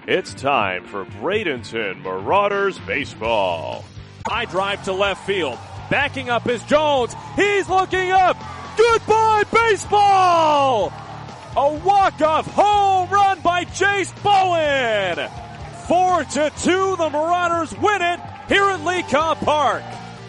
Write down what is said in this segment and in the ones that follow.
It's time for Bradenton Marauders Baseball. High drive to left field. Backing up is Jones. He's looking up. Goodbye, baseball! A walk-off home run by Jace Bowen. 4-2, the Marauders win it here at Lecom Park.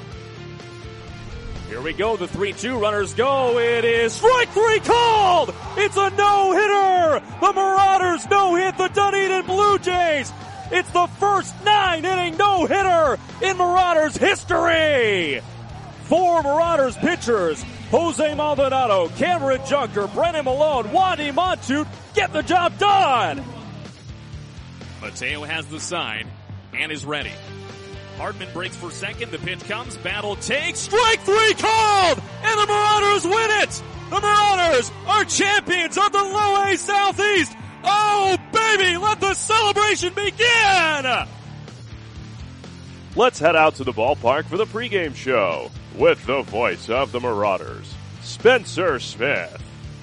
Here we go, the 3-2 runners go. It is strike three called. It's a no-hitter. The Marauders no-hit the Dunedin Blue Jays. It's the first 9-inning no-hitter in Marauders history. 4 Marauders pitchers, Jose Maldonado, Cameron Junker, Brennan Malone, Wadi Montut, get the job done. Mateo has the sign and is ready. Hartman breaks for second. The pitch comes. Battle takes. Strike three called! And the Marauders win it! The Marauders are champions of the Low A Southeast! Oh, baby! Let the celebration begin! Let's head out to the ballpark for the pregame show with the voice of the Marauders, Spencer Smith.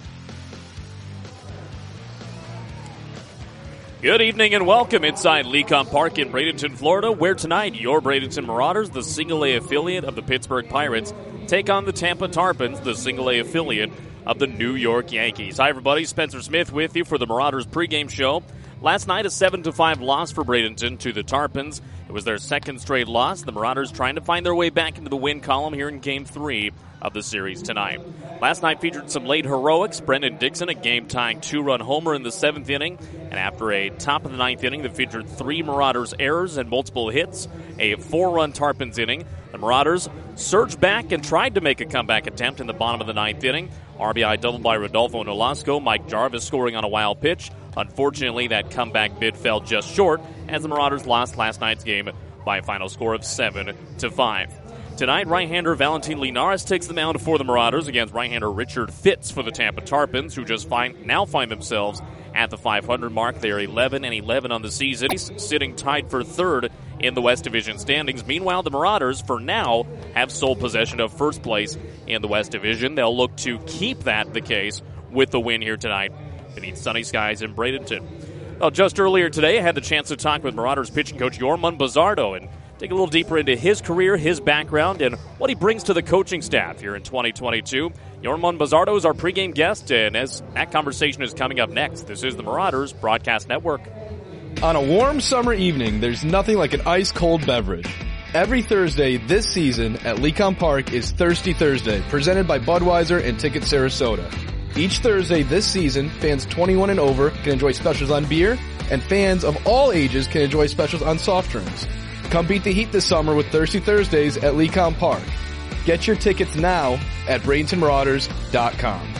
Good evening and welcome inside Lecom Park in Bradenton, Florida, where tonight your Bradenton Marauders, the single-A affiliate of the Pittsburgh Pirates, take on the Tampa Tarpons, the single-A affiliate of the New York Yankees. Hi, everybody. Spencer Smith with you for the Marauders pregame show. Last night, a 7-5 loss for Bradenton to the Tarpons. It was their second straight loss. The Marauders trying to find their way back into the win column here in Game 3 of the series tonight. Last night featured some late heroics. Brendan Dixon, a game-tying 2-run homer in the 7th inning. And after a top of the 9th inning that featured 3 Marauders errors and multiple hits, a 4-run Tarpons inning, the Marauders surged back and tried to make a comeback attempt in the bottom of the 9th inning. RBI double by Rodolfo Nolasco, Mike Jarvis scoring on a wild pitch. Unfortunately, that comeback bid fell just short as the Marauders lost last night's game by a final score of 7-5. Tonight, right-hander Valentin Linares takes the mound for the Marauders against right-hander Richard Fitz for the Tampa Tarpons, who just now find themselves at the 500 mark. They are 11-11 on the season, sitting tied for third in the West Division standings. Meanwhile, the Marauders, for now, have sole possession of first place in the West Division. They'll look to keep that the case with the win here tonight beneath sunny skies in Bradenton. Well, just earlier today, I had the chance to talk with Marauders pitching coach Yorman Bazardo and dig a little deeper into his career, his background, and what he brings to the coaching staff here in 2022. Yorman Bazardo is our pregame guest, and as that conversation is coming up next, this is the Marauders Broadcast Network. On a warm summer evening, there's nothing like an ice-cold beverage. Every Thursday this season at Lecom Park is Thirsty Thursday, presented by Budweiser and Ticket Sarasota. Each Thursday this season, fans 21 and over can enjoy specials on beer, and fans of all ages can enjoy specials on soft drinks. Come beat the heat this summer with Thirsty Thursdays at Lecom Park. Get your tickets now at BradentonMarauders.com.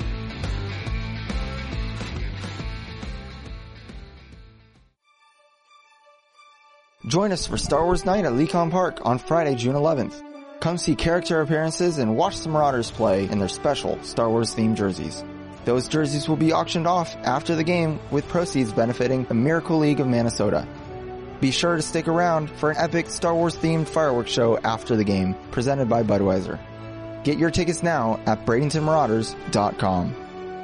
Join us for Star Wars Night at Lecom Park on Friday, June 11th. Come see character appearances and watch the Marauders play in their special Star Wars-themed jerseys. Those jerseys will be auctioned off after the game with proceeds benefiting the Miracle League of Minnesota. Be sure to stick around for an epic Star Wars-themed fireworks show after the game, presented by Budweiser. Get your tickets now at BradentonMarauders.com.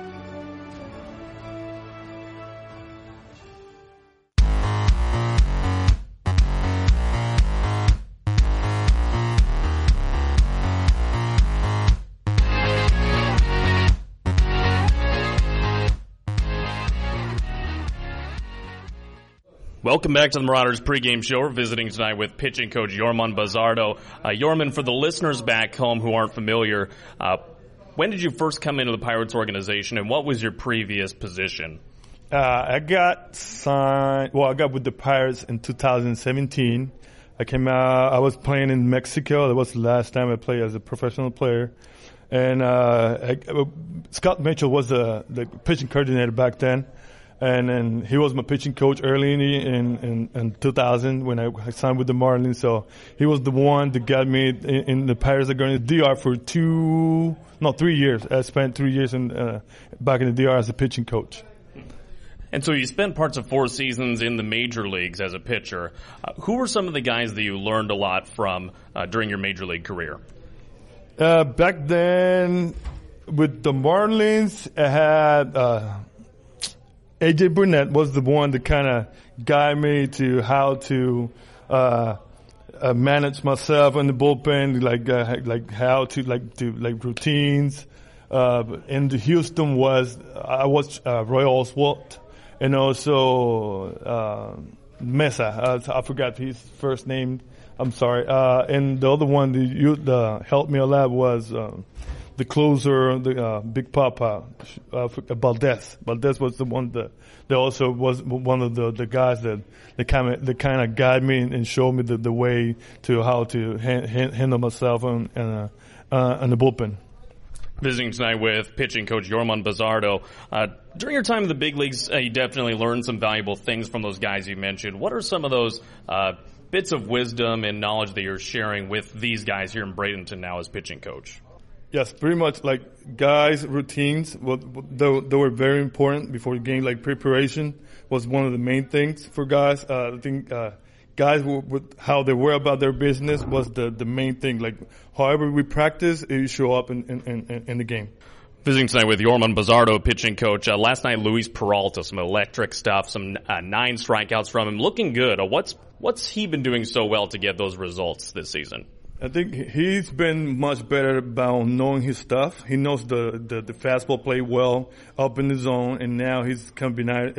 Welcome back to the Marauders pregame show. We're visiting tonight with pitching coach Yorman Bazardo. Yorman, for the listeners back home who aren't familiar, when did you first come into the Pirates organization, and what was your previous position? I got with the Pirates in 2017. I was playing in Mexico. That was the last time I played as a professional player. And Scott Mitchell was the pitching coordinator back then. And then he was my pitching coach early in 2000 when I signed with the Marlins. So he was the one that got me in the Pirates. I got in the DR for 3 years. I spent 3 years back in the DR as a pitching coach. And so you spent parts of 4 seasons in the major leagues as a pitcher. Who were some of the guys that you learned a lot from during your major league career? Back then, with the Marlins, I had AJ Burnett was the one that kind of guided me to how to manage myself in the bullpen, like how to do routines. In the Houston I was Roy Oswalt, and also Mesa. I forgot his first name. I'm sorry. And the other one that helped me a lot was the closer, the Big Papa, Valdez. Valdez was the one that also was one of the guys that kind of guided me and showed me the way to how to handle myself in the bullpen. Visiting tonight with pitching coach Yorman Bazardo. During your time in the big leagues, you definitely learned some valuable things from those guys you mentioned. What are some of those bits of wisdom and knowledge that you're sharing with these guys here in Bradenton now as pitching coach? Yes, pretty much like guys' routines. They were very important before the game. Like preparation was one of the main things for guys. I think guys with how they were about their business was the main thing. Like however we practice, it show up in the game. Visiting tonight with Yorman Bazardo, pitching coach. Last night, Luis Peralta, some electric stuff, some 9 strikeouts from him, looking good. What's he been doing so well to get those results this season? I think he's been much better about knowing his stuff. He knows the fastball play well up in the zone, and now he combines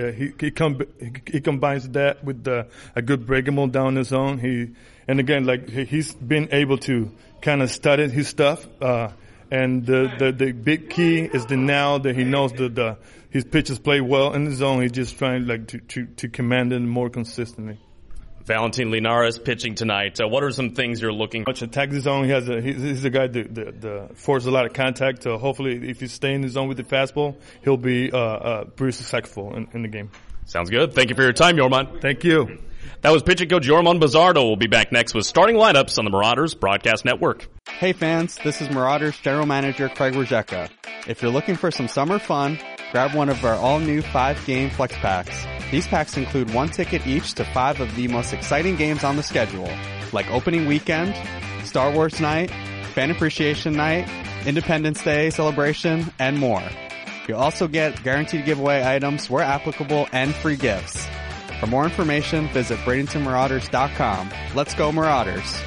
that with a good breakable down the zone. He's been able to kind of study his stuff. And the big key is now that he knows his pitches play well in the zone. He's just trying to command it more consistently. Valentin Linares pitching tonight. What are some things you're looking for? Attack the zone. He's a guy that forces a lot of contact. So hopefully, if he stays in the zone with the fastball, he'll be pretty successful in the game. Sounds good. Thank you for your time, Yorman. Thank you. That was pitching coach Yorman Bazardo. We'll be back next with starting lineups on the Marauders Broadcast Network. Hey fans, this is Marauders General Manager Craig Rojeka. If you're looking for some summer fun, grab one of our all-new 5-game flex packs. These packs include 1 ticket each to 5 of the most exciting games on the schedule, like Opening Weekend, Star Wars Night, Fan Appreciation Night, Independence Day Celebration, and more. You'll also get guaranteed giveaway items where applicable and free gifts. For more information, visit BradentonMarauders.com. Let's go Marauders!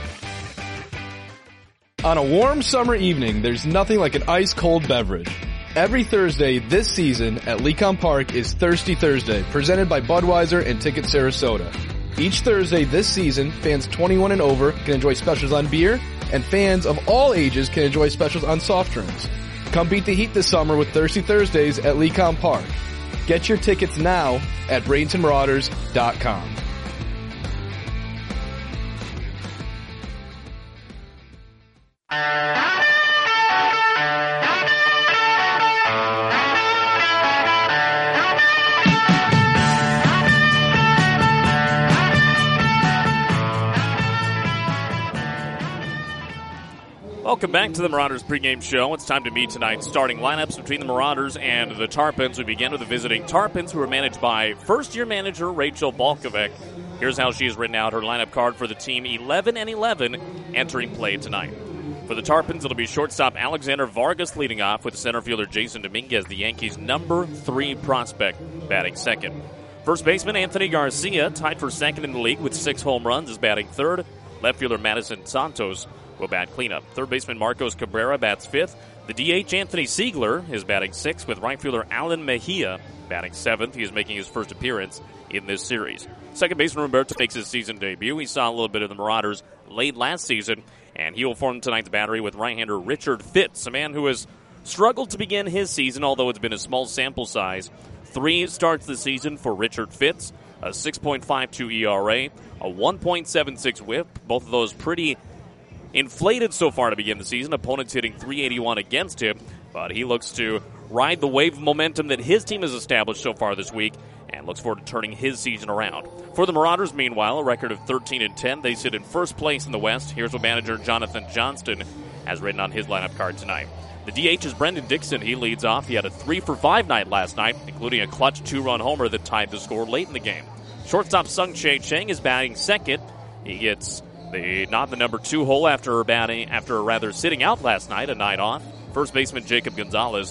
On a warm summer evening, there's nothing like an ice-cold beverage. Every Thursday this season at Lecon Park is Thirsty Thursday, presented by Budweiser and Ticket Sarasota. Each Thursday this season, fans 21 and over can enjoy specials on beer, and fans of all ages can enjoy specials on soft drinks. Come beat the heat this summer with Thirsty Thursdays at Lecon Park. Get your tickets now at BradentonMarauders.com. Welcome back to the Marauders pregame show. It's time to meet tonight's starting lineups between the Marauders and the Tarpons. We begin with the visiting Tarpons, who are managed by first-year manager Rachel Balkovec. Here's how she has written out her lineup card for the team 11-11 entering play tonight. For the Tarpons, it'll be shortstop Alexander Vargas leading off with center fielder Jason Dominguez, the Yankees' number 3 prospect, batting second. First baseman Anthony Garcia, tied for second in the league with 6 home runs, is batting third. Left fielder Madison Santos will bat cleanup. Third baseman Marcos Cabrera bats fifth. The DH Anthony Siegler is batting sixth, with right fielder Alan Mejia batting seventh. He is making his first appearance in this series. Second baseman Roberto makes his season debut. We saw a little bit of the Marauders late last season, and he will form tonight's battery with right-hander Richard Fitz, a man who has struggled to begin his season, although it's been a small sample size. 3 starts this season for Richard Fitz, a 6.52 ERA, a 1.76 whip, both of those pretty inflated so far to begin the season. Opponents hitting .381 against him, but he looks to ride the wave of momentum that his team has established so far this week and looks forward to turning his season around. For the Marauders, meanwhile, a record of 13-10. They sit in first place in the West. Here's what manager Jonathan Johnston has written on his lineup card tonight. The DH is Brendan Dixon. He leads off. He had a 3-for-5 night last night, including a clutch 2-run homer that tied the score late in the game. Shortstop Sung Chae Cheng is batting second. He gets not the number 2 hole after sitting out last night, a night off. First baseman Jacob Gonzalez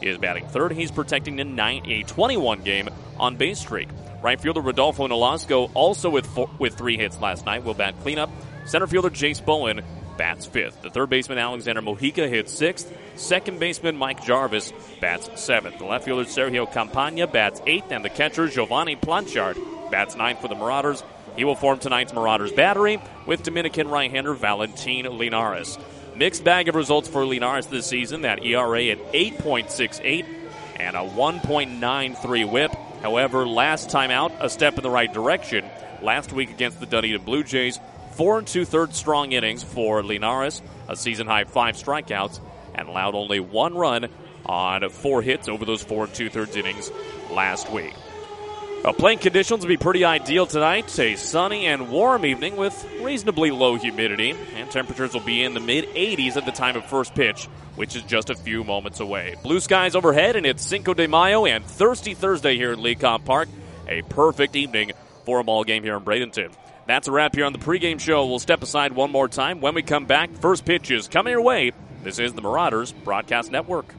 is batting third. He's protecting a 21-game on-base streak. Right fielder Rodolfo Nolasco, also with 3 hits last night, will bat cleanup. Center fielder Jace Bowen bats 5th. The third baseman Alexander Mojica hits 6th. Second baseman Mike Jarvis bats 7th. The left fielder Sergio Campagna bats 8th. And the catcher Giovanni Planchard bats 9th for the Marauders. He will form tonight's Marauders battery with Dominican right-hander Valentin Linares. Mixed bag of results for Linares this season. That ERA at 8.68 and a 1.93 whip. However, last time out, a step in the right direction. Last week against the Dunedin Blue Jays, 4 2/3 strong innings for Linares, a season-high 5 strikeouts, and allowed only 1 run on 4 hits over those 4 2/3 innings last week. Playing conditions will be pretty ideal tonight. A sunny and warm evening with reasonably low humidity, and temperatures will be in the mid-80s at the time of first pitch, which is just a few moments away. Blue skies overhead, and it's Cinco de Mayo and Thirsty Thursday here at Lecom Park. A perfect evening for a ball game here in Bradenton. That's a wrap here on the pregame show. We'll step aside one more time. When we come back, first pitch is coming your way. This is the Marauders Broadcast Network.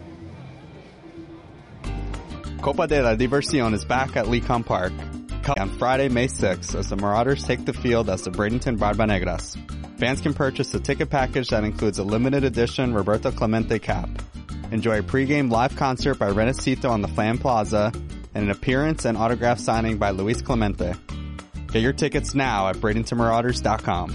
Copa de la Diversión is back at Lecom Park on Friday, May 6th, as the Marauders take the field as the Bradenton Barbanegras. Fans can purchase a ticket package that includes a limited edition Roberto Clemente cap. Enjoy a pregame live concert by Renacito on the Flam Plaza and an appearance and autograph signing by Luis Clemente. Get your tickets now at BradentonMarauders.com.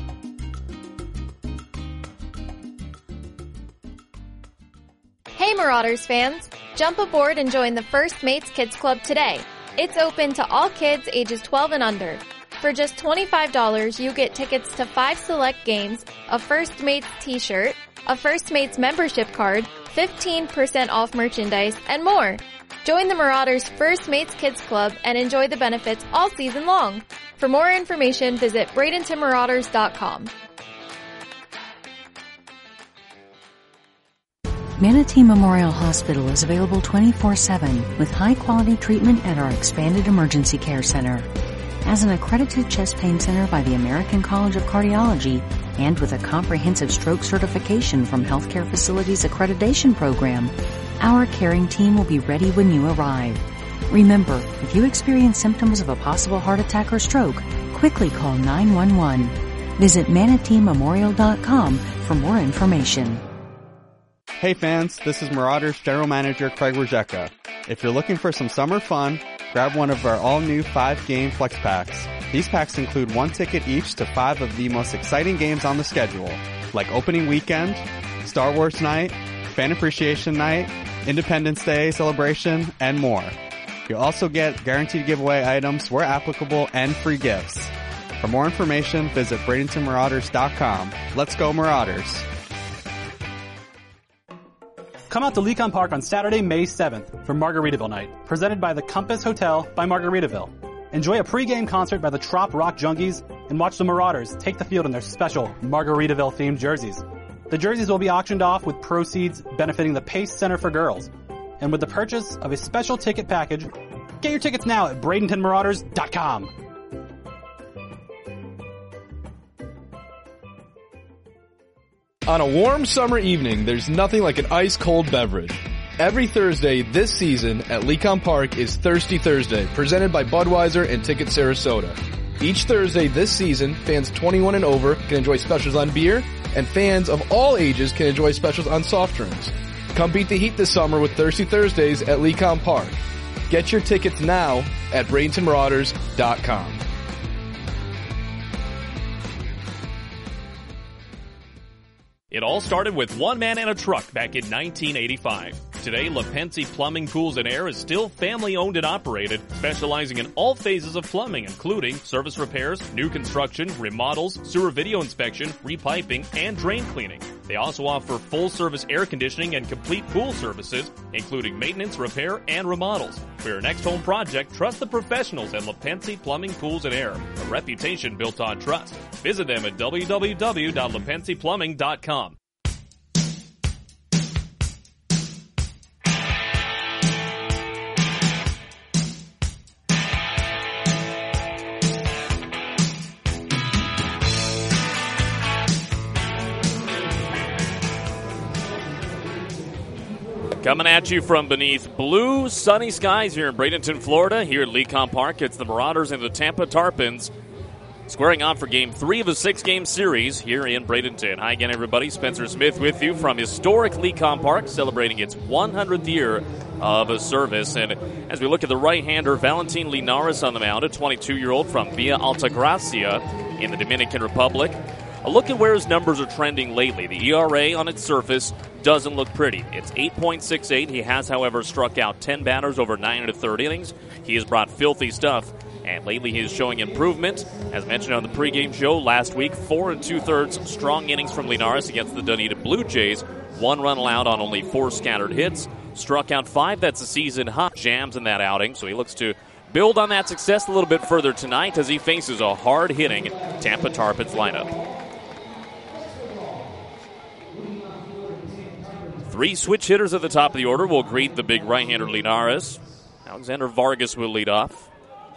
Hey Marauders fans! Jump aboard and join the First Mates Kids Club today. It's open to all kids ages 12 and under. For just $25, you get tickets to 5 select games, a First Mates t-shirt, a First Mates membership card, 15% off merchandise, and more. Join the Marauders First Mates Kids Club and enjoy the benefits all season long. For more information, visit BradentonMarauders.com. Manatee Memorial Hospital is available 24/7 with high-quality treatment at our expanded emergency care center. As an accredited chest pain center by the American College of Cardiology and with a comprehensive stroke certification from Healthcare Facilities Accreditation Program, our caring team will be ready when you arrive. Remember, if you experience symptoms of a possible heart attack or stroke, quickly call 911. Visit ManateeMemorial.com for more information. Hey fans, this is Marauders General Manager Craig Rajeka. If you're looking for some summer fun, grab one of our all-new 5-game flex packs. These packs include 1 ticket each to 5 of the most exciting games on the schedule, like Opening Weekend, Star Wars Night, Fan Appreciation Night, Independence Day Celebration, and more. You'll also get guaranteed giveaway items where applicable and free gifts. For more information, visit BradentonMarauders.com. Let's go Marauders! Come out to Lecom Park on Saturday, May 7th for Margaritaville Night, presented by the Compass Hotel by Margaritaville. Enjoy a pregame concert by the Trop Rock Junkies and watch the Marauders take the field in their special Margaritaville-themed jerseys. The jerseys will be auctioned off with proceeds benefiting the Pace Center for Girls. And with the purchase of a special ticket package, get your tickets now at BradentonMarauders.com. On a warm summer evening, there's nothing like an ice-cold beverage. Every Thursday this season at Lecom Park is Thirsty Thursday, presented by Budweiser and Ticket Sarasota. Each Thursday this season, fans 21 and over can enjoy specials on beer, and fans of all ages can enjoy specials on soft drinks. Come beat the heat this summer with Thirsty Thursdays at Lecom Park. Get your tickets now at BradentonMarauders.com. It all started with one man and a truck back in 1985. Today, LaPensi Plumbing, Pools, and Air is still family-owned and operated, specializing in all phases of plumbing, including service repairs, new construction, remodels, sewer video inspection, repiping, and drain cleaning. They also offer full-service air conditioning and complete pool services, including maintenance, repair, and remodels. For your next home project, trust the professionals at LaPensi Plumbing, Pools, and Air, a reputation built on trust. Visit them at www.lapensiplumbing.com. Coming at you from beneath blue, sunny skies here in Bradenton, Florida. Here at Lecom Park, it's the Marauders and the Tampa Tarpons squaring off for Game 3 of a 6-game series here in Bradenton. Hi again, everybody. Spencer Smith with you from historic Lecom Park, celebrating its 100th year of service. And as we look at the right-hander, Valentin Linares on the mound, a 22-year-old from Villa Altagracia in the Dominican Republic. A look at where his numbers are trending lately. The ERA on its surface doesn't look pretty. It's 8.68. He has, however, struck out 10 batters over 9 1/3 innings. He has brought filthy stuff, and lately he is showing improvement. As mentioned on the pregame show last week, 4 2/3 strong innings from Linares against the Dunedin Blue Jays. 1 run allowed on only 4 scattered hits. Struck out 5. That's a season high. Jams in that outing, so he looks to build on that success a little bit further tonight as he faces a hard-hitting Tampa Tarpons lineup. 3 switch hitters at the top of the order will greet the big right-hander Linares. Alexander Vargas will lead off.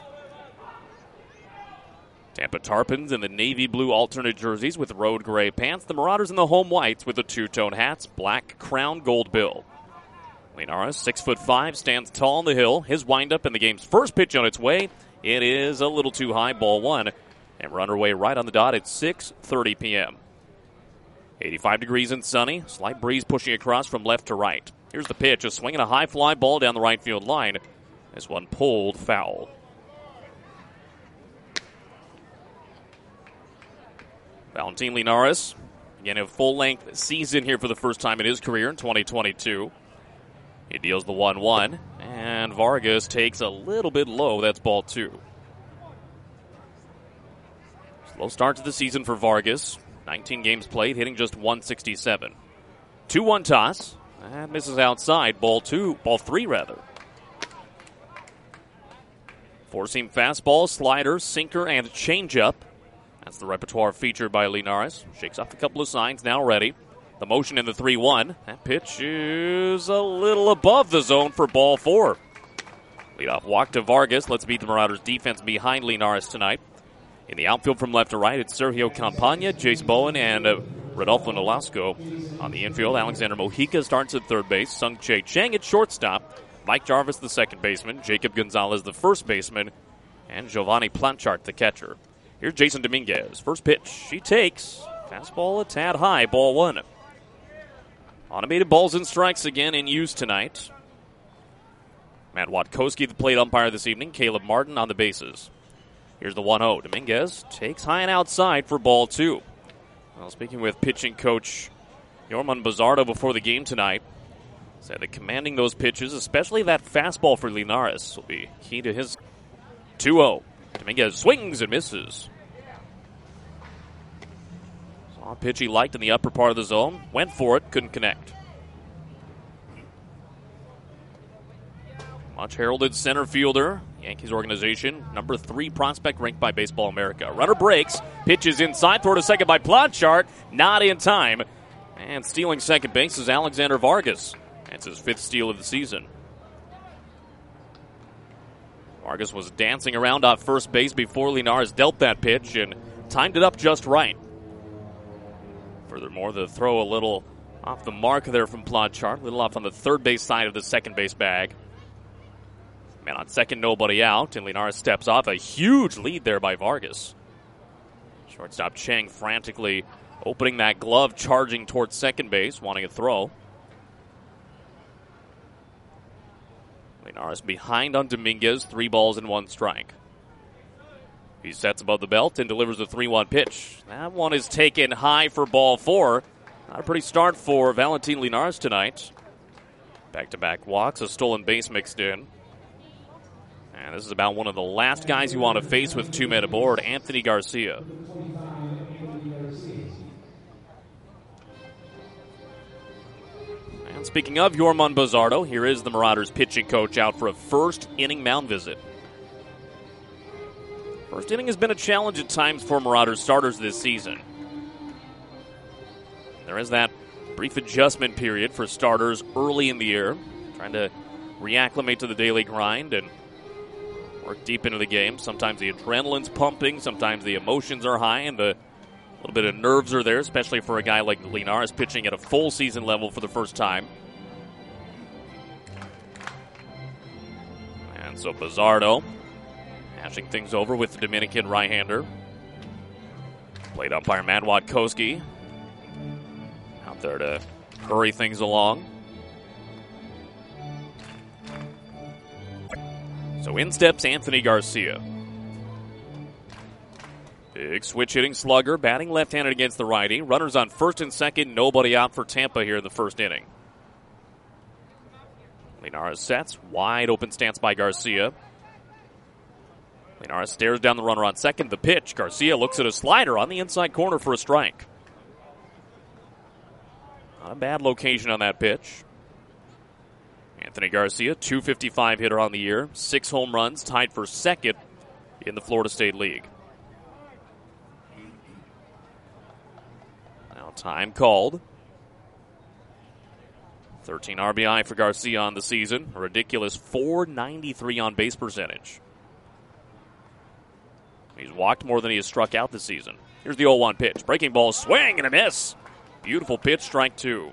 Tampa Tarpons in the navy blue alternate jerseys with road gray pants. The Marauders in the home whites with the two-tone hats, black crown, gold bill. Linares, 6'5", stands tall on the hill. His windup in the game's first pitch on its way. It is a little too high, ball 1. And we're underway right on the dot at 6:30 p.m. 85 degrees and sunny. Slight breeze pushing across from left to right. Here's the pitch. A swing and a high fly ball down the right field line. This one pulled foul. Valentin Linares, again, a full-length season here for the first time in his career in 2022. He deals the 1-1, and Vargas takes a little bit low. That's ball 2. Slow start to the season for Vargas. 19 games played, hitting just 167. 2-1 toss. That misses outside. Ball 3 rather. Four-seam fastball, slider, sinker, and changeup. That's the repertoire featured by Linares. Shakes off a couple of signs, now ready. The motion in the 3-1. That pitch is a little above the zone for ball 4. Leadoff walk to Vargas. Let's beat the Marauders' defense behind Linares tonight. In the outfield from left to right, it's Sergio Campagna, Jace Bowen, and Rodolfo Nolasco. On the infield, Alexander Mojica starts at third base. Sung Chae Chang at shortstop. Mike Jarvis, the second baseman. Jacob Gonzalez, the first baseman. And Giovanni Planchart, the catcher. Here's Jason Dominguez. First pitch. He takes. Fastball a tad high. Ball 1. Automated balls and strikes again in use tonight. Matt Watkowski, the plate umpire this evening. Caleb Martin on the bases. Here's the 1-0. Dominguez takes high and outside for ball 2. Well, speaking with pitching coach Yorman Bazardo before the game tonight, said that commanding those pitches, especially that fastball for Linares, will be key to his 2-0. Dominguez swings and misses. Saw a pitch he liked in the upper part of the zone. Went for it, couldn't connect. Much heralded center fielder. Yankees organization, number 3 prospect ranked by Baseball America. Runner breaks, pitches inside, throw to second by Planchart, not in time. And stealing second base is Alexander Vargas. That's his 5th steal of the season. Vargas was dancing around off first base before Linares dealt that pitch and timed it up just right. Furthermore, the throw a little off the mark there from Planchart, a little off on the third base side of the second base bag. Man on second, nobody out, and Linares steps off. A huge lead there by Vargas. Shortstop Chang frantically opening that glove, charging towards second base, wanting a throw. Linares behind on Dominguez, 3 balls and 1 strike. He sets above the belt and delivers a 3-1 pitch. That one is taken high for ball 4. Not a pretty start for Valentin Linares tonight. Back-to-back walks, a stolen base mixed in. And this is about one of the last guys you want to face with 2 men aboard, Anthony Garcia. And speaking of Yorman Bazardo, here is the Marauders pitching coach out for a first inning mound visit. First inning has been a challenge at times for Marauders starters this season. There is that brief adjustment period for starters early in the year, trying to reacclimate to the daily grind and work deep into the game. Sometimes the adrenaline's pumping, sometimes the emotions are high, and the little bit of nerves are there, especially for a guy like Linares pitching at a full season level for the first time. So Bizzardo hashing things over with the Dominican right-hander. Plate umpire Matt Watkowski out there to hurry things along. So in steps Anthony Garcia. Big switch-hitting slugger, batting left-handed against the righty. Runners on first and second, nobody out for Tampa here in the first inning. Linares sets, wide open stance by Garcia. Linares stares down the runner on second. The pitch, Garcia looks at a slider on the inside corner for a strike. Not a bad location on that pitch. Anthony Garcia, .255 hitter on the year, 6 home runs, tied for second in the Florida State League. Now time called. 13 RBI for Garcia on the season, a ridiculous .493 on base percentage. He's walked more than he has struck out this season. Here's the 0-1 pitch. Breaking ball, swing and a miss. Beautiful pitch, strike 2.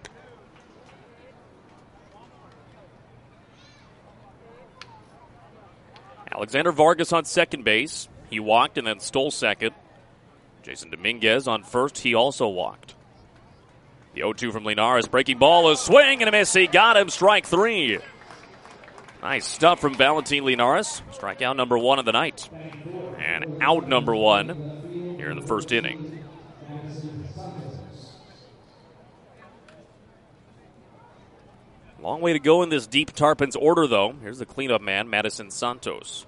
Alexander Vargas on second base. He walked and then stole second. Jason Dominguez on first. He also walked. The 0-2 from Linares. Breaking ball, a swing and a miss. He got him, strike 3. Nice stuff from Valentin Linares. Strikeout number 1 of the night. And out number 1 here in the first inning. Long way to go in this deep Tarpons order, though. Here's the cleanup man, Madison Santos.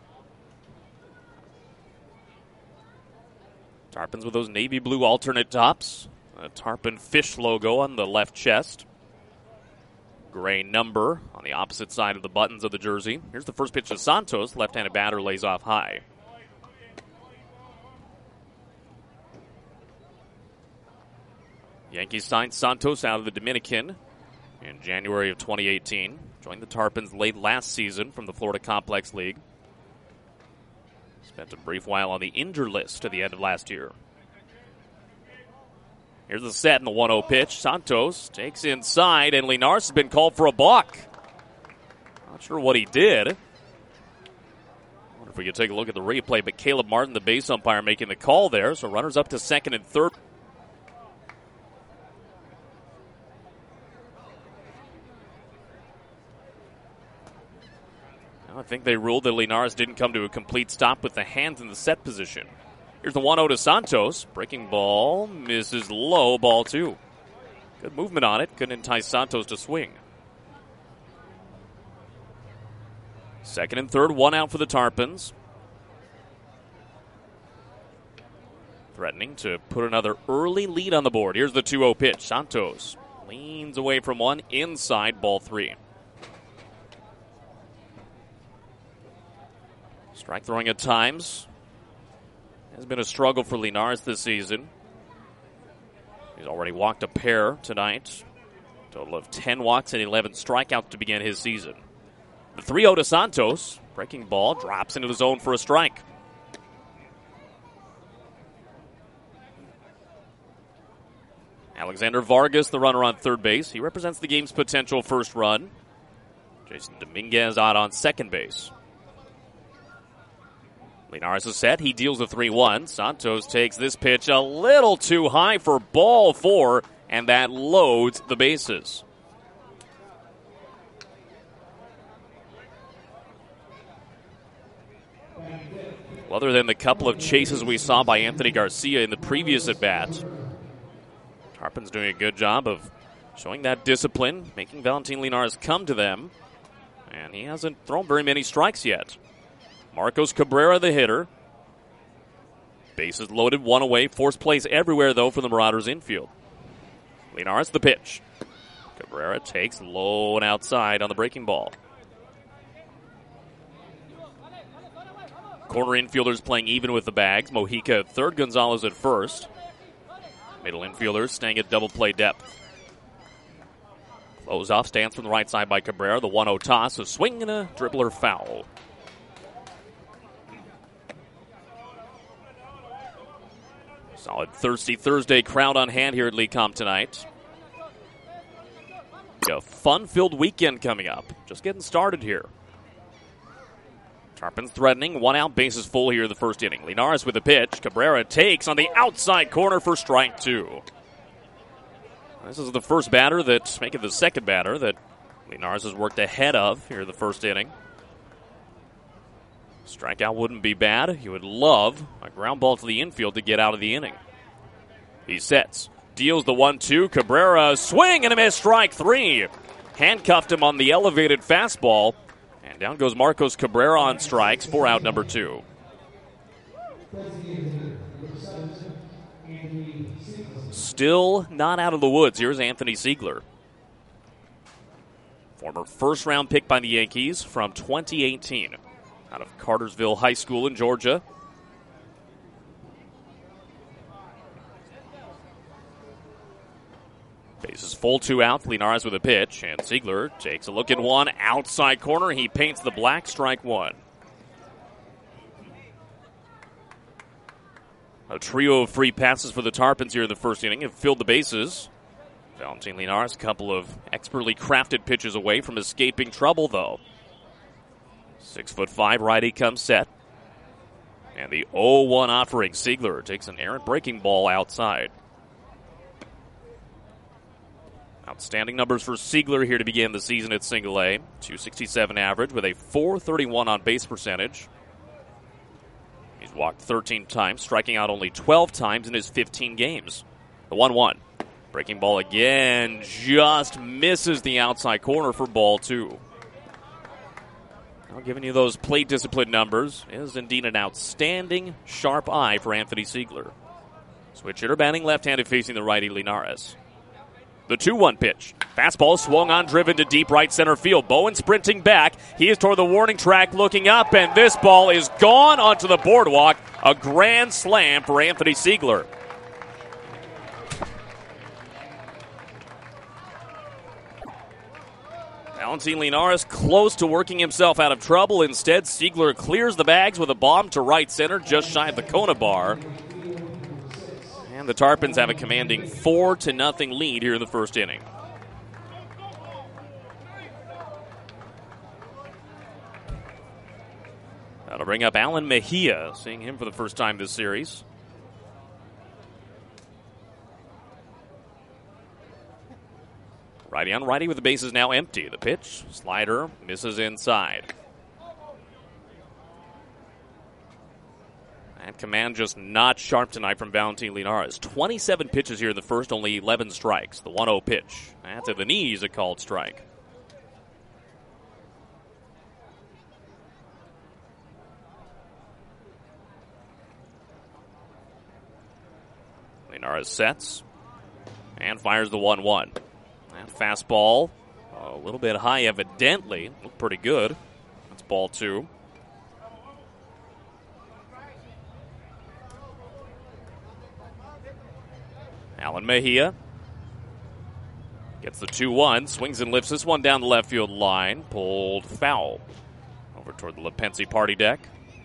Tarpons with those navy blue alternate tops. A Tarpon fish logo on the left chest. Gray number on the opposite side of the buttons of the jersey. Here's the first pitch to Santos. Left-handed batter lays off high. Yankees signed Santos out of the Dominican in January of 2018. Joined the Tarpons late last season from the Florida Complex League. Spent a brief while on the injured list at the end of last year. Here's the set and the 1-0 pitch. Santos takes inside, and Linares has been called for a balk. Not sure what he did. I wonder if we could take a look at the replay, but Caleb Martin, the base umpire, making the call there. So runners up to second and third. I think they ruled that Linares didn't come to a complete stop with the hands in the set position. Here's the 1-0 to Santos. Breaking ball, misses low, ball 2. Good movement on it. Couldn't entice Santos to swing. Second and third, 1 out for the Tarpons. Threatening to put another early lead on the board. Here's the 2-0 pitch. Santos leans away from one, inside, ball 3. Strike throwing at times has been a struggle for Linares this season. He's already walked a pair tonight. Total of 10 walks and 11 strikeouts to begin his season. The 3-0 to Santos. Breaking ball drops into the zone for a strike. Alexander Vargas, the runner on third base. He represents the game's potential first run. Jason Dominguez out on second base. Linares is set. He deals the 3-1. Santos takes this pitch a little too high for ball 4, and that loads the bases. Well, other than the couple of chases we saw by Anthony Garcia in the previous at-bat, Tarpon's doing a good job of showing that discipline, making Valentin Linares come to them, and he hasn't thrown very many strikes yet. Marcos Cabrera, the hitter. Bases loaded, 1 away. Force plays everywhere, though, for the Marauders infield. Linares, the pitch. Cabrera takes low and outside on the breaking ball. Corner infielders playing even with the bags. Mojica at third, Gonzalez at first. Middle infielders staying at double play depth. Close off stance from the right side by Cabrera. The 1-0 toss, a swing and a dribbler foul. Solid Thirsty Thursday crowd on hand here at LeComp tonight. A fun-filled weekend coming up. Just getting started here. Tarpons threatening, 1 out, bases full here in the first inning. Linares with the pitch. Cabrera takes on the outside corner for strike 2. This is the first batter that's making the second batter that Linares has worked ahead of here in the first inning. Strikeout wouldn't be bad. He would love a ground ball to the infield to get out of the inning. He sets, deals the 1-2. Cabrera, swing and a miss, strike 3. Handcuffed him on the elevated fastball. And down goes Marcos Cabrera on strikes, 4 out, number 2. Still not out of the woods. Here's Anthony Siegler. Former first-round pick by the Yankees from 2018. Out of Cartersville High School in Georgia. Bases full, 2 out. Linares with a pitch, and Siegler takes a look at one. Outside corner, he paints the black, strike 1. A trio of free passes for the Tarpons here in the first inning have filled the bases. Valentin Linares, a couple of expertly crafted pitches away from escaping trouble, though. 6'5" righty comes set. And the 0-1 offering. Siegler takes an errant breaking ball outside. Outstanding numbers for Siegler here to begin the season at Single A. .267 average with a .431 on base percentage. He's walked 13 times, striking out only 12 times in his 15 games. The 1-1. Breaking ball again, just misses the outside corner for ball 2. Now giving you those plate discipline numbers is indeed an outstanding sharp eye for Anthony Siegler. Switch hitter batting left-handed facing the righty Linares. The 2-1 pitch. Fastball swung on, driven to deep right center field. Bowen sprinting back. He is toward the warning track looking up, and this ball is gone onto the boardwalk. A grand slam for Anthony Siegler. Valentin Linares close to working himself out of trouble. Instead, Siegler clears the bags with a bomb to right center just shy of the Kona bar. And the Tarpons have a commanding 4-0 lead here in the first inning. That'll bring up Alan Mejia, seeing him for the first time this series. Righty on righty with the bases now empty. The pitch, slider, misses inside. And command just not sharp tonight from Valentin Linares. 27 pitches here in the first, only 11 strikes. The 1-0 pitch. That's at the knees, a called strike. Linares sets and fires the 1-1. And fastball, a little bit high evidently. Looked pretty good. That's ball 2. Alan Mejia gets the 2-1, swings and lifts this one down the left field line. Pulled foul over toward the Lepensi party deck.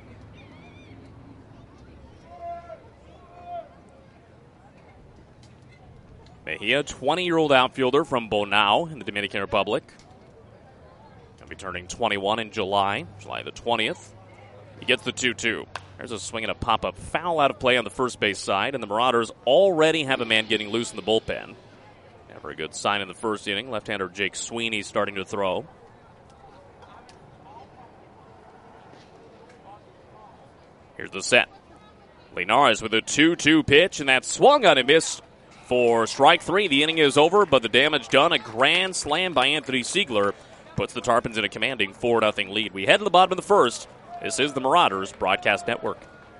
Mejia, 20-year-old outfielder from Bonao in the Dominican Republic. He'll be turning 21 in July the 20th. He gets the 2-2. There's a swing and a pop-up foul out of play on the first base side, and the Marauders already have a man getting loose in the bullpen. A very good sign in the first inning. Left-hander Jake Sweeney starting to throw. Here's the set. Linares with a 2-2 pitch, and that swung on and missed for strike 3. The inning is over, but the damage done. A grand slam by Anthony Siegler puts the Tarpons in a commanding 4-0 lead. We head to the bottom of the first. This is the Marauders Broadcast Network.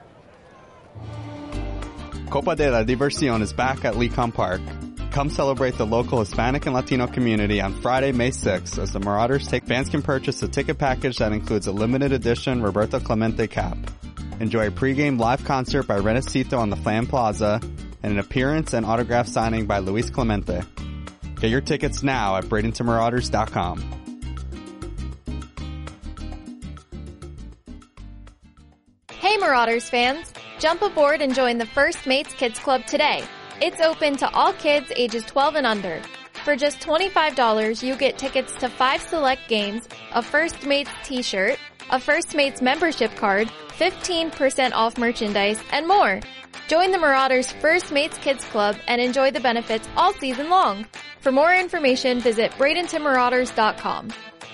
Copa de la Diversión is back at Lecom Park. Come celebrate the local Hispanic and Latino community on Friday, May 6th, as the Marauders take. Fans can purchase a ticket package that includes a limited edition Roberto Clemente cap. Enjoy a pregame live concert by Renacito on the Flam Plaza and an appearance and autograph signing by Luis Clemente. Get your tickets now at BradentonMarauders.com. Hey Marauders fans! Jump aboard and join the First Mates Kids Club today. It's open to all kids ages 12 and under. For just $25, you get tickets to 5 select games, a First Mates t-shirt, a First Mates membership card, 15% off merchandise, and more. Join the Marauders First Mates Kids Club and enjoy the benefits all season long. For more information, visit BradentonMarauders.com.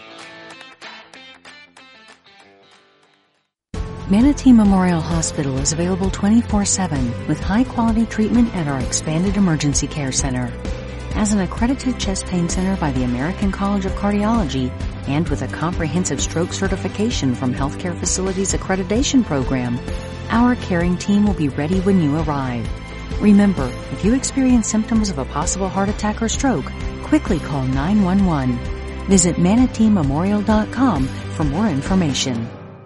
Manatee Memorial Hospital is available 24/7 with high-quality treatment at our expanded emergency care center. As an accredited chest pain center by the American College of Cardiology and with a comprehensive stroke certification from Healthcare Facilities Accreditation Program, our caring team will be ready when you arrive. Remember, if you experience symptoms of a possible heart attack or stroke, quickly call 911. Visit ManateeMemorial.com for more information.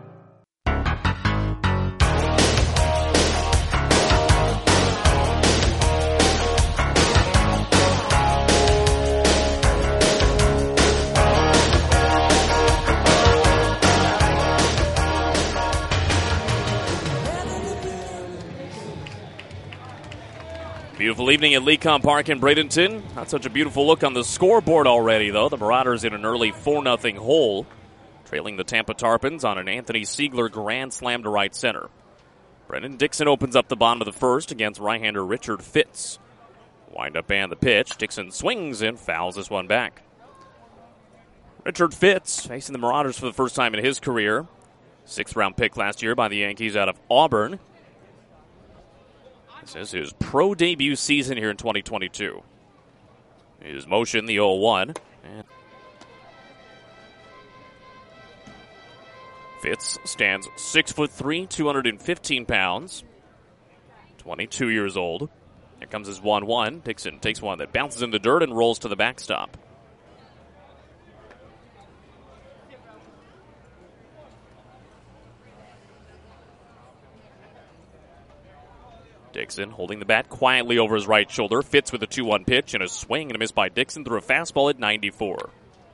Beautiful evening at Lecom Park in Bradenton. Not such a beautiful look on the scoreboard already, though. The Marauders in an early 4-0 hole, trailing the Tampa Tarpons on an Anthony Siegler grand slam to right center. Brendan Dixon opens up the bottom of the first against right-hander Richard Fitz. Wind up and the pitch. Dixon swings and fouls this one back. Richard Fitz facing the Marauders for the first time in his career. 6th-round pick last year by the Yankees out of Auburn. This is his pro debut season here in 2022. His motion, the 0-1. And Fitz stands 6'3", 215 pounds. 22 years old. Here comes his 1-1. Dixon takes one that bounces in the dirt and rolls to the backstop. Dixon holding the bat quietly over his right shoulder. Fitz with a 2-1 pitch and a swing and a miss by Dixon through a fastball at 94.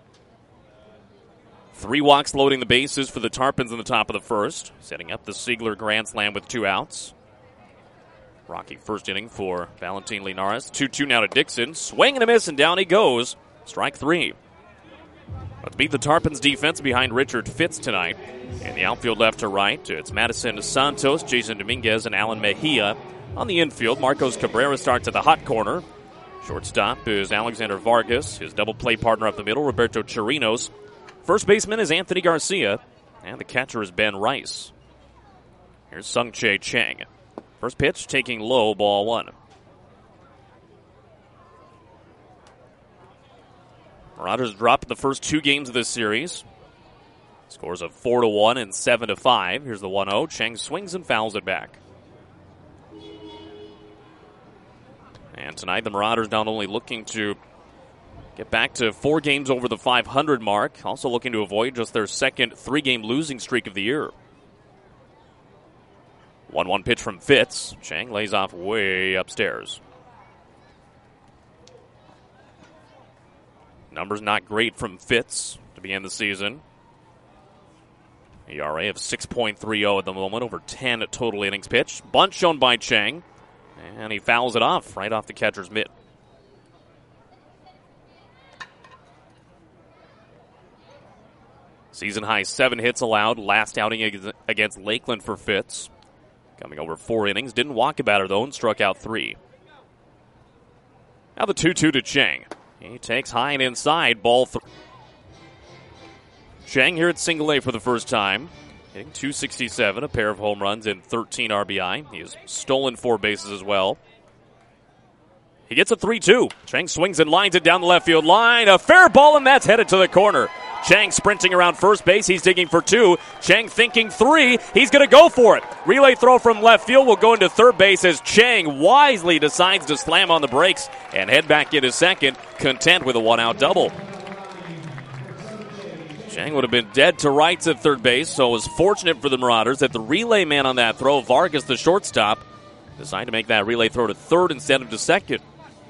3 walks loading the bases for the Tarpons in the top of the first. Setting up the Siegler grand slam with 2 outs. Rocky first inning for Valentin Linares. 2-2 now to Dixon. Swing and a miss and down he goes. Strike 3. Let's beat the Tarpons defense behind Richard Fitz tonight. In the outfield left to right, it's Madison Santos, Jason Dominguez, and Alan Mejia. On the infield, Marcos Cabrera starts at the hot corner. Shortstop is Alexander Vargas. His double play partner up the middle, Roberto Chirinos. First baseman is Anthony Garcia. And the catcher is Ben Rice. Here's Sung-Chae Chang. First pitch taking low, ball 1. Marauders dropped the first 2 games of this series. Scores of 4-1 and 7-5. Here's the 1-0. Chang swings and fouls it back. And tonight, the Marauders not only looking to get back to 4 games over the 500 mark, also looking to avoid just their second 3-game losing streak of the year. 1-1 pitch from Fitz. Chang lays off way upstairs. Numbers not great from Fitz to begin the season. ERA of 6.30 at the moment, over 10 total innings pitched. Bunt shown by Chang. And he fouls it off right off the catcher's mitt. Season high 7 hits allowed. Last outing against Lakeland for Fitz. Coming over 4 innings. Didn't walk a batter though and struck out 3. Now the 2-2 to Chang. He takes high and inside. Ball 3. Chang here at single A for the first time. Hitting .267, a pair of home runs and 13 RBI. He has stolen 4 bases as well. He gets a 3-2. Chang swings and lines it down the left field line. A fair ball, and that's headed to the corner. Chang sprinting around first base. He's digging for 2. Chang thinking 3. He's going to go for it. Relay throw from left field will go into third base as Chang wisely decides to slam on the brakes and head back into second, content with a 1-out double. Chang would have been dead to rights at third base, so it was fortunate for the Marauders that the relay man on that throw, Vargas, the shortstop, decided to make that relay throw to third instead of to second.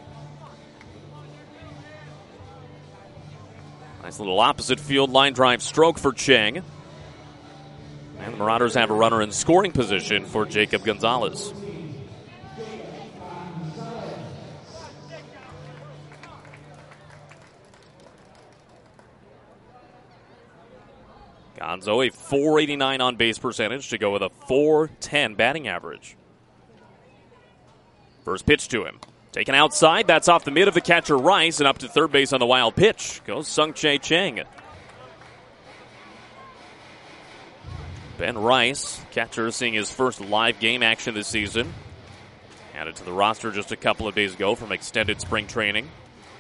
Nice little opposite field line drive stroke for Chang. And the Marauders have a runner in scoring position for Jacob Gonzalez. Gonzo, a .489 on base percentage to go with a .410 batting average. First pitch to him. Taken outside. That's off the mid of the catcher Rice and up to third base on the wild pitch. Goes Sung-Chae Chang. Ben Rice, catcher, seeing his first live game action this season. Added to the roster just a couple of days ago from extended spring training.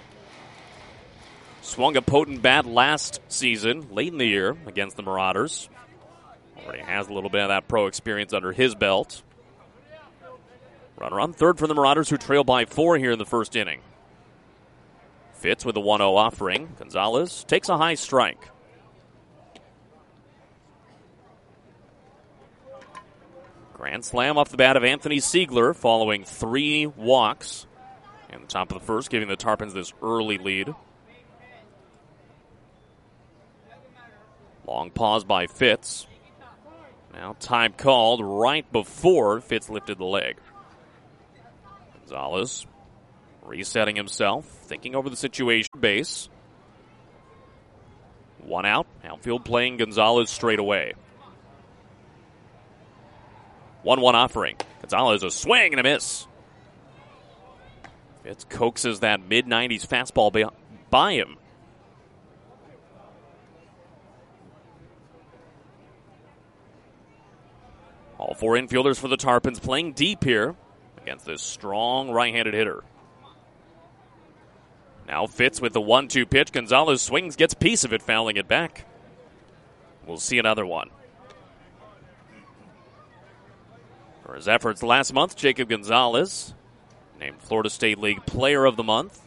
Swung a potent bat last season, late in the year, against the Marauders. Already has a little bit of that pro experience under his belt. Runner on third for the Marauders, who trail by 4 here in the first inning. Fitz with a 1-0 offering. Gonzalez takes a high strike. Grand slam off the bat of Anthony Siegler following 3 walks in the top of the first, giving the Tarpons this early lead. Long pause by Fitz. Now time called right before Fitz lifted the leg. Gonzalez resetting himself, thinking over the situation. Base. 1 out. Outfield playing Gonzalez straight away. 1-1 offering. Gonzalez a swing and a miss. Fitz coaxes that mid-90s fastball by him. All 4 infielders for the Tarpons playing deep here against this strong right-handed hitter. Now Fitz with the 1-2 pitch. Gonzalez swings, gets a piece of it, fouling it back. We'll see another one. For his efforts last month, Jacob Gonzalez named Florida State League Player of the Month.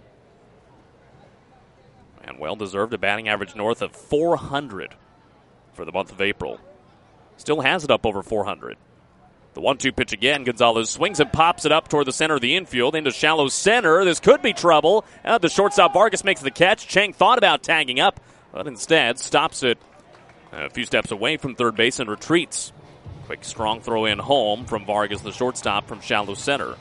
And well-deserved, a batting average north of 400 for the month of April. Still has it up over 400. The 1-2 pitch again. Gonzalez swings and pops it up toward the center of the infield into shallow center. This could be trouble. The shortstop Vargas makes the catch. Chang thought about tagging up, but instead stops it a few steps away from third base and retreats. Quick, strong throw in home from Vargas, the shortstop, from shallow center.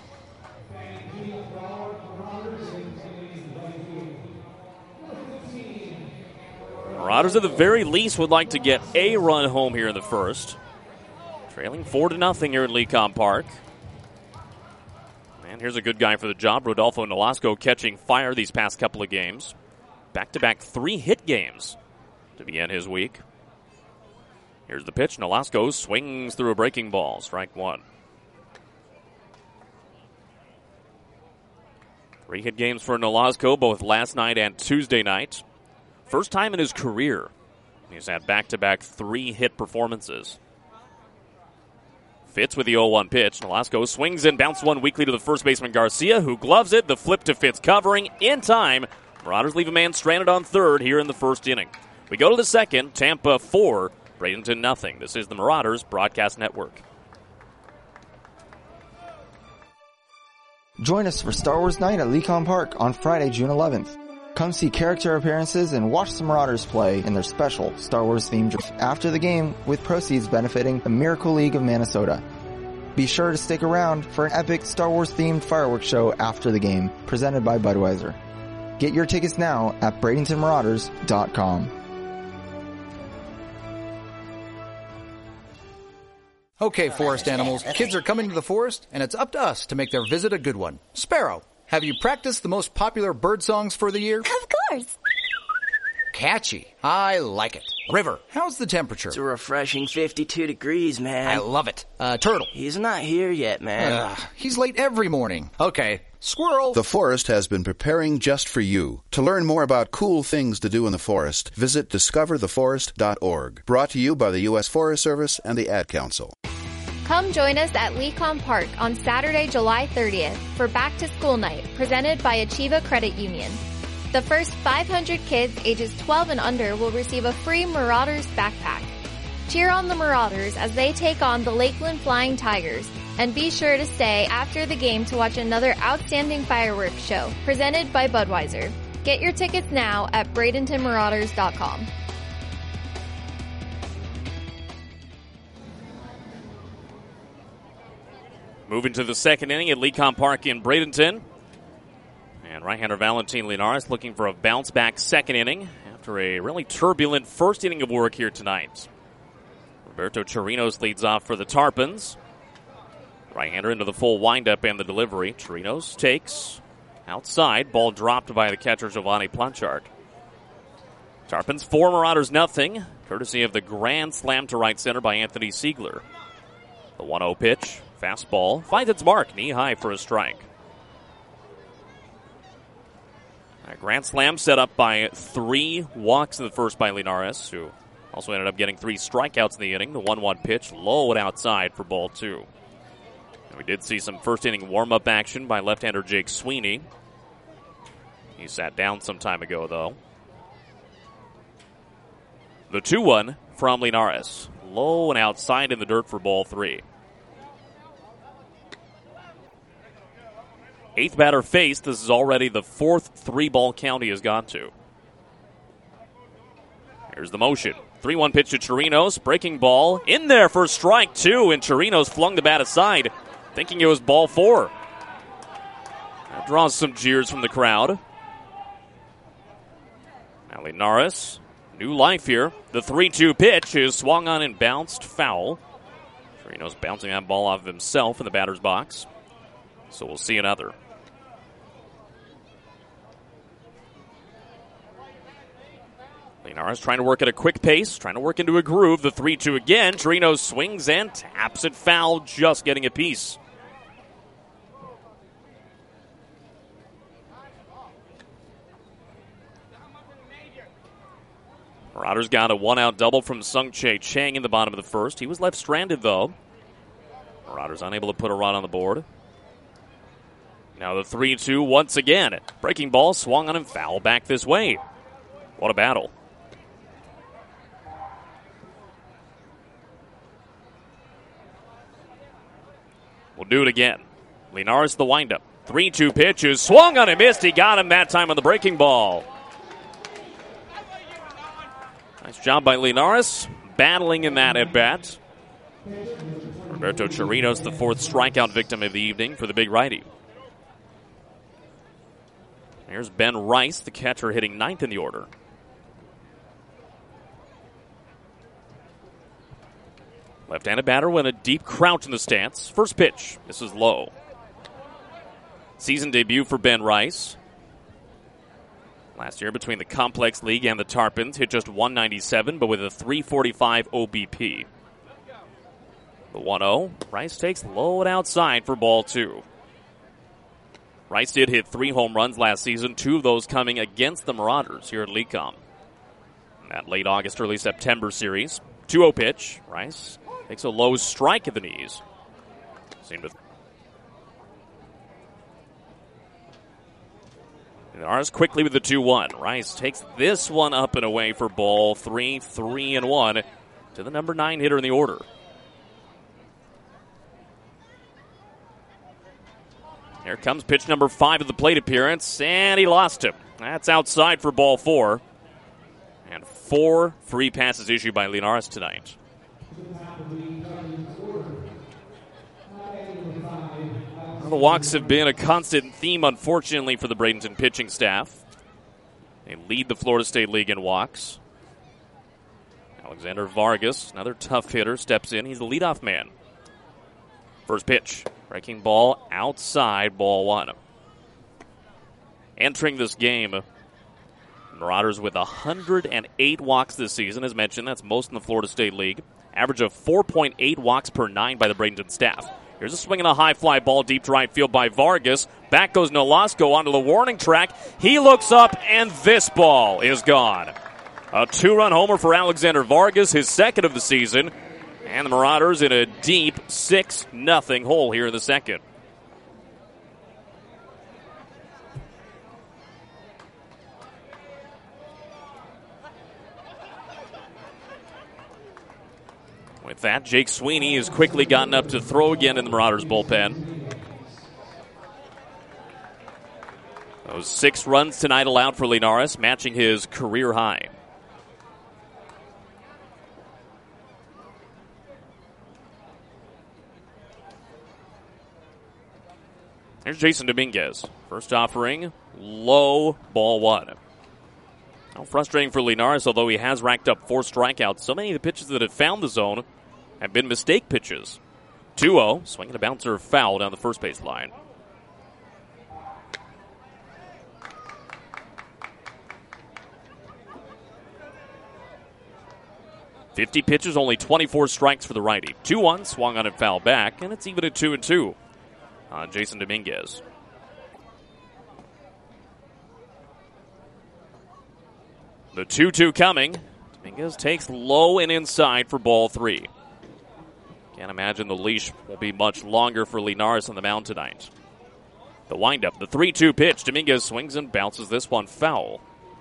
Marauders at the very least would like to get a run home here in the first. Trailing 4-0 here at Lecom Park. And here's a good guy for the job. Rodolfo Nolasco catching fire these past couple of games. Back-to-back 3-hit games to begin his week. Here's the pitch. Nolasco swings through a breaking ball. Strike 1. 3-hit games for Nolasco, both last night and Tuesday night. First time in his career he's had back-to-back 3-hit performances. Fitz with the 0-1 pitch. Nolasco swings and bounces one weakly to the first baseman Garcia, who gloves it. The flip to Fitz covering in time. Marauders leave a man stranded on third here in the first inning. We go to the second. Tampa 4, Bradenton 0. This is the Marauders Broadcast Network. Join us for Star Wars Night at Lecom Park on Friday, June 11th. Come see character appearances and watch the Marauders play in their special Star Wars themed after the game, with proceeds benefiting the Miracle League of Minnesota. Be sure to stick around for an epic Star Wars themed fireworks show after the game, presented by Budweiser. Get your tickets now at BradentonMarauders.com. Okay, forest animals, kids are coming to the forest, and it's up to us to make their visit a good one. Sparrow, have you practiced the most popular bird songs for the year? Of course. Catchy. I like it. River, how's the temperature? It's a refreshing 52 degrees, man. I love it. Turtle. He's not here yet, man. He's late every morning. Okay. Squirrel. The forest has been preparing just for you. To learn more about cool things to do in the forest, visit discovertheforest.org. Brought to you by the U.S. Forest Service and the Ad Council. Come join us at Lecom Park on Saturday, July 30th for Back to School Night, presented by Achieva Credit Union. The first 500 kids ages 12 and under will receive a free Marauders backpack. Cheer on the Marauders as they take on the Lakeland Flying Tigers, and be sure to stay after the game to watch another outstanding fireworks show presented by Budweiser. Get your tickets now at BradentonMarauders.com. Moving to the second inning at Lecom Park in Bradenton. And right-hander Valentin Linares looking for a bounce-back second inning after a really turbulent first inning of work here tonight. Roberto Chirinos leads off for the Tarpons. Right-hander into the full windup and the delivery. Chirinos takes outside. Ball dropped by the catcher Giovanni Planchard. Tarpons 4, Marauders nothing, courtesy of the grand slam to right center by Anthony Siegler. The 1-0 pitch, fastball, finds its mark, knee high for a strike. A grand slam set up by 3 walks in the first by Linares, who also ended up getting 3 strikeouts in the inning. The 1-1 pitch, low and outside for ball 2. And we did see some first inning warm-up action by left-hander Jake Sweeney. He sat down some time ago, though. The 2-1 from Linares. Low and outside in the dirt for ball 3. 8th batter faced. This is already the 4th 3-ball count he has gone to. Here's the motion. 3-1 pitch to Chirinos. Breaking ball. In there for strike 2, and Chirinos flung the bat aside, thinking it was ball 4. That draws some jeers from the crowd. Now Linares, new life here. The 3-2 pitch is swung on and bounced foul. Chirinos bouncing that ball off of himself in the batter's box. So we'll see another. Linares trying to work at a quick pace, trying to work into a groove. The 3-2 again. Chirinos swings and taps it foul, just getting a piece. Marauders got a 1-out double from Sung-Chae Chang in the bottom of the first. He was left stranded, though. Marauders unable to put a run on the board. Now the 3-2 once again. Breaking ball swung on and foul back this way. What a battle. We'll do it again. Linares the windup. 3-2 pitch is swung on and missed. He got him that time on the breaking ball. Nice job by Linares, battling in that at-bat. Roberto Chirinos, the 4th strikeout victim of the evening for the big righty. Here's Ben Rice, the catcher, hitting 9th in the order. Left-handed batter went a deep crouch in the stance. First pitch. This is low. Season debut for Ben Rice. Last year between the Complex League and the Tarpons, hit just .197, but with a .345 OBP. The 1-0. Rice takes low and outside for ball 2. Rice did hit 3 home runs last season, 2 of those coming against the Marauders here at Lecom. In that late August, early September series. 2-0 pitch. Rice takes a low strike at the knees. Linares quickly with the 2-1. Rice takes this one up and away for ball 3, 3-1 to the number 9 hitter in the order. Here comes pitch number 5 of the plate appearance, and he lost him. That's outside for ball 4. And 4 free passes issued by Linares tonight. Well, the walks have been a constant theme, unfortunately, for the Bradenton pitching staff. They lead the Florida State League in walks. Alexander Vargas, another tough hitter, steps in. He's the leadoff man. First pitch. Breaking ball outside, ball 1. Entering this game, Marauders with 108 walks this season. As mentioned, that's most in the Florida State League. Average of 4.8 walks per 9 by the Bradenton staff. Here's a swing and a high fly ball deep to right field by Vargas. Back goes Nolasco onto the warning track. He looks up, and this ball is gone. A 2-run homer for Alexander Vargas, his 2nd of the season. And the Marauders in a deep 6-0 hole here in the 2nd. With that, Jake Sweeney has quickly gotten up to throw again in the Marauders bullpen. Those 6 runs tonight allowed for Linares, matching his career high. Here's Jason Dominguez. First offering, low, ball 1. Well, frustrating for Linares, although he has racked up 4 strikeouts. So many of the pitches that have found the zone have been mistake pitches. 2-0, swinging a bouncer foul down the first base line. .50 pitches, only 24 strikes for the righty. 2-1, swung on and foul back, and it's even at 2-2 on Jason Dominguez. The 2-2 coming. Dominguez takes low and inside for ball 3. Can't imagine the leash will be much longer for Linares on the mound tonight. The windup, the 3-2 pitch. Dominguez swings and bounces this one foul.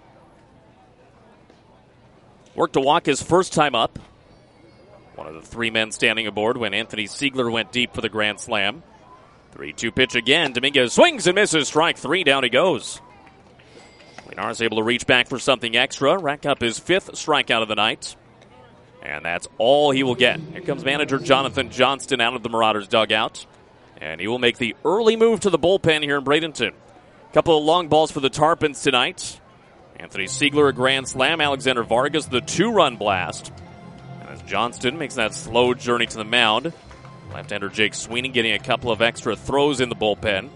Worked to walk his first time up. One of the 3 men standing aboard when Anthony Siegler went deep for the grand slam. 3-2 pitch again. Dominguez swings and misses. Strike 3. Down he goes. Linares able to reach back for something extra. Rack up his 5th strikeout of the night. And that's all he will get. Here comes manager Jonathan Johnston out of the Marauders dugout. And he will make the early move to the bullpen here in Bradenton. Couple of long balls for the Tarpons tonight. Anthony Siegler a grand slam. Alexander Vargas the 2-run blast. And as Johnston makes that slow journey to the mound, left-hander Jake Sweeney getting a couple of extra throws in the bullpen.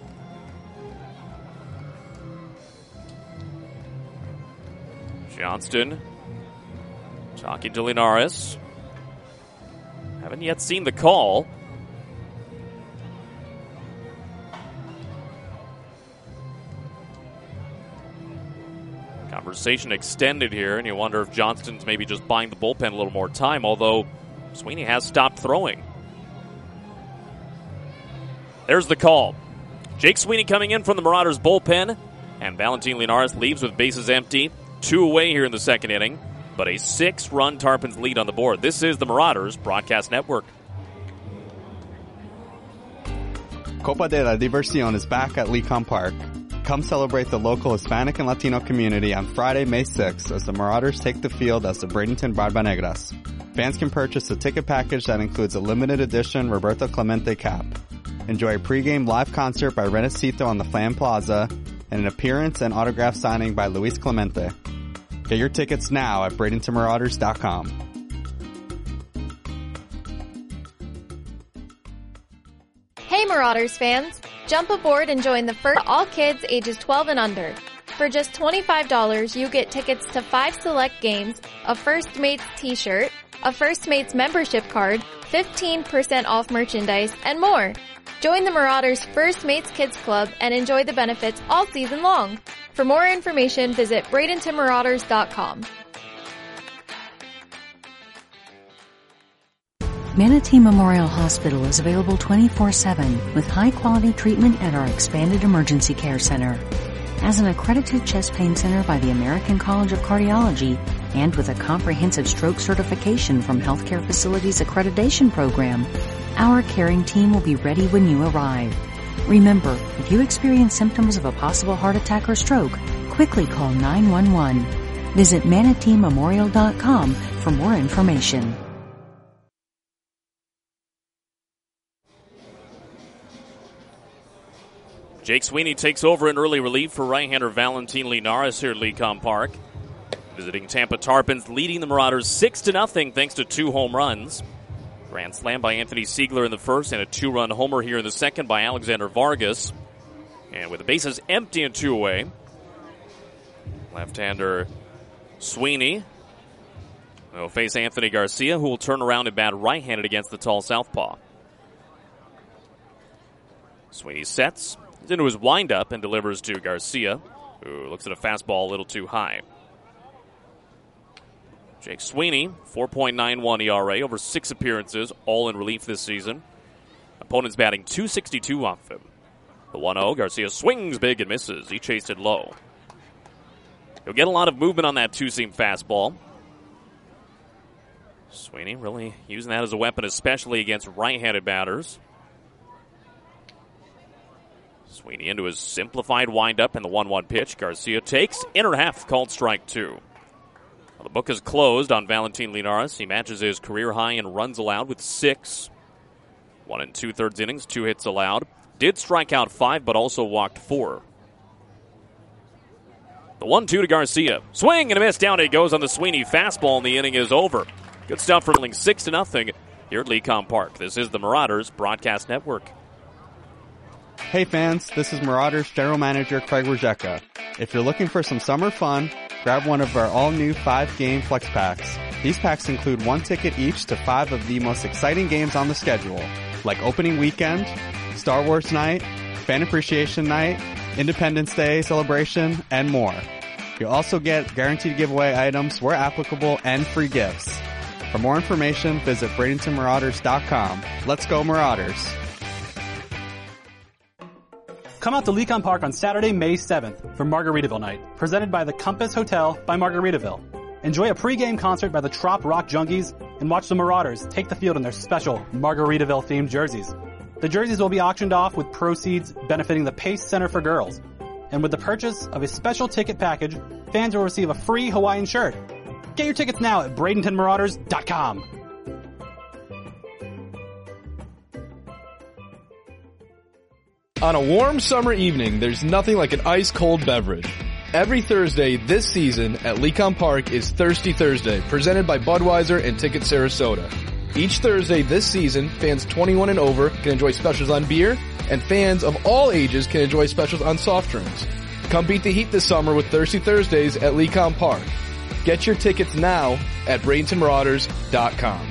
Johnston talking to Linares. Haven't yet seen the call. Conversation extended here, and you wonder if Johnston's maybe just buying the bullpen a little more time, although Sweeney has stopped throwing. There's the call. Jake Sweeney coming in from the Marauders bullpen, and Valentin Linares leaves with bases empty. 2 away here in the second inning, but a 6-run Tarpons lead on the board. This is the Marauders Broadcast Network. Copa de la Diversión is back at Lecom Park. Come celebrate the local Hispanic and Latino community on Friday, May 6th as the Marauders take the field as the Bradenton Barbanegras. Fans can purchase a ticket package that includes a limited edition Roberto Clemente cap. Enjoy a pregame live concert by Renacito on the Flam Plaza and an appearance and autograph signing by Luis Clemente. Get your tickets now at BradentonMarauders.com. Hey Marauders fans! Jump aboard and join the first all kids ages 12 and under. For just $25, you get tickets to 5 select games, a First Mates t-shirt, a First Mates membership card, 15% off merchandise, and more. Join the Marauders First Mates Kids Club and enjoy the benefits all season long. For more information, visit BradentonMarauders.com. Manatee Memorial Hospital is available 24/7 with high-quality treatment at our expanded emergency care center. As an accredited chest pain center by the American College of Cardiology and with a comprehensive stroke certification from Healthcare Facilities Accreditation Program, our caring team will be ready when you arrive. Remember, if you experience symptoms of a possible heart attack or stroke, quickly call 911. Visit ManateeMemorial.com for more information. Jake Sweeney takes over in early relief for right-hander Valentin Linares here at Lecom Park. Visiting Tampa Tarpons, leading the Marauders 6-0 thanks to 2 home runs. Grand slam by Anthony Siegler in the first and a 2-run homer here in the second by Alexander Vargas. And with the bases empty and 2 away, left-hander Sweeney will face Anthony Garcia, who will turn around and bat right-handed against the tall southpaw. Sweeney sets into his windup and delivers to Garcia, who looks at a fastball a little too high. Jake Sweeney, 4.91 ERA, over 6 appearances, all in relief this season. Opponent's batting .262 off him. The 1-0, Garcia swings big and misses. He chased it low. He'll get a lot of movement on that 2-seam fastball. Sweeney really using that as a weapon, especially against right-handed batters. Sweeney into his simplified windup and the 1-1 pitch. Garcia takes, inner half, called strike 2. Well, the book is closed on Valentin Linares. He matches his career high in runs allowed with 6. 1 2/3 innings, 2 hits allowed. Did strike out 5, but also walked 4. The 1-2 to Garcia. Swing and a miss. Down it goes on the Sweeney fastball, and the inning is over. Good stuff for 6-0 here at Lecom Park. This is the Marauders Broadcast Network. Hey fans, this is Marauders General Manager Craig Rajeka. If you're looking for some summer fun, grab one of our all-new 5-game flex packs. These packs include 1 ticket each to 5 of the most exciting games on the schedule, like Opening Weekend, Star Wars Night, Fan Appreciation Night, Independence Day celebration, and more. You'll also get guaranteed giveaway items where applicable and free gifts. For more information, visit BradentonMarauders.com. Let's go Marauders! Come out to Lecom Park on Saturday, May 7th for Margaritaville Night, presented by the Compass Hotel by Margaritaville. Enjoy a pregame concert by the Trop Rock Junkies and watch the Marauders take the field in their special Margaritaville-themed jerseys. The jerseys will be auctioned off with proceeds benefiting the Pace Center for Girls. And with the purchase of a special ticket package, fans will receive a free Hawaiian shirt. Get your tickets now at BradentonMarauders.com. On a warm summer evening, there's nothing like an ice-cold beverage. Every Thursday this season at Lecom Park is Thirsty Thursday, presented by Budweiser and Ticket Sarasota. Each Thursday this season, fans 21 and over can enjoy specials on beer, and fans of all ages can enjoy specials on soft drinks. Come beat the heat this summer with Thirsty Thursdays at Lecom Park. Get your tickets now at BradentonMarauders.com.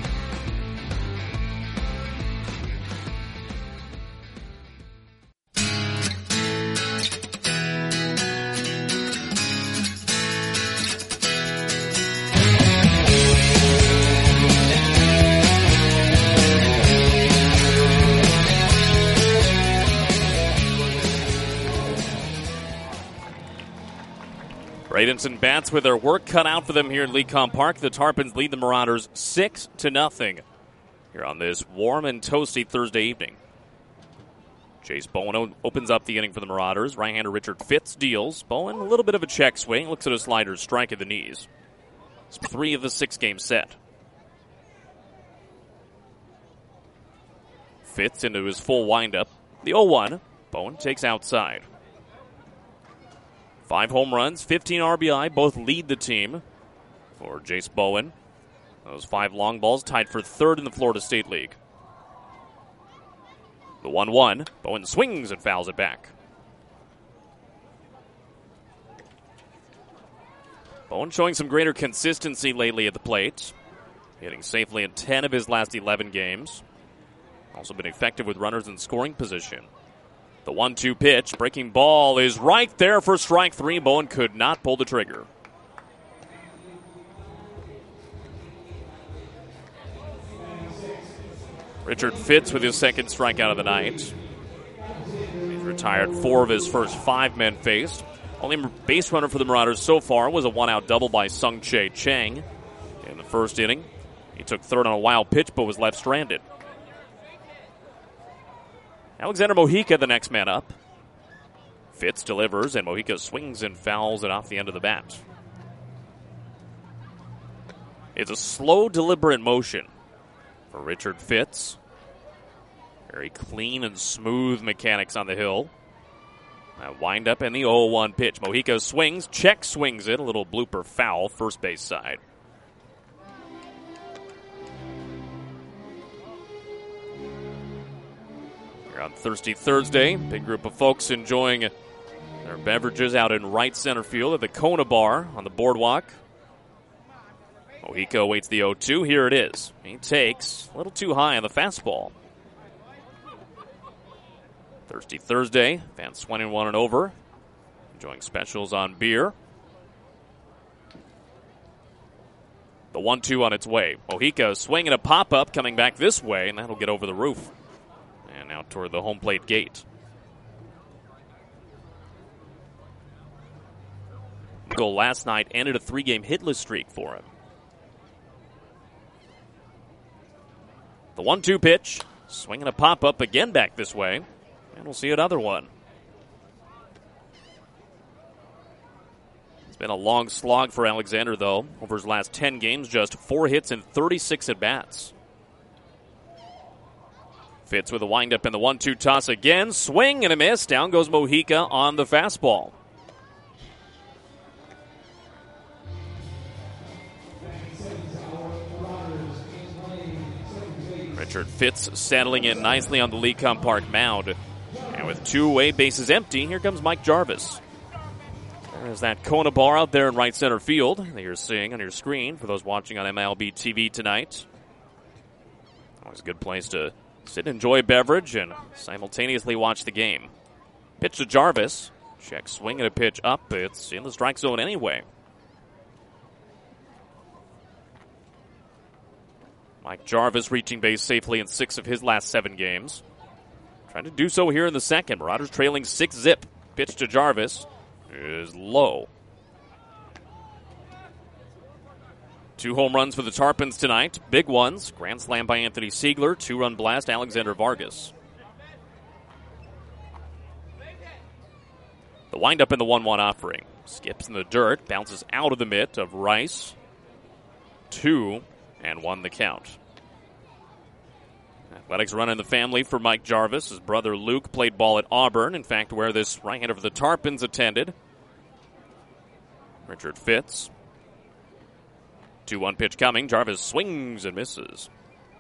Bradenton bats with their work cut out for them here in Lecom Park. The Tarpons lead the Marauders 6-0 here on this warm and toasty Thursday evening. Chase Bowen opens up the inning for the Marauders. Right-hander Richard Fitz deals. Bowen, a little bit of a check swing. Looks at a slider, strike at the knees. It's 3 of the 6-game set. Fitz into his full windup. The 0-1. Bowen takes outside. 5 home runs, 15 RBI, both lead the team for Jace Bowen. Those 5 long balls tied for 3rd in the Florida State League. The 1-1, Bowen swings and fouls it back. Bowen showing some greater consistency lately at the plate, hitting safely in 10 of his last 11 games. Also been effective with runners in scoring position. The 1-2 pitch, breaking ball is right there for strike 3. Bowen could not pull the trigger. Richard Fitz with his second strikeout of the night. He's retired 4 of his first 5 men faced. Only base runner for the Marauders so far was a 1-out double by Sung-Chae Chang in the first inning. He took 3rd on a wild pitch but was left stranded. Alexander Mojica, the next man up. Fitz delivers, and Mojica swings and fouls it off the end of the bat. It's a slow, deliberate motion for Richard Fitz. Very clean and smooth mechanics on the hill. That wind up and the 0-1 pitch. Mojica swings, check swings it, a little blooper foul, first base side. On Thirsty Thursday, big group of folks enjoying their beverages out in right center field at the Kona Bar on the boardwalk. Mojica awaits the 0-2. Here it is. He takes a little too high on the fastball. Thirsty Thursday, fans 21 and over, enjoying specials on beer. The 1-2 on its way. Mojica swinging a pop-up coming back this way, and that'll get over the roof. And out toward the home plate gate. Goal last night ended a 3-game hitless streak for him. The 1-2 pitch, swinging a pop-up again back this way, and we'll see another one. It's been a long slog for Alexander, though. Over his last 10 games, just 4 hits and 36 at-bats. Fitz with a windup in the 1-2 toss again. Swing and a miss. Down goes Mojica on the fastball. Richard Fitz settling in nicely on the Lecom Park mound. And with 2 away, bases empty, here comes Mike Jarvis. There's that Kona bar out there in right center field that you're seeing on your screen for those watching on MLB TV tonight. Always a good place to sit and enjoy a beverage and simultaneously watch the game. Pitch to Jarvis. Check swing and a pitch up. It's in the strike zone anyway. Mike Jarvis reaching base safely in 6 of his last 7 games. Trying to do so here in the second. Marauders trailing 6-zip. Pitch to Jarvis is low. 2 home runs for the Tarpons tonight. Big ones. Grand slam by Anthony Siegler. 2-run blast, Alexander Vargas. The windup in the 1-1 offering. Skips in the dirt. Bounces out of the mitt of Rice. 2-1 the count. Athletics run in the family for Mike Jarvis. His brother Luke played ball at Auburn. In fact, where this right-hander for the Tarpons attended. Richard Fitz. 2-1 pitch coming. Jarvis swings and misses.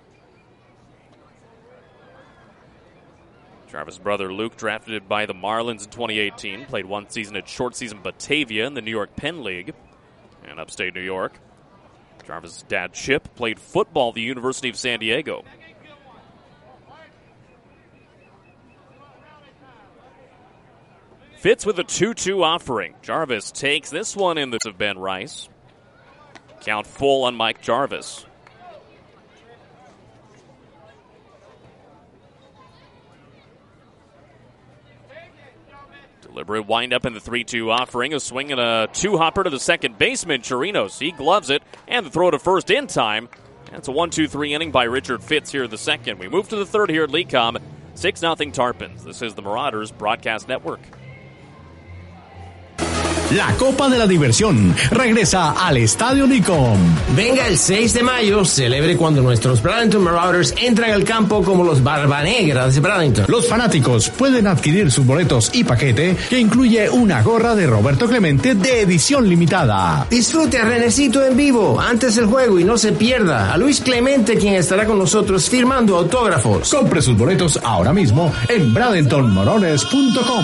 Jarvis' brother Luke, drafted by the Marlins in 2018, played 1 season at short season Batavia in the New York Penn League in upstate New York. Jarvis' dad Chip played football at the University of San Diego. Fitz with a 2-2 offering. Jarvis takes this one in the of Ben Rice. Count full on Mike Jarvis. Deliberate windup in the 3-2 offering. A swing and a 2-hopper to the second baseman, Chirinos. He gloves it, and the throw to first in time. That's a 1-2-3 inning by Richard Fitz here in the second. We move to the third here at Lecom. 6-0 Tarpons. This is the Marauders Broadcast Network. La Copa de la Diversión regresa al Estadio Lecom. Venga el 6 de mayo, celebre cuando nuestros Bradenton Marauders entran al campo como los Barbanegras de Bradenton. Los fanáticos pueden adquirir sus boletos y paquete que incluye una gorra de Roberto Clemente de edición limitada. Disfrute a Renecito en vivo antes del juego y no se pierda a Luis Clemente, quien estará con nosotros firmando autógrafos. Compre sus boletos ahora mismo en bradentonmorones.com.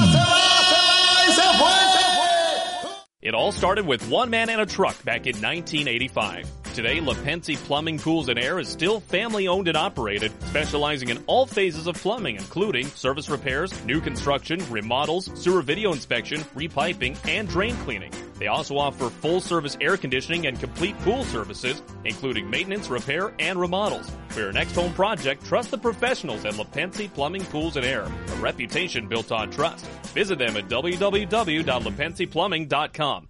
It all started with one man and a truck back in 1985. Today, LaPensi Plumbing, Pools, and Air is still family-owned and operated, specializing in all phases of plumbing, including service repairs, new construction, remodels, sewer video inspection, repiping, and drain cleaning. They also offer full-service air conditioning and complete pool services, including maintenance, repair, and remodels. For your next home project, trust the professionals at LaPensi Plumbing, Pools, and Air, a reputation built on trust. Visit them at www.lapensiplumbing.com.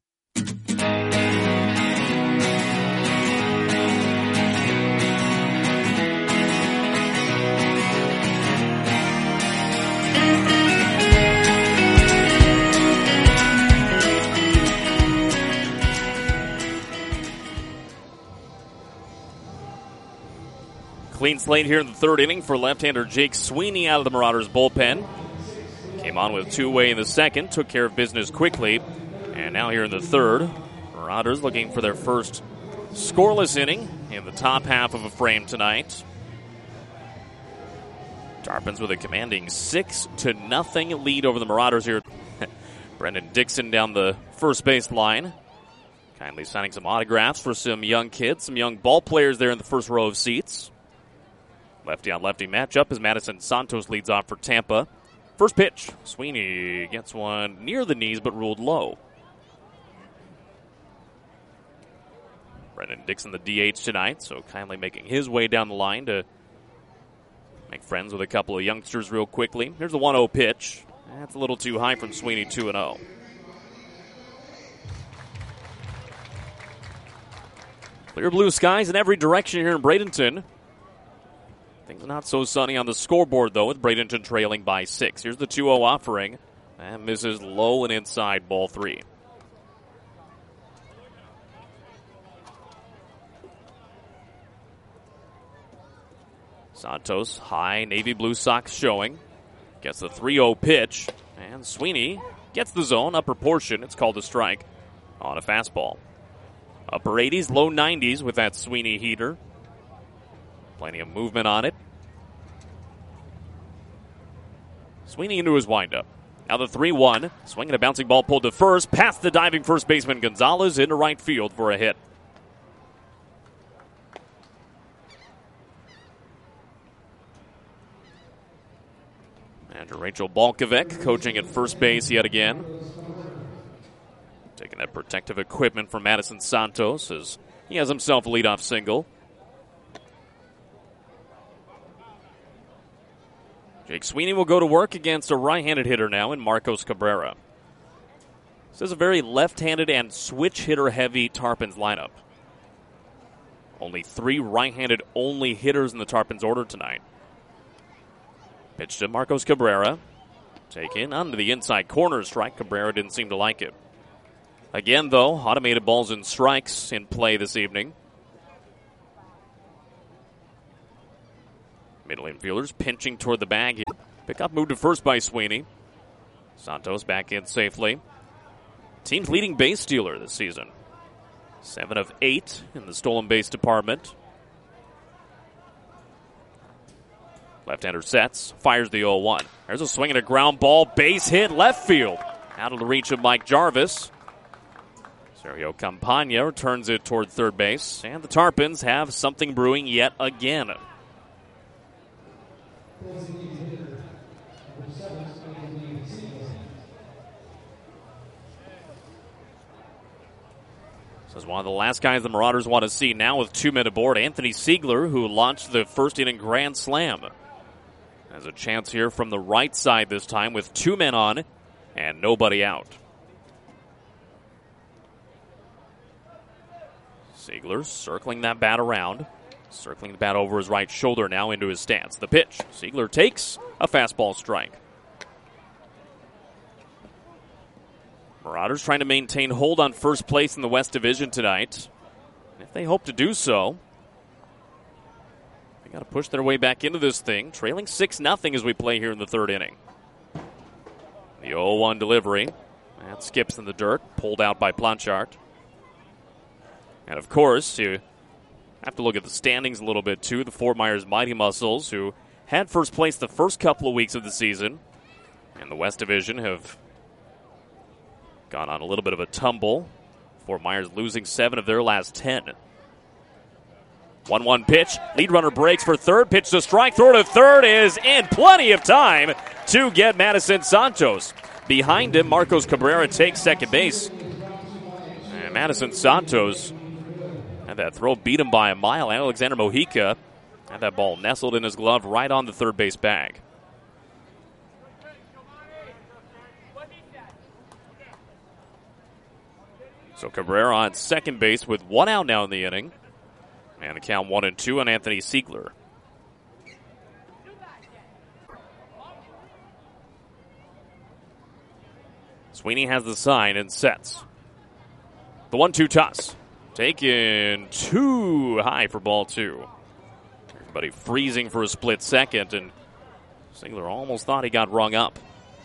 Clean slate here in the third inning for left-hander Jake Sweeney out of the Marauders bullpen. Came on with 2 away in the second, took care of business quickly. And now here in the third, Marauders looking for their first scoreless inning in the top half of a frame tonight. Tarpons with a commanding 6-0 lead over the Marauders here. Brendan Dixon down the first base line. Kindly signing some autographs for some young kids, some young ball players there in the first row of seats. Lefty on lefty matchup as Madison Santos leads off for Tampa. First pitch, Sweeney gets one near the knees but ruled low. Brendan Dixon the DH tonight, so kindly making his way down the line to make friends with a couple of youngsters real quickly. Here's the 1-0 pitch. That's a little too high from Sweeney, 2-0. Clear blue skies in every direction here in Bradenton. Things are not so sunny on the scoreboard, though, with Bradenton trailing by 6. Here's the 2-0 offering. And misses low and inside, ball 3. Santos, high navy blue socks showing. Gets the 3-0 pitch. And Sweeney gets the zone, upper portion. It's called a strike on a fastball. Upper 80s, low 90s with that Sweeney heater. Plenty of movement on it. Sweeney into his windup. Now the 3-1. Swinging a bouncing ball pulled to first. Past the diving first baseman Gonzalez into right field for a hit. And Rachel Balkovec coaching at first base yet again. Taking that protective equipment from Madison Santos as he has himself a leadoff single. Jake Sweeney will go to work against a right-handed hitter now in Marcos Cabrera. This is a very left-handed and switch hitter-heavy Tarpons lineup. Only 3 right-handed only hitters in the Tarpons order tonight. Pitch to Marcos Cabrera. Taken onto the inside corner strike. Cabrera didn't seem to like it. Again, though, automated balls and strikes in play this evening. Middle infielders pinching toward the bag. Pickup moved to first by Sweeney. Santos back in safely. Team's leading base stealer this season. 7 of 8 in the stolen base department. Left-hander sets, fires the 0-1. There's a swing and a ground ball, base hit, left field. Out of the reach of Mike Jarvis. Sergio Campagna turns it toward third base, and the Tarpons have something brewing yet again. This is one of the last guys the Marauders want to see now with 2 men aboard. Anthony Siegler, who launched the first inning grand slam. Has a chance here from the right side this time with 2 men on and nobody out. Siegler circling that bat around. Circling the bat over his right shoulder now into his stance. The pitch. Siegler takes a fastball strike. Marauders trying to maintain hold on first place in the West Division tonight. If they hope to do so, they got to push their way back into this thing. Trailing 6-0 as we play here in the third inning. The 0-1 delivery. That skips in the dirt. Pulled out by Planchart. And of course, you have to look at the standings a little bit too. The Fort Myers Mighty Muscles, who had first place the first couple of weeks of the season, and the West Division have gone on a little bit of a tumble. Fort Myers losing 7 of their last 10. 1-1 pitch. Lead runner breaks for third. Pitch to strike. Throw to third is in. Plenty of time to get Madison Santos. Behind him, Marcos Cabrera takes second base. And Madison Santos had that throw beat him by a mile. Alexander Mojica had that ball nestled in his glove right on the third base bag. So Cabrera on second base with 1 out now in the inning. And the count 1-2 on Anthony Siegler. Sweeney has the sign and sets. The 1-2 toss. Taken too high for ball 2. Everybody freezing for a split second, and Siegler almost thought he got rung up.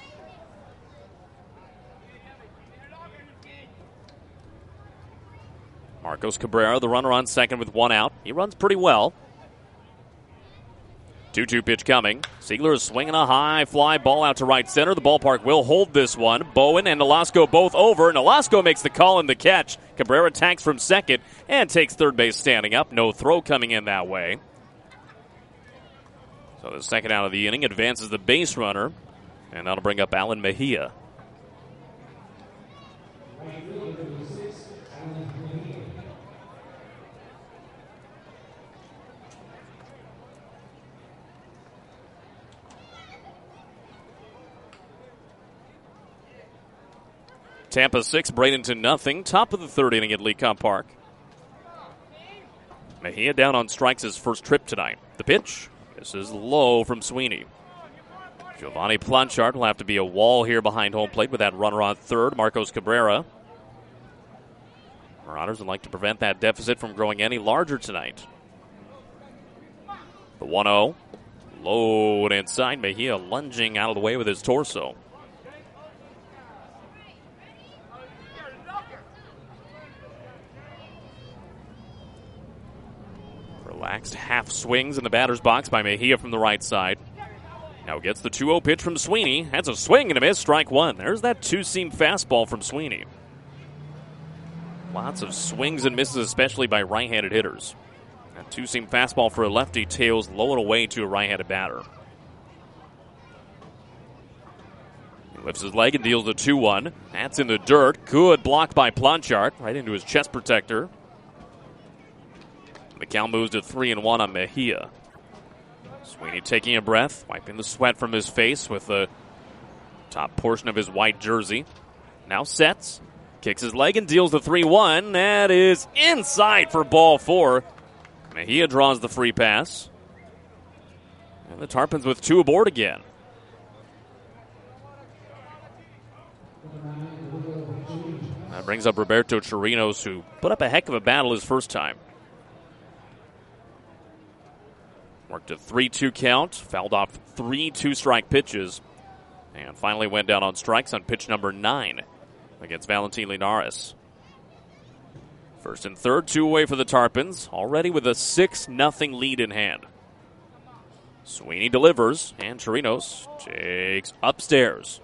Marcos Cabrera, the runner on second with 1 out. He runs pretty well. 2-2 pitch coming. Siegler is swinging a high fly ball out to right center. The ballpark will hold this one. Bowen and Nolasco both over. Nolasco makes the call and the catch. Cabrera tags from second and takes third base standing up. No throw coming in that way. So the second out of the inning advances the base runner, and that'll bring up Alan Mejia. Tampa 6, Bradenton nothing. Top of the third inning at Lecomte Park. Mejia down on strikes his first trip tonight. The pitch. This is low from Sweeney. Giovanni Planchart will have to be a wall here behind home plate with that runner on third, Marcos Cabrera. Marauders would like to prevent that deficit from growing any larger tonight. The 1-0. Low and inside. Mejia lunging out of the way with his torso. Relaxed half swings in the batter's box by Mejia from the right side. Now Now gets the 2-0 pitch from Sweeney. That's a swing and a miss, strike one. There's that two-seam fastball from Sweeney. Lots of swings and misses, especially by right-handed hitters. That two-seam fastball for a lefty tails low and away to a right-handed batter. He lifts his leg and deals the 2-1. That's in the dirt. Good block by Planchart, right into his chest protector. The count moves to 3-1 on Mejia. Sweeney taking a breath, wiping the sweat from his face with the top portion of his white jersey. Now sets, kicks his leg and deals the 3-1. That is inside for ball 4. Mejia draws the free pass. And the Tarpons with 2 aboard again. That brings up Roberto Chirinos, who put up a heck of a battle his first time. Worked a 3-2 count, fouled off 3 two-strike pitches, and finally went down on strikes on pitch number 9 against Valentin Linares. First and third, 2 away for the Tarpons, already with a 6-0 lead in hand. Sweeney delivers, and Chirinos takes upstairs.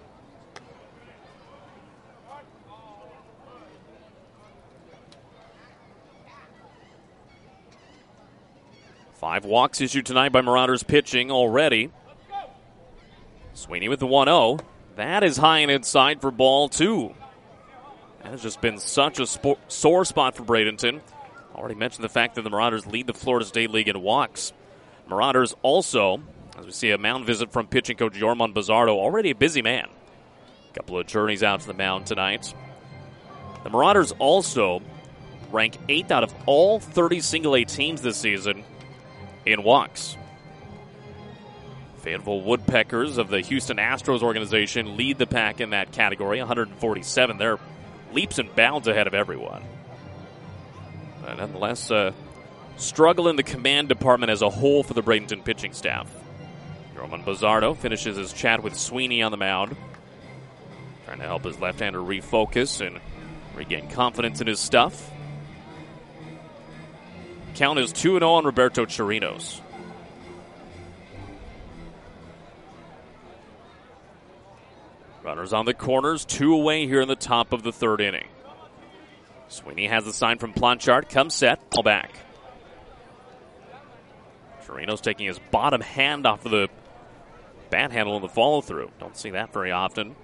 Five walks issued tonight by Marauders pitching already. Sweeney with the 1-0. That is high and inside for ball 2. That has just been such a sore spot for Bradenton. Already mentioned the fact that the Marauders lead the Florida State League in walks. Marauders also, as we see a mound visit from pitching coach Yorman Bazardo, already a busy man. A couple of journeys out to the mound tonight. The Marauders also rank 8th out of all 30 single-A teams this season in walks. Fayetteville Woodpeckers of the Houston Astros organization lead the pack in that category, 147. They're leaps and bounds ahead of everyone. But nonetheless, struggle in the command department as a whole for the Bradenton pitching staff. Roman Bazardo finishes his chat with Sweeney on the mound, trying to help his left-hander refocus and regain confidence in his stuff. Count is 2-0 on Roberto Chirinos. Runners on the corners, 2 away here in the top of the third inning. Sweeney has the sign from Planchart, comes set, ball back. Chirinos taking his bottom hand off of the bat handle in the follow-through. Don't see that very often.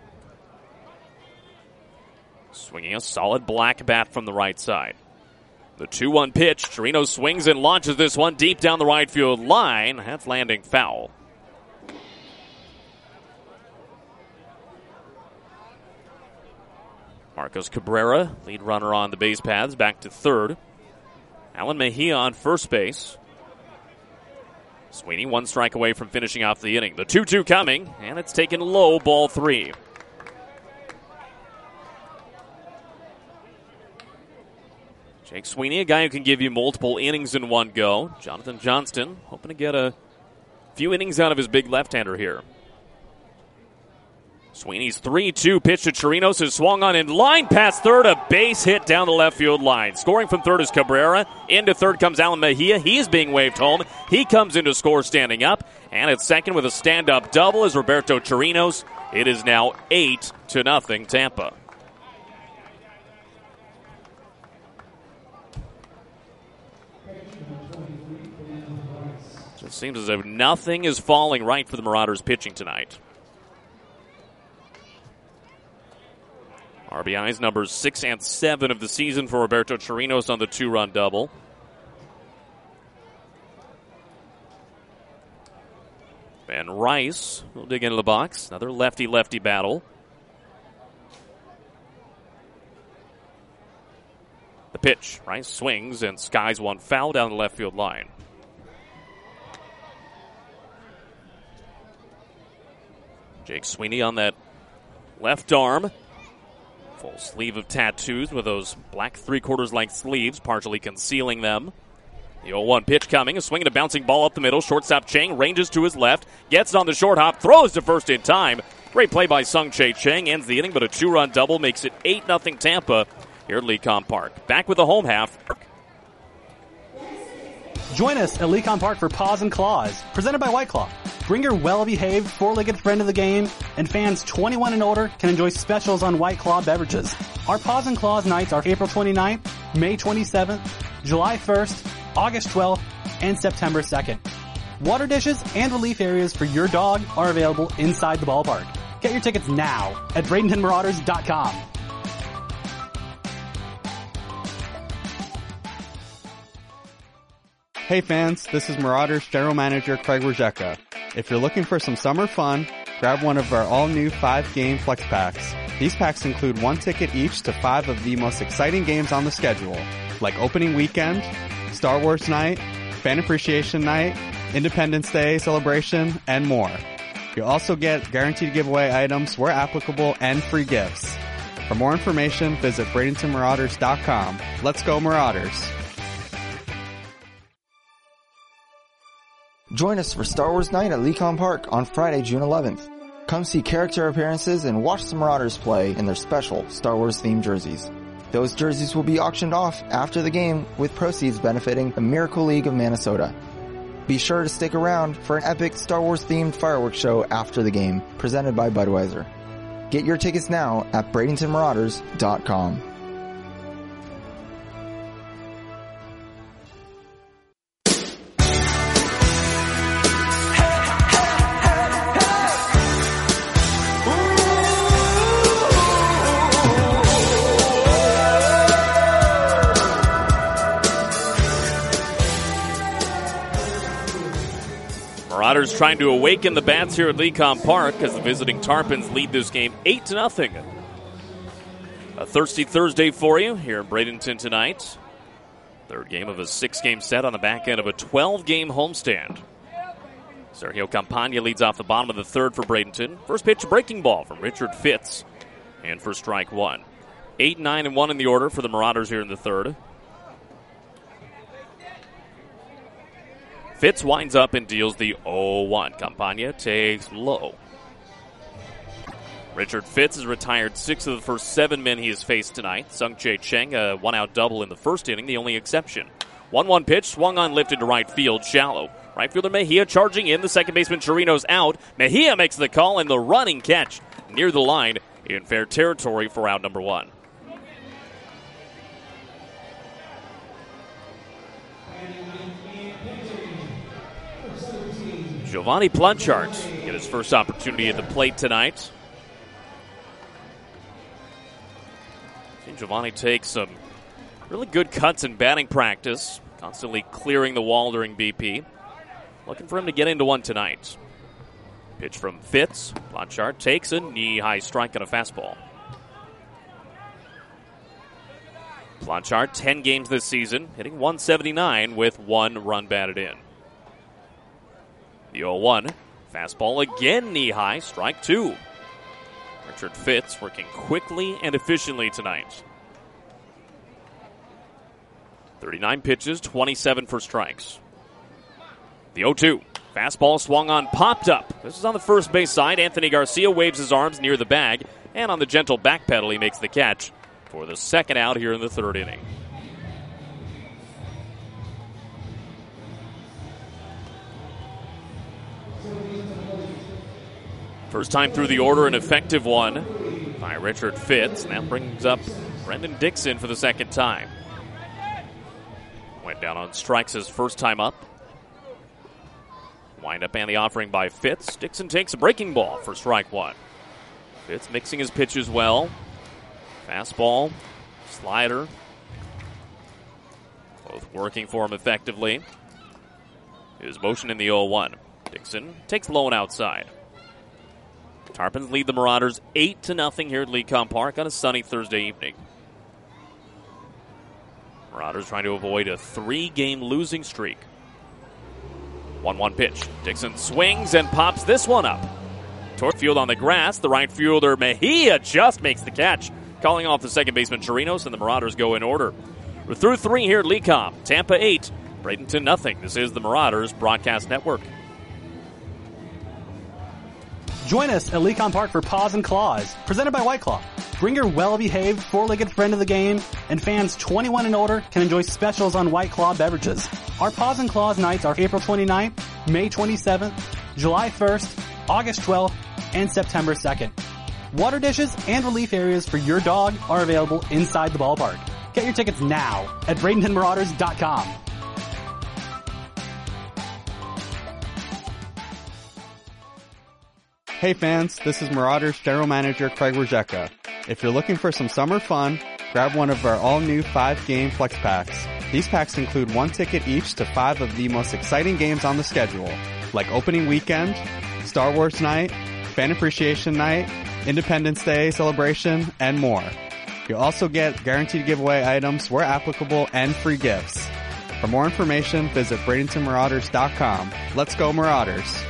Swinging a solid black bat from the right side. The 2-1 pitch. Chirinos swings and launches this one deep down the right field line. That's landing foul. Marcos Cabrera, lead runner on the base paths, back to third. Alan Mejia on first base. Sweeney 1 strike away from finishing off the inning. The 2-2 coming, and it's taken low, ball 3. Jake Sweeney, a guy who can give you multiple innings in one go. Jonathan Johnston hoping to get a few innings out of his big left-hander here. Sweeney's 3-2 pitch to Chirinos is swung on in line past third, a base hit down the left field line. Scoring from third is Cabrera. Into third comes Alan Mejia. He's being waved home. He comes in to score standing up. And at second with a stand-up double is Roberto Chirinos. It is now 8-0 Tampa. Just seems as if nothing is falling right for the Marauders pitching tonight. RBIs numbers 6 and 7 of the season for Roberto Chirinos on the 2-run double. Ben Rice will dig into the box. Another lefty-lefty battle. The pitch. Rice swings and skies one foul down the left field line. Jake Sweeney on that left arm. Full sleeve of tattoos with those black 3/4 length sleeves, partially concealing them. The 0-1 pitch coming, a swing and a bouncing ball up the middle. Shortstop Chang ranges to his left, gets it on the short hop, throws to first in time. Great play by Sung Chae Chang, ends the inning, but a 2-run double makes it 8-0 Tampa here at Lecom Park. Back with the home half. Join us at Lecom Park for Paws and Claws, presented by White Claw. Bring your well-behaved four-legged friend to the game, and fans 21 and older can enjoy specials on White Claw beverages. Our Paws and Claws nights are April 29th, May 27th, July 1st, August 12th, and September 2nd. Water dishes and relief areas for your dog are available inside the ballpark. Get your tickets now at BradentonMarauders.com. Hey fans, this is Marauders General Manager Craig Rajeka. If you're looking for some summer fun, grab one of our all-new 5-game flex packs. These packs include 1 ticket each to 5 of the most exciting games on the schedule, like Opening Weekend, Star Wars Night, Fan Appreciation Night, Independence Day Celebration, and more. You'll also get guaranteed giveaway items where applicable and free gifts. For more information, visit BradentonMarauders.com. Let's go Marauders! Join us for Star Wars Night at Lecon Park on Friday, June 11th. Come see character appearances and watch the Marauders play in their special Star Wars themed jerseys. Those jerseys will be auctioned off after the game with proceeds benefiting the Miracle League of Minnesota. Be sure to stick around for an epic Star Wars themed fireworks show after the game presented by Budweiser. Get your tickets now at BradentonMarauders.com. Marauders trying to awaken the bats here at Lecon Park as the visiting Tarpons lead this game 8-0. A thirsty Thursday for you here in Bradenton tonight. Third game of a 6-game set on the back end of a 12-game homestand. Sergio Campagna leads off the bottom of the third for Bradenton. First pitch, breaking ball from Richard Fitz. And for strike one. 8-9-1 in the order for the Marauders here in the third. Fitz winds up and deals the 0-1. Campagna takes low. Richard Fitz has retired 6 of the first 7 men he has faced tonight. Sung Jae Cheng, a 1-out double in the first inning, the only exception. 1-1 pitch, swung on, lifted to right field, shallow. Right fielder Mejia charging in. The second baseman Chirino's out. Mejia makes the call and the running catch near the line in fair territory for out number 1. Giovanni Planchart get his first opportunity at the plate tonight. Seen Giovanni take some really good cuts in batting practice, constantly clearing the wall during BP. Looking for him to get into one tonight. Pitch from Fitz. Planchart takes a knee-high strike on a fastball. Planchart, 10 games this season, hitting .179 with 1 run batted in. The 0-1. Fastball again knee-high, strike 2. Richard Fitz working quickly and efficiently tonight. 39 pitches, 27 for strikes. The 0-2. Fastball swung on, popped up. This is on the first base side. Anthony Garcia waves his arms near the bag, and on the gentle back pedal, he makes the catch for the second out here in the third inning. First time through the order, an effective one by Richard Fitz. And that brings up Brendan Dixon for the second time. Went down on strikes his first time up. Wind up and the offering by Fitz. Dixon takes a breaking ball for strike 1. Fitz mixing his pitches well. Fastball, slider, both working for him effectively. His motion in the 0-1. Dixon takes low and outside. Tarpons lead the Marauders 8-0 here at Lecon Park on a sunny Thursday evening. Marauders trying to avoid a 3-game losing streak. 1-1 pitch. Dixon swings and pops this one up. Toward field on the grass. The right fielder Mejia just makes the catch, calling off the second baseman Chirinos, and the Marauders go in order. We're through 3 here at Lecom. Tampa 8, Bradenton nothing. This is the Marauders Broadcast Network. Join us at Lecon Park for Paws and Claws, presented by White Claw. Bring your well-behaved four-legged friend to the game, and fans 21 and older can enjoy specials on White Claw beverages. Our Paws and Claws nights are April 29th, May 27th, July 1st, August 12th, and September 2nd. Water dishes and relief areas for your dog are available inside the ballpark. Get your tickets now at BradentonMarauders.com. Hey fans, this is Marauders General Manager Craig Rajeka. If you're looking for some summer fun, grab one of our all-new 5-game flex packs. These packs include 1 ticket each to 5 of the most exciting games on the schedule, like Opening Weekend, Star Wars Night, Fan Appreciation Night, Independence Day Celebration, and more. You'll also get guaranteed giveaway items where applicable and free gifts. For more information, visit BradentonMarauders.com. Let's go Marauders!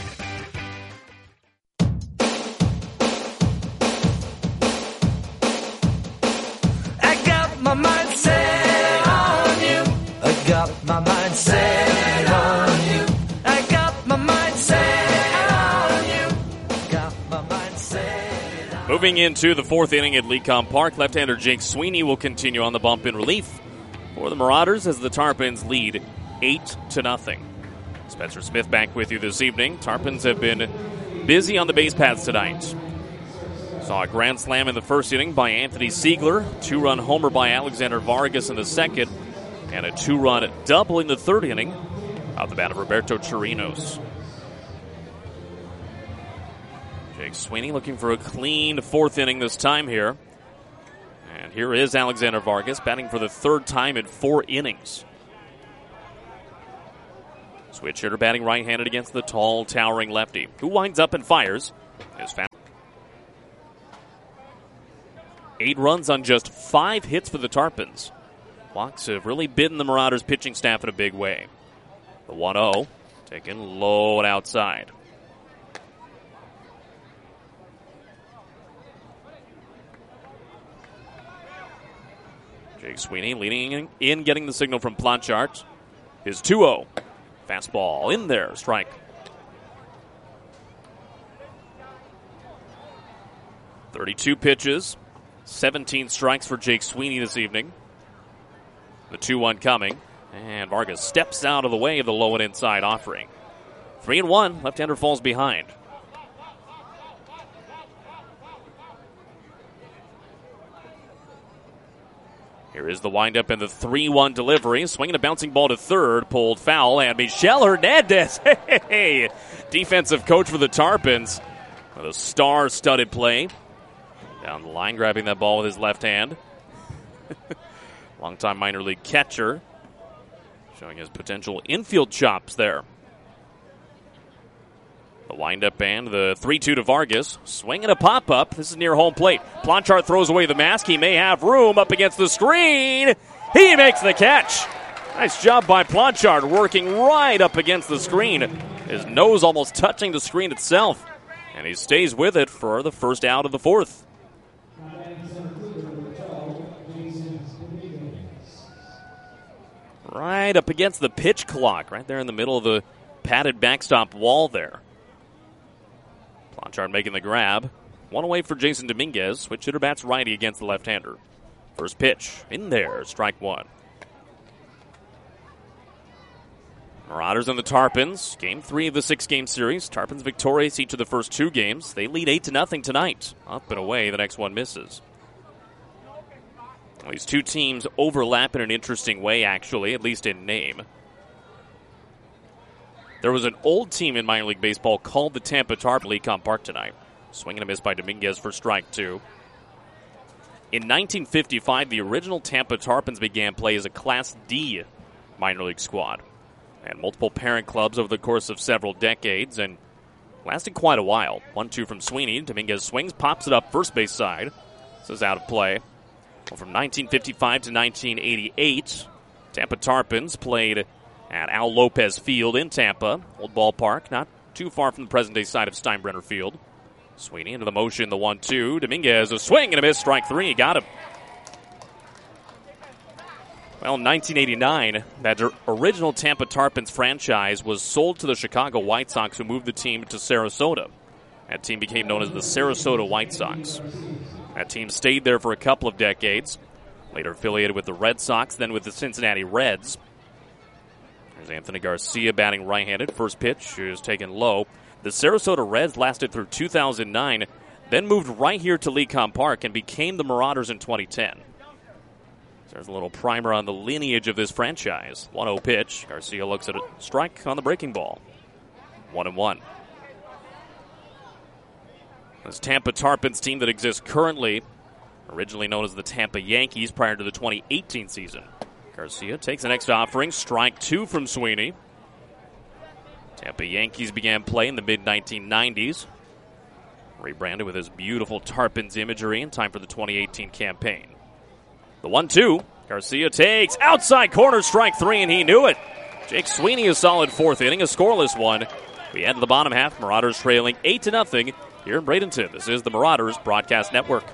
My mind set on you. I got my mind set on you. I got my mind set on you. Got my mind set on you. Moving into the 4th inning at Lecom Park, left-hander Jake Sweeney will continue on the bump in relief for the Marauders as the Tarpons lead 8-0. Spencer Smith back with you this evening. Tarpons have been busy on the base paths tonight. Saw a grand slam in the first inning by Anthony Siegler, 2-run homer by Alexander Vargas in the second, and a 2-run double in the third inning out the bat of Roberto Chirinos. Jake Sweeney looking for a clean 4th inning this time here. And here is Alexander Vargas batting for the 3rd time in 4 innings. Switch hitter batting right-handed against the tall, towering lefty, who winds up and fires. Is found. 8 runs on just 5 hits for the Tarpons. Walks have really bitten the Marauders' pitching staff in a big way. The 1-0 taken low and outside. Jake Sweeney leaning in, getting the signal from Planchart. His 2-0. Fastball in there, strike. .32 pitches. 17 strikes for Jake Sweeney this evening. The 2-1 coming. And Vargas steps out of the way of the low and inside offering. 3-1. Left-hander falls behind. Here is the windup and the 3-1 delivery. Swinging a bouncing ball to third. Pulled foul. And Michel Hernandez. Hey! Defensive coach for the Tarpons. With a star-studded play. Down the line, grabbing that ball with his left hand. Longtime minor league catcher. Showing his potential infield chops there. The windup and the 3-2 to Vargas. Swinging a pop-up. This is near home plate. Planchart throws away the mask. He may have room up against the screen. He makes the catch. Nice job by Planchart, working right up against the screen. His nose almost touching the screen itself. And he stays with it for the first out of the 4th. Right up against the pitch clock, right there in the middle of the padded backstop wall there. Planchart making the grab. 1 away for Jason Dominguez. Switch hitter bats righty against the left-hander. First pitch in there, strike 1. Marauders and the Tarpons. Game 3 of the 6-game series. Tarpons victorious each of the first 2 games. They lead 8-0 tonight. Up and away, the next one misses. Well, these 2 teams overlap in an interesting way, actually, at least in name. There was an old team in minor league baseball called the Tampa Tarpons at Lecom Park tonight. Swing and a miss by Dominguez for strike 2. In 1955, the original Tampa Tarpons began play as a Class D minor league squad. And multiple parent clubs over the course of several decades and lasted quite a while. 1-2 from Sweeney. Dominguez swings, pops it up first base side. This is out of play. Well, from 1955 to 1988, Tampa Tarpons played at Al Lopez Field in Tampa. Old ballpark, not too far from the present-day site of Steinbrenner Field. Sweeney into the motion, the 1-2. Dominguez, a swing and a miss, strike 3. Got him. Well, in 1989, that original Tampa Tarpons franchise was sold to the Chicago White Sox, who moved the team to Sarasota. That team became known as the Sarasota White Sox. That team stayed there for a couple of decades, later affiliated with the Red Sox, then with the Cincinnati Reds. There's Anthony Garcia batting right-handed. First pitch is taken low. The Sarasota Reds lasted through 2009, then moved right here to Lecom Park and became the Marauders in 2010. There's a little primer on the lineage of this franchise. 1-0 pitch. Garcia looks at a strike on the breaking ball. 1-1. This Tampa Tarpons team that exists currently, originally known as the Tampa Yankees prior to the 2018 season. Garcia takes the next offering. Strike 2 from Sweeney. Tampa Yankees began play in the mid-1990s. Rebranded with his beautiful Tarpons imagery in time for the 2018 campaign. The 1-2. Garcia takes outside corner, strike 3, and he knew it. Jake Sweeney, a solid fourth inning, a scoreless one. We head to the bottom half. Marauders trailing 8-0 here in Bradenton. This is the Marauders Broadcast Network.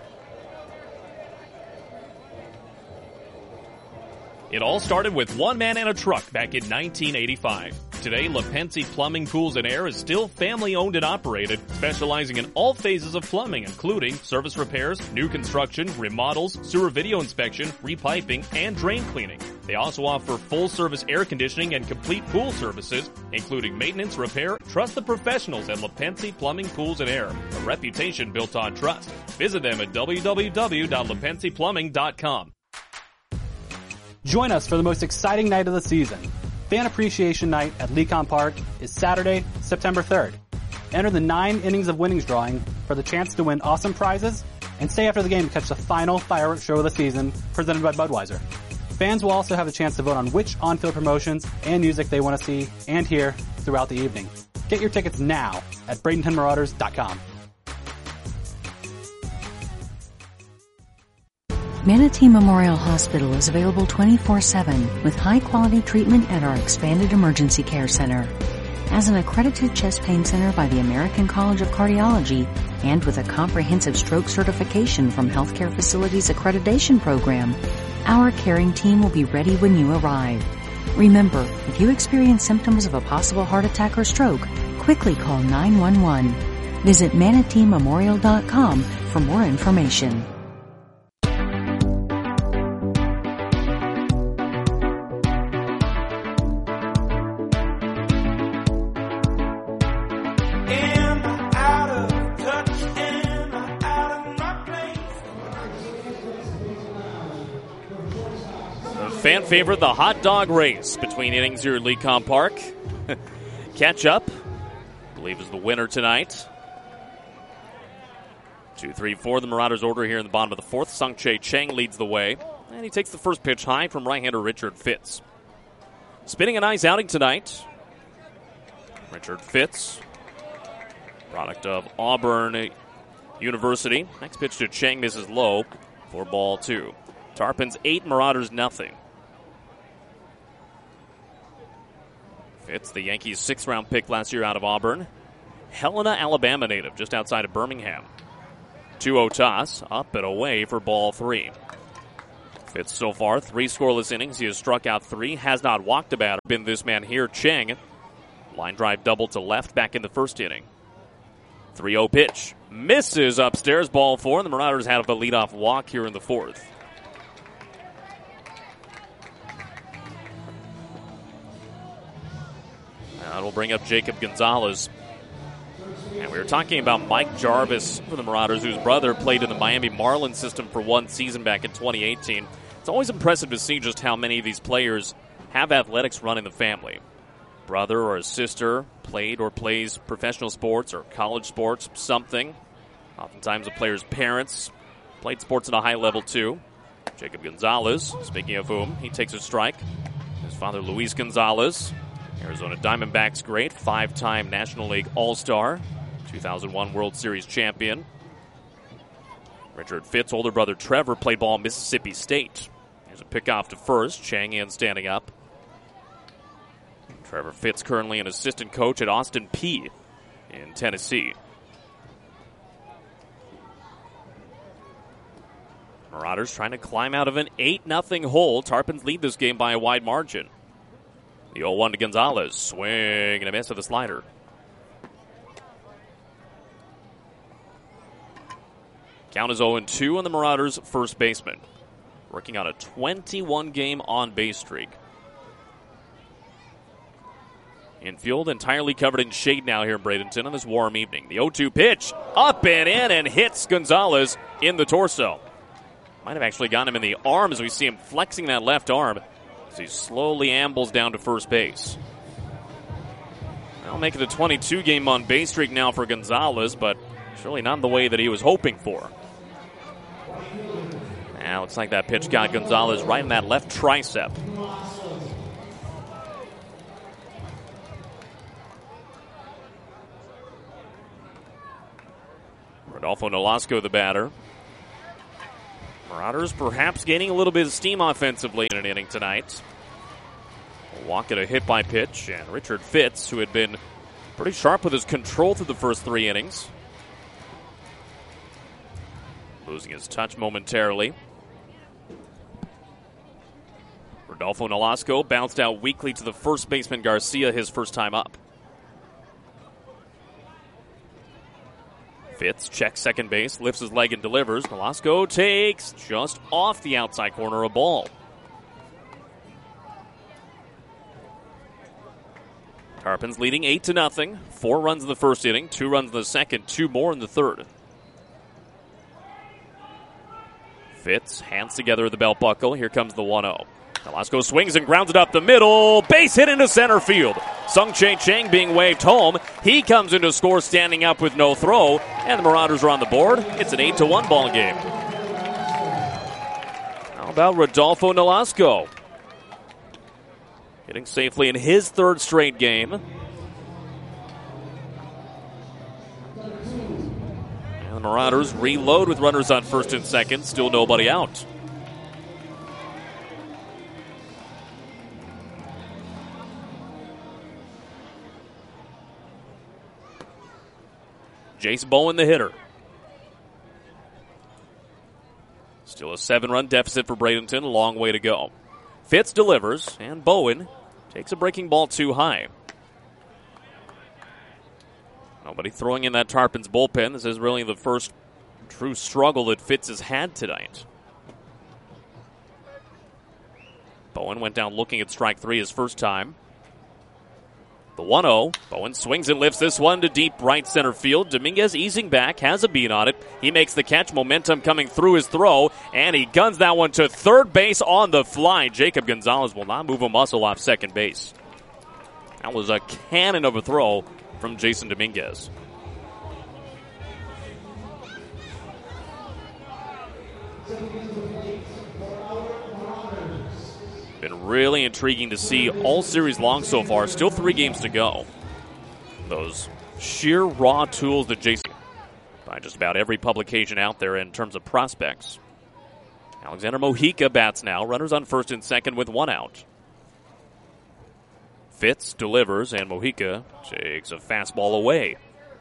It all started with one man and a truck back in 1985. Today, LaPensi Plumbing, Pools, and Air is still family-owned and operated, specializing in all phases of plumbing, including service repairs, new construction, remodels, sewer video inspection, repiping, and drain cleaning. They also offer full-service air conditioning and complete pool services, including maintenance, repair. Trust the professionals at LaPensi Plumbing, Pools, and Air, a reputation built on trust. Visit them at www.lapensiplumbing.com. Join us for the most exciting night of the season. Fan Appreciation Night at Lecom Park is Saturday, September 3rd. Enter the 9 innings of winnings drawing for the chance to win awesome prizes and stay after the game to catch the final fireworks show of the season presented by Budweiser. Fans will also have a chance to vote on which on-field promotions and music they want to see and hear throughout the evening. Get your tickets now at BradentonMarauders.com. Manatee Memorial Hospital is available 24/7 with high-quality treatment at our expanded emergency care center. As an accredited chest pain center by the American College of Cardiology and with a comprehensive stroke certification from Healthcare Facilities Accreditation Program, our caring team will be ready when you arrive. Remember, if you experience symptoms of a possible heart attack or stroke, quickly call 911. Visit ManateeMemorial.com for more information. Fan favorite, the hot dog race between innings here at Lecom Park. Catch up, I believe, is the winner tonight. 2-3-4, the Marauders order here in the bottom of the fourth. Sung-Chae Chang leads the way, and he takes the first pitch high from right-hander Richard Fitz. Spinning a nice outing tonight, Richard Fitz, product of Auburn University. Next pitch to Chang misses low for ball 2. Tarpons 8, Marauders nothing. Fitz, the Yankees' 6th-round pick last year out of Auburn. Helena, Alabama native, just outside of Birmingham. 2-0 toss, up and away for ball 3. Fitz so far, 3 scoreless innings. He has struck out 3, has not walked a batter. Been this man here, Chang. Line drive double to left back in the first inning. 3-0 pitch. Misses upstairs, ball 4. And the Marauders have a leadoff walk here in the fourth. That'll bring up Jacob Gonzalez. And we were talking about Mike Jarvis for the Marauders, whose brother played in the Miami Marlins system for one season back in 2018. It's always impressive to see just how many of these players have athletics run in the family. Brother or a sister played or plays professional sports or college sports, something. Oftentimes a player's parents played sports at a high level too. Jacob Gonzalez, speaking of whom, he takes a strike. His father, Luis Gonzalez, Arizona Diamondbacks great, 5-time National League All-Star, 2001 World Series champion. Richard Fitz, older brother Trevor, played ball at Mississippi State. Here's a pickoff to first, Chang in standing up. Trevor Fitz currently an assistant coach at Austin Peay in Tennessee. Marauders trying to climb out of an 8-0 hole. Tarpons lead this game by a wide margin. The 0-1 to Gonzalez. Swing and a miss with the slider. Count is 0-2 on the Marauders' first baseman. Working on a 21-game on-base streak. Infield entirely covered in shade now here in Bradenton on this warm evening. The 0-2 pitch up and in and hits Gonzalez in the torso. Might have actually gotten him in the arm as we see him flexing that left arm as he slowly ambles down to first base. I'll make it a 22-game on base streak now for Gonzalez, but surely not the way that he was hoping for. Now looks like that pitch got Gonzalez right in that left tricep. Rodolfo Nolasco, the batter. Marauders perhaps gaining a little bit of steam offensively in an inning tonight. A walk and a hit by pitch, and Richard Fitz, who had been pretty sharp with his control through the first 3 innings, losing his touch momentarily. Rodolfo Nolasco bounced out weakly to the first baseman Garcia his first time up. Fitz checks second base, lifts his leg and delivers. Nolasco takes just off the outside corner a ball. Tarpons leading 8-0. 4 runs in the first inning, 2 runs in the second, 2 more in the third. Fitz hands together at the belt buckle. Here comes the 1-0. Nolasco swings and grounds it up the middle. Base hit into center field. Sung Chae Chang being waved home. He comes into score standing up with no throw. And the Marauders are on the board. It's an 8-1 ball game. How about Rodolfo Nolasco? Hitting safely in his 3rd straight game. And the Marauders reload with runners on first and second. Still nobody out. Jace Bowen, the hitter. Still a 7-run deficit for Bradenton. A long way to go. Fitz delivers, and Bowen takes a breaking ball too high. Nobody throwing in that Tarpons bullpen. This is really the first true struggle that Fitz has had tonight. Bowen went down looking at strike 3 his first time. The 1-0. Bowen swings and lifts this one to deep right center field. Dominguez easing back, has a beat on it. He makes the catch, momentum coming through his throw, and he guns that one to third base on the fly. Jacob Gonzalez will not move a muscle off second base. That was a cannon of a throw from Jason Dominguez. Been really intriguing to see all series long so far. Still 3 games to go. Those sheer raw tools that Jason by just about every publication out there in terms of prospects. Alexander Mojica bats now. Runners on first and second with 1 out. Fitz delivers, and Mojica takes a fastball away.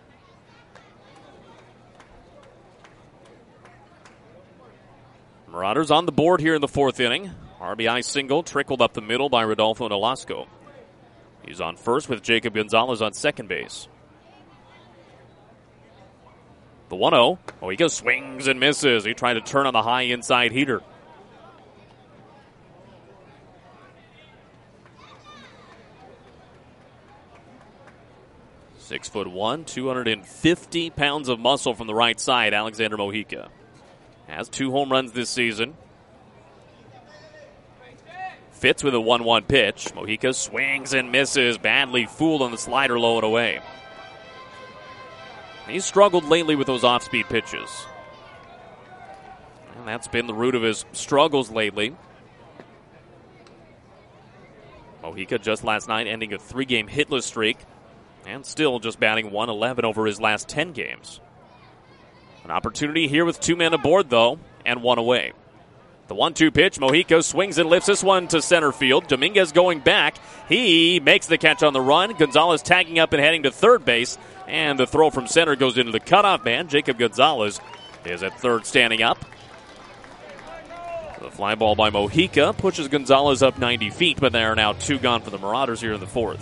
Marauders on the board here in the 4th inning. RBI single trickled up the middle by Rodolfo Nolasco. He's on first with Jacob Gonzalez on second base. The 1-0. Mojica swings and misses. He tried to turn on the high inside heater. (6'1", 250 pounds of muscle from the right side, Alexander Mojica. Has 2 home runs this season. Fitz with a 1-1 pitch. Mojica swings and misses. Badly fooled on the slider, low and away. He's struggled lately with those off-speed pitches. And that's been the root of his struggles lately. Mojica just last night ending a 3-game hitless streak. And still just batting .111 over his last 10 games. An opportunity here with 2 men aboard, though, and 1 away. The 1-2 pitch, Mojica swings and lifts this one to center field. Dominguez going back. He makes the catch on the run. Gonzalez tagging up and heading to third base. And the throw from center goes into the cutoff man. Jacob Gonzalez is at third standing up. The fly ball by Mojica pushes Gonzalez up 90 feet, but there are now 2 gone for the Marauders here in the 4th.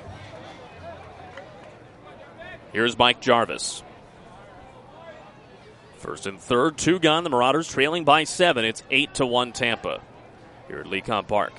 Here's Mike Jarvis. First and third, two gone. The Marauders trailing by 7. It's 8-1 Tampa here at Lecon Park.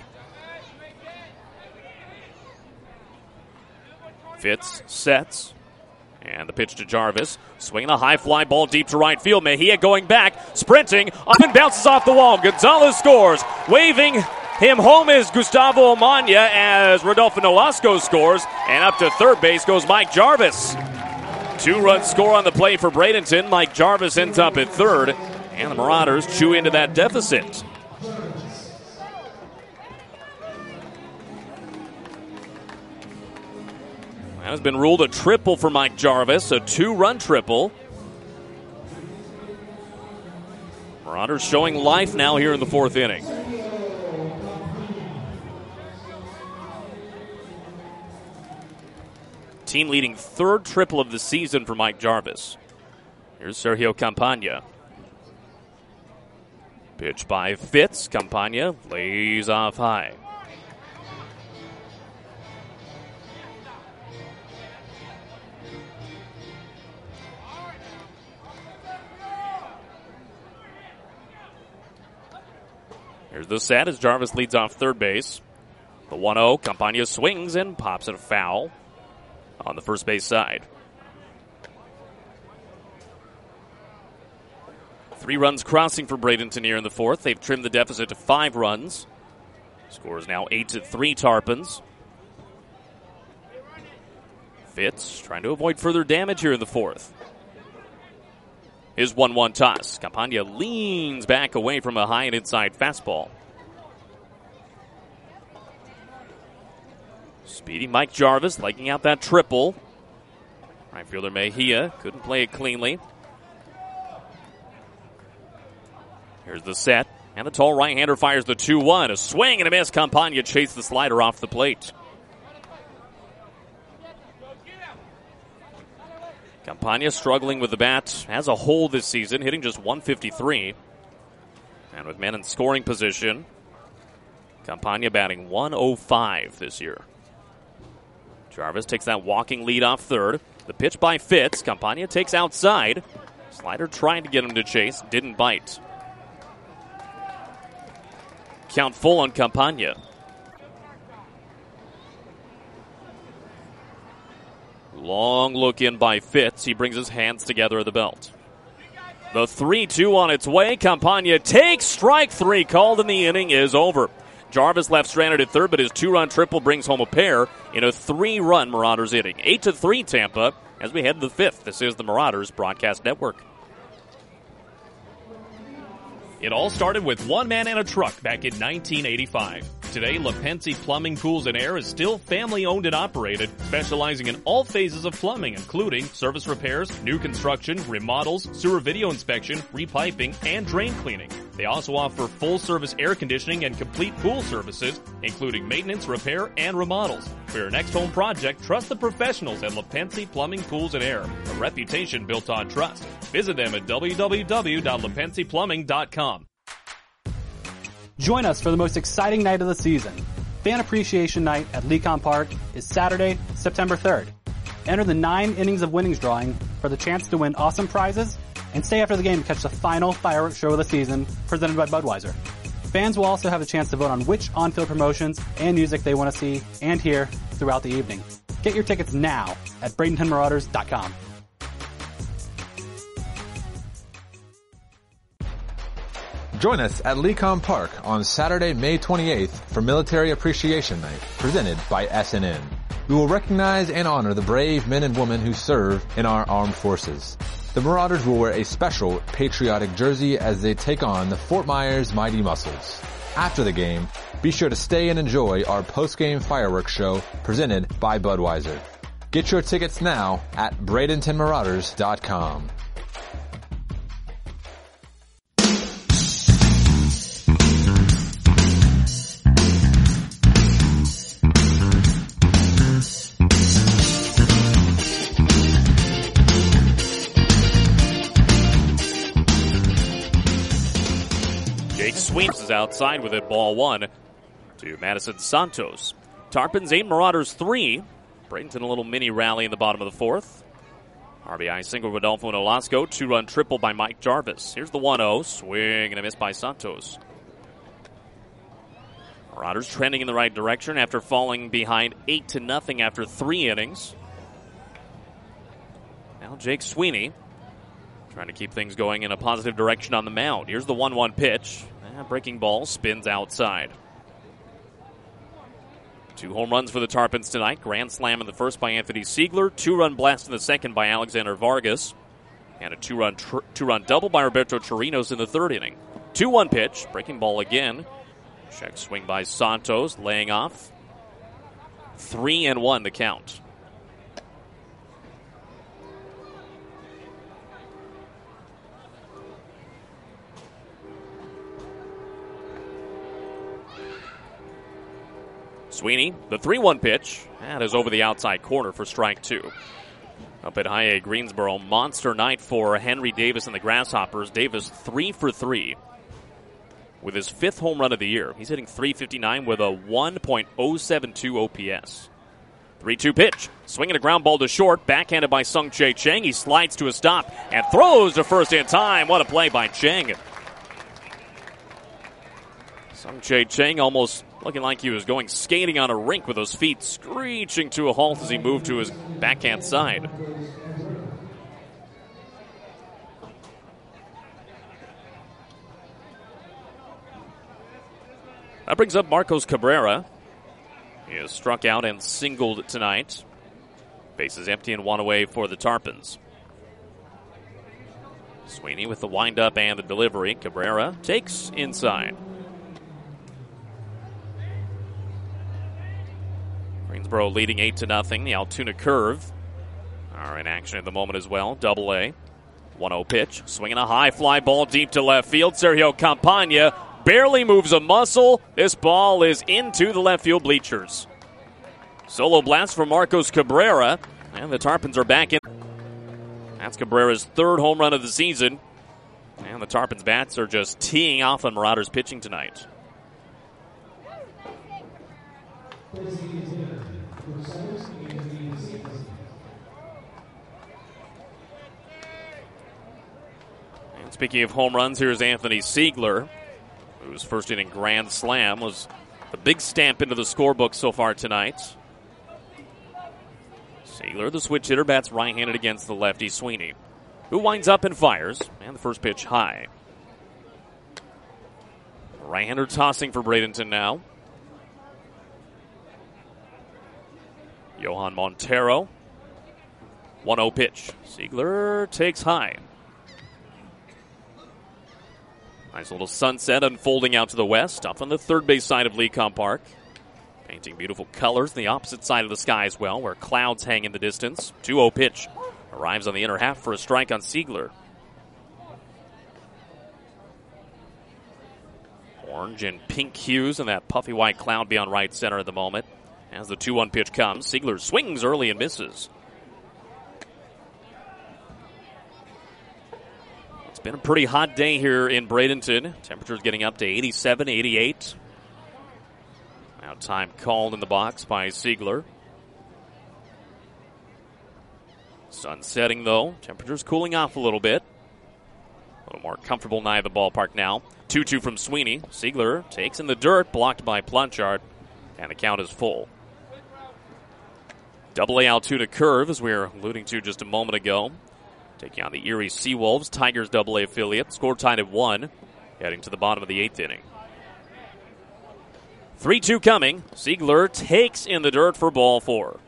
Fitz sets. And the pitch to Jarvis. Swinging a high fly ball deep to right field. Mejia going back, sprinting, up and bounces off the wall. Gonzalez scores. Waving him home is Gustavo Amanya as Rodolfo Nolasco scores. And up to third base goes Mike Jarvis. 2-run score on the play for Bradenton. Mike Jarvis ends up at third. And the Marauders chew into that deficit. That has been ruled a triple for Mike Jarvis, a 2-run triple. Marauders showing life now here in the fourth inning. Team leading third triple of the season for Mike Jarvis. Here's Sergio Campagna. Pitch by Fitz. Campagna lays off high. Here's the set as Jarvis leads off third base. The 1-0, Campagna swings and pops it foul on the first base side. 3 runs crossing for Bradenton here in the fourth. They've trimmed the deficit to 5 runs. Score is now 8-3 Tarpons. Fitz trying to avoid further damage here in the fourth. His 1-1 toss. Campagna leans back away from a high and inside fastball. Speedy Mike Jarvis liking out that triple. Right fielder Mejia couldn't play it cleanly. Here's the set. And the tall right-hander fires the 2-1. A swing and a miss. Campagna chased the slider off the plate. Campagna struggling with the bat as a whole this season, hitting just .153. And with men in scoring position, Campagna batting .105 this year. Jarvis takes that walking lead off third. The pitch by Fitz. Campagna takes outside. Slider trying to get him to chase. Didn't bite. Count full on Campagna. Long look in by Fitz. He brings his hands together at the belt. The 3-2 on its way. Campagna takes strike 3. Called, and the inning is over. Jarvis left stranded at third, but his 2-run triple brings home a pair in a 3-run Marauders inning. 8-3 Tampa as we head to the fifth. This is the Marauders Broadcast Network. It all started with one man and a truck back in 1985. Today, LaPensi Plumbing, Pools, and Air is still family-owned and operated, specializing in all phases of plumbing, including service repairs, new construction, remodels, sewer video inspection, repiping, and drain cleaning. They also offer full-service air conditioning and complete pool services, including maintenance, repair, and remodels. For your next home project, trust the professionals at LaPensi Plumbing, Pools, and Air, a reputation built on trust. Visit them at www.lapensiplumbing.com. Join us for the most exciting night of the season. Fan Appreciation Night at Lecon Park is Saturday, September 3rd. Enter the 9 innings of winnings drawing for the chance to win awesome prizes and stay after the game to catch the final fireworks show of the season presented by Budweiser. Fans will also have a chance to vote on which on-field promotions and music they want to see and hear throughout the evening. Get your tickets now at BradentonMarauders.com. Join us at Lecon Park on Saturday, May 28th for Military Appreciation Night, presented by SNN. We will recognize and honor the brave men and women who serve in our armed forces. The Marauders will wear a special patriotic jersey as they take on the Fort Myers Mighty Muscles. After the game, be sure to stay and enjoy our post-game fireworks show presented by Budweiser. Get your tickets now at BradentonMarauders.com. Sweeps is outside with it, ball 1 to Madison Santos. Tarpons 8, Marauders 3. Bradenton a little mini rally in the bottom of the fourth. RBI single Rodolfo Nolasco. 2-run triple by Mike Jarvis. Here's the 1-0. Swing and a miss by Santos. Marauders trending in the right direction after falling behind 8-0 after 3 innings. Now Jake Sweeney trying to keep things going in a positive direction on the mound. Here's the 1-1 pitch. Breaking ball spins outside. 2 home runs for the Tarpons tonight. Grand slam in the first by Anthony Siegler. 2-run blast in the second by Alexander Vargas. And a 2-run double by Roberto Chirinos in the 3rd inning. 2-1 pitch. Breaking ball again. Check swing by Santos. Laying off. 3-1 the count. Sweeney, the 3-1 pitch. That is over the outside corner for strike 2. Up at High A Greensboro, monster night for Henry Davis and the Grasshoppers. Davis 3 for 3 with his 5th home run of the year. He's hitting .359 with a 1.072 OPS. 3-2 pitch. Swinging a ground ball to short. Backhanded by Sung Chae Chang. He slides to a stop and throws to first in time. What a play by Chang. Sung Chae Chang almost looking like he was going skating on a rink with those feet screeching to a halt as he moved to his backhand side. That brings up Marcos Cabrera. He has struck out and singled tonight. Bases empty and 1 away for the Tarpons. Sweeney with the windup and the delivery. Cabrera takes inside. Greensboro leading 8-0. The Altoona Curve are in action at the moment as well. Double-A. 1-0 pitch. Swinging a high fly ball deep to left field. Sergio Campagna barely moves a muscle. This ball is into the left field bleachers. Solo blast from Marcos Cabrera. And the Tarpons are back in. That's Cabrera's 3rd home run of the season. And the Tarpons bats are just teeing off on Marauders pitching tonight. And speaking of home runs, here's Anthony Siegler, whose 1st inning grand slam was the big stamp into the scorebook so far tonight. Siegler, the switch hitter, bats right-handed against the lefty Sweeney, who winds up and fires. And the first pitch high. Right-hander tossing for Bradenton now. Johan Montero. 1-0 pitch. Siegler takes high. Nice little sunset unfolding out to the west, up on the third base side of Lecom Park. Painting beautiful colors on the opposite side of the sky as well, where clouds hang in the distance. 2-0 pitch. Arrives on the inner half for a strike on Siegler. Orange and pink hues and that puffy white cloud beyond right center at the moment. As the 2-1 pitch comes, Siegler swings early and misses. It's been a pretty hot day here in Bradenton. Temperatures getting up to 87, 88. Now time called in the box by Siegler. Sun setting though. Temperatures cooling off a little bit. A little more comfortable nigh the ballpark now. 2-2 from Sweeney. Siegler takes in the dirt, blocked by Plunchard, and the count is full. Double-A Altoona Curve, as we were alluding to just a moment ago. Taking on the Erie Seawolves, Tigers Double-A affiliate. Score tied at 1, heading to the bottom of the 8th inning. 3-2 coming. Siegler takes in the dirt for ball 4.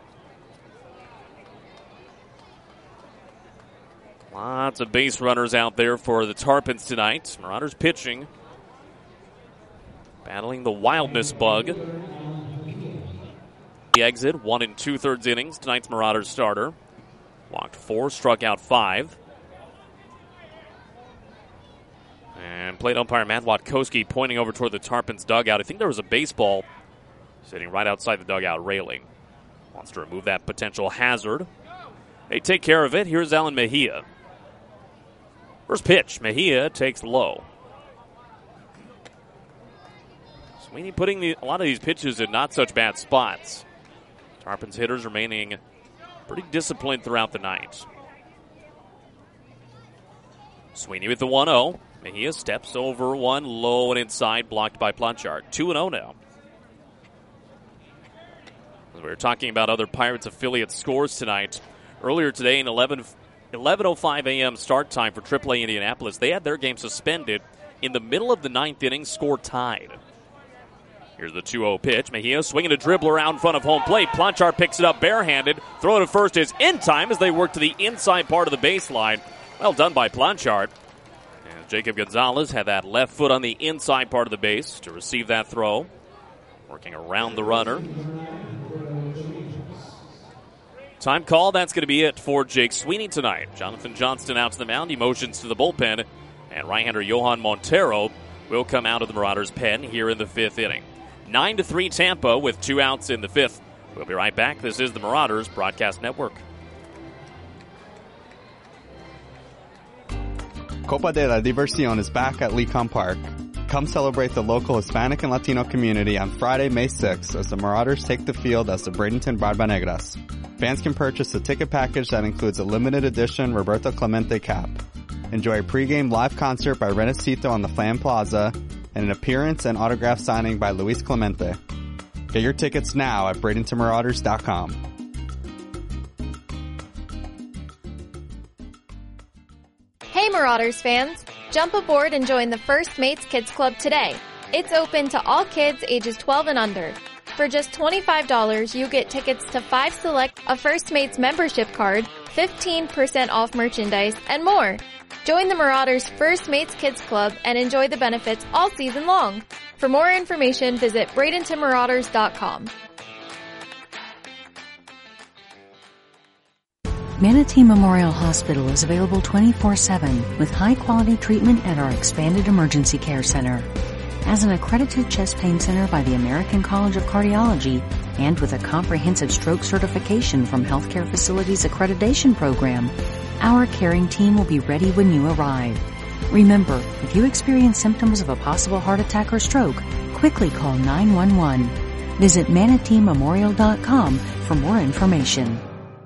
Lots of base runners out there for the Tarpons tonight. Marauders pitching, battling the wildness bug. The exit, 1 2/3 innings. Tonight's Marauders starter. Walked 4, struck out 5. And plate umpire Matt Watkowski pointing over toward the Tarpons dugout. I think there was a baseball sitting right outside the dugout railing. Wants to remove that potential hazard. They take care of it. Here's Alan Mejia. First pitch, Mejia takes low. Sweeney putting a lot of these pitches in not such bad spots. Tarpons hitters remaining pretty disciplined throughout the night. Sweeney with the 1-0. Mejia steps over one, low and inside, blocked by Blanchard. 2-0 now. As we were talking about other Pirates affiliate scores tonight, earlier today in 11:05 a.m. start time for AAA Indianapolis, they had their game suspended in the middle of the ninth inning, score tied. Here's the 2-0 pitch. Mejia swinging a dribbler out in front of home plate. Blanchard picks it up barehanded. Throw to first is in time as they work to the inside part of the baseline. Well done by Blanchard. And Jacob Gonzalez had that left foot on the inside part of the base to receive that throw. Working around the runner. Time call. That's going to be it for Jake Sweeney tonight. Jonathan Johnston out to the mound. He motions to the bullpen. And right-hander Johan Montero will come out of the Marauders' pen here in the fifth inning. 9-3 Tampa with 2 outs in the fifth. We'll be right back. This is the Marauders Broadcast Network. Copa de la Diversión is back at Lecom Park. Come celebrate the local Hispanic and Latino community on Friday, May 6th as the Marauders take the field as the Bradenton Barbanegras. Fans can purchase a ticket package that includes a limited edition Roberto Clemente cap. Enjoy a pregame live concert by Renacito on the Flam Plaza and an appearance and autograph signing by Luis Clemente. Get your tickets now at BradentonMarauders.com. Hey Marauders fans! Jump aboard and join the First Mates Kids Club today. It's open to all kids ages 12 and under. For just $25, you get tickets to 5 select a First Mates membership card, 15% off merchandise, and more. Join the Marauders First Mates Kids Club and enjoy the benefits all season long. For more information, visit BradentonMarauders.com. Manatee Memorial Hospital is available 24/7 with high-quality treatment at our expanded emergency care center. As an accredited chest pain center by the American College of Cardiology and with a comprehensive stroke certification from Healthcare Facilities Accreditation Program, our caring team will be ready when you arrive. Remember, if you experience symptoms of a possible heart attack or stroke, quickly call 911. Visit ManateeMemorial.com for more information.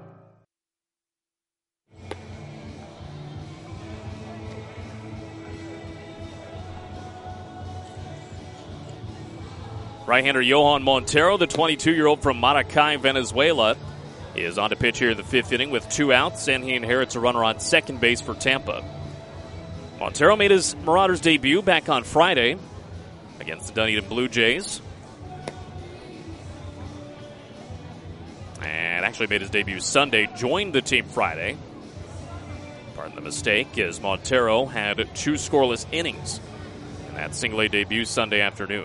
Right-hander Johan Montero, the 22-year-old from Maracay, Venezuela, is on to pitch here in the fifth inning with 2 outs, and he inherits a runner on second base for Tampa. Montero made his Marauders debut back on Friday against the Dunedin Blue Jays. And actually made his debut Sunday, joined the team Friday. Pardon the mistake, as Montero had 2 scoreless innings in that single-A debut Sunday afternoon.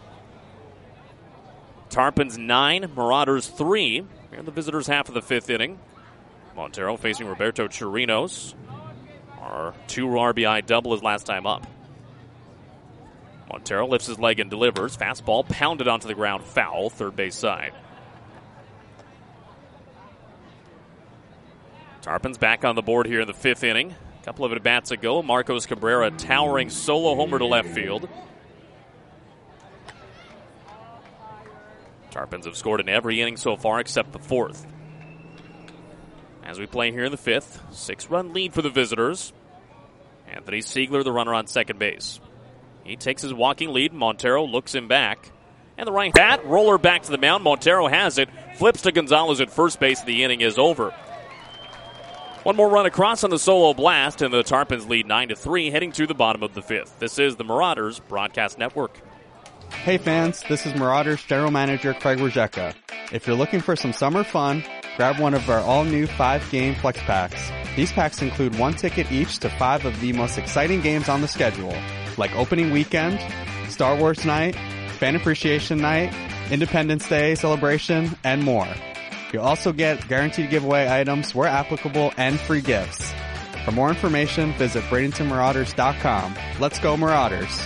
Tarpons 9, Marauders 3. Here in the visitors' half of the fifth inning. Montero facing Roberto Chirinos. Our 2 RBI double his last time up. Montero lifts his leg and delivers. Fastball pounded onto the ground, foul, third base side. Tarpons back on the board here in the fifth inning. A couple of at-bats ago, Marcos Cabrera towering solo homer to left field. Tarpons have scored in every inning so far except the fourth. As we play here in the fifth, 6-run lead for the visitors. Anthony Siegler, the runner on second base. He takes his walking lead. Montero looks him back. And the right bat, roller back to the mound. Montero has it. Flips to Gonzalez at first base. The inning is over. One more run across on the solo blast, and the Tarpons lead 9-3, heading to the bottom of the fifth. This is the Marauders Broadcast Network. Hey fans, this is Marauders General Manager Craig Rajeka. If you're looking for some summer fun, grab one of our all-new 5-game flex packs. These packs include 1 ticket each to 5 of the most exciting games on the schedule, like Opening Weekend, Star Wars Night, Fan Appreciation Night, Independence Day Celebration, and more. You'll also get guaranteed giveaway items where applicable and free gifts. For more information, visit BradentonMarauders.com. Let's go Marauders!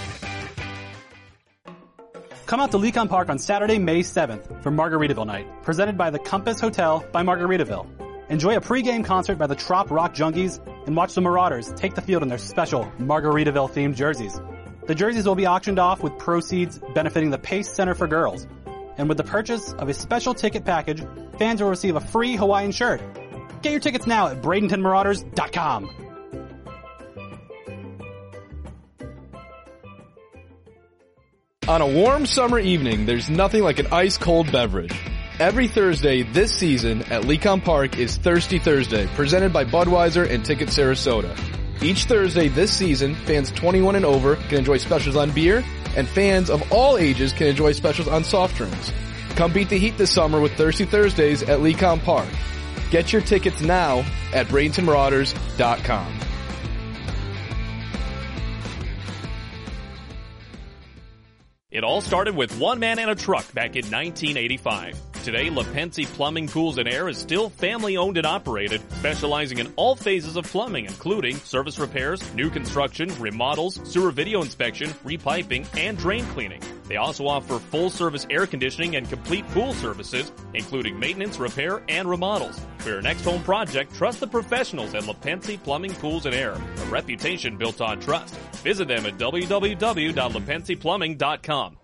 Come out to Lecom Park on Saturday, May 7th for Margaritaville Night, presented by the Compass Hotel by Margaritaville. Enjoy a pregame concert by the Trop Rock Junkies and watch the Marauders take the field in their special Margaritaville-themed jerseys. The jerseys will be auctioned off with proceeds benefiting the Pace Center for Girls. And with the purchase of a special ticket package, fans will receive a free Hawaiian shirt. Get your tickets now at BradentonMarauders.com. On a warm summer evening, there's nothing like an ice-cold beverage. Every Thursday this season at Lecom Park is Thirsty Thursday, presented by Budweiser and Ticket Sarasota. Each Thursday this season, fans 21 and over can enjoy specials on beer, and fans of all ages can enjoy specials on soft drinks. Come beat the heat this summer with Thirsty Thursdays at Lecom Park. Get your tickets now at BradentonMarauders.com. It all started with one man and a truck back in 1985. Today, LaPensi Plumbing, Pools, and Air is still family-owned and operated, specializing in all phases of plumbing, including service repairs, new construction, remodels, sewer video inspection, repiping, and drain cleaning. They also offer full-service air conditioning and complete pool services, including maintenance, repair, and remodels. For your next home project, trust the professionals at LaPensi Plumbing, Pools, and Air, a reputation built on trust. Visit them at www.lapensiplumbing.com.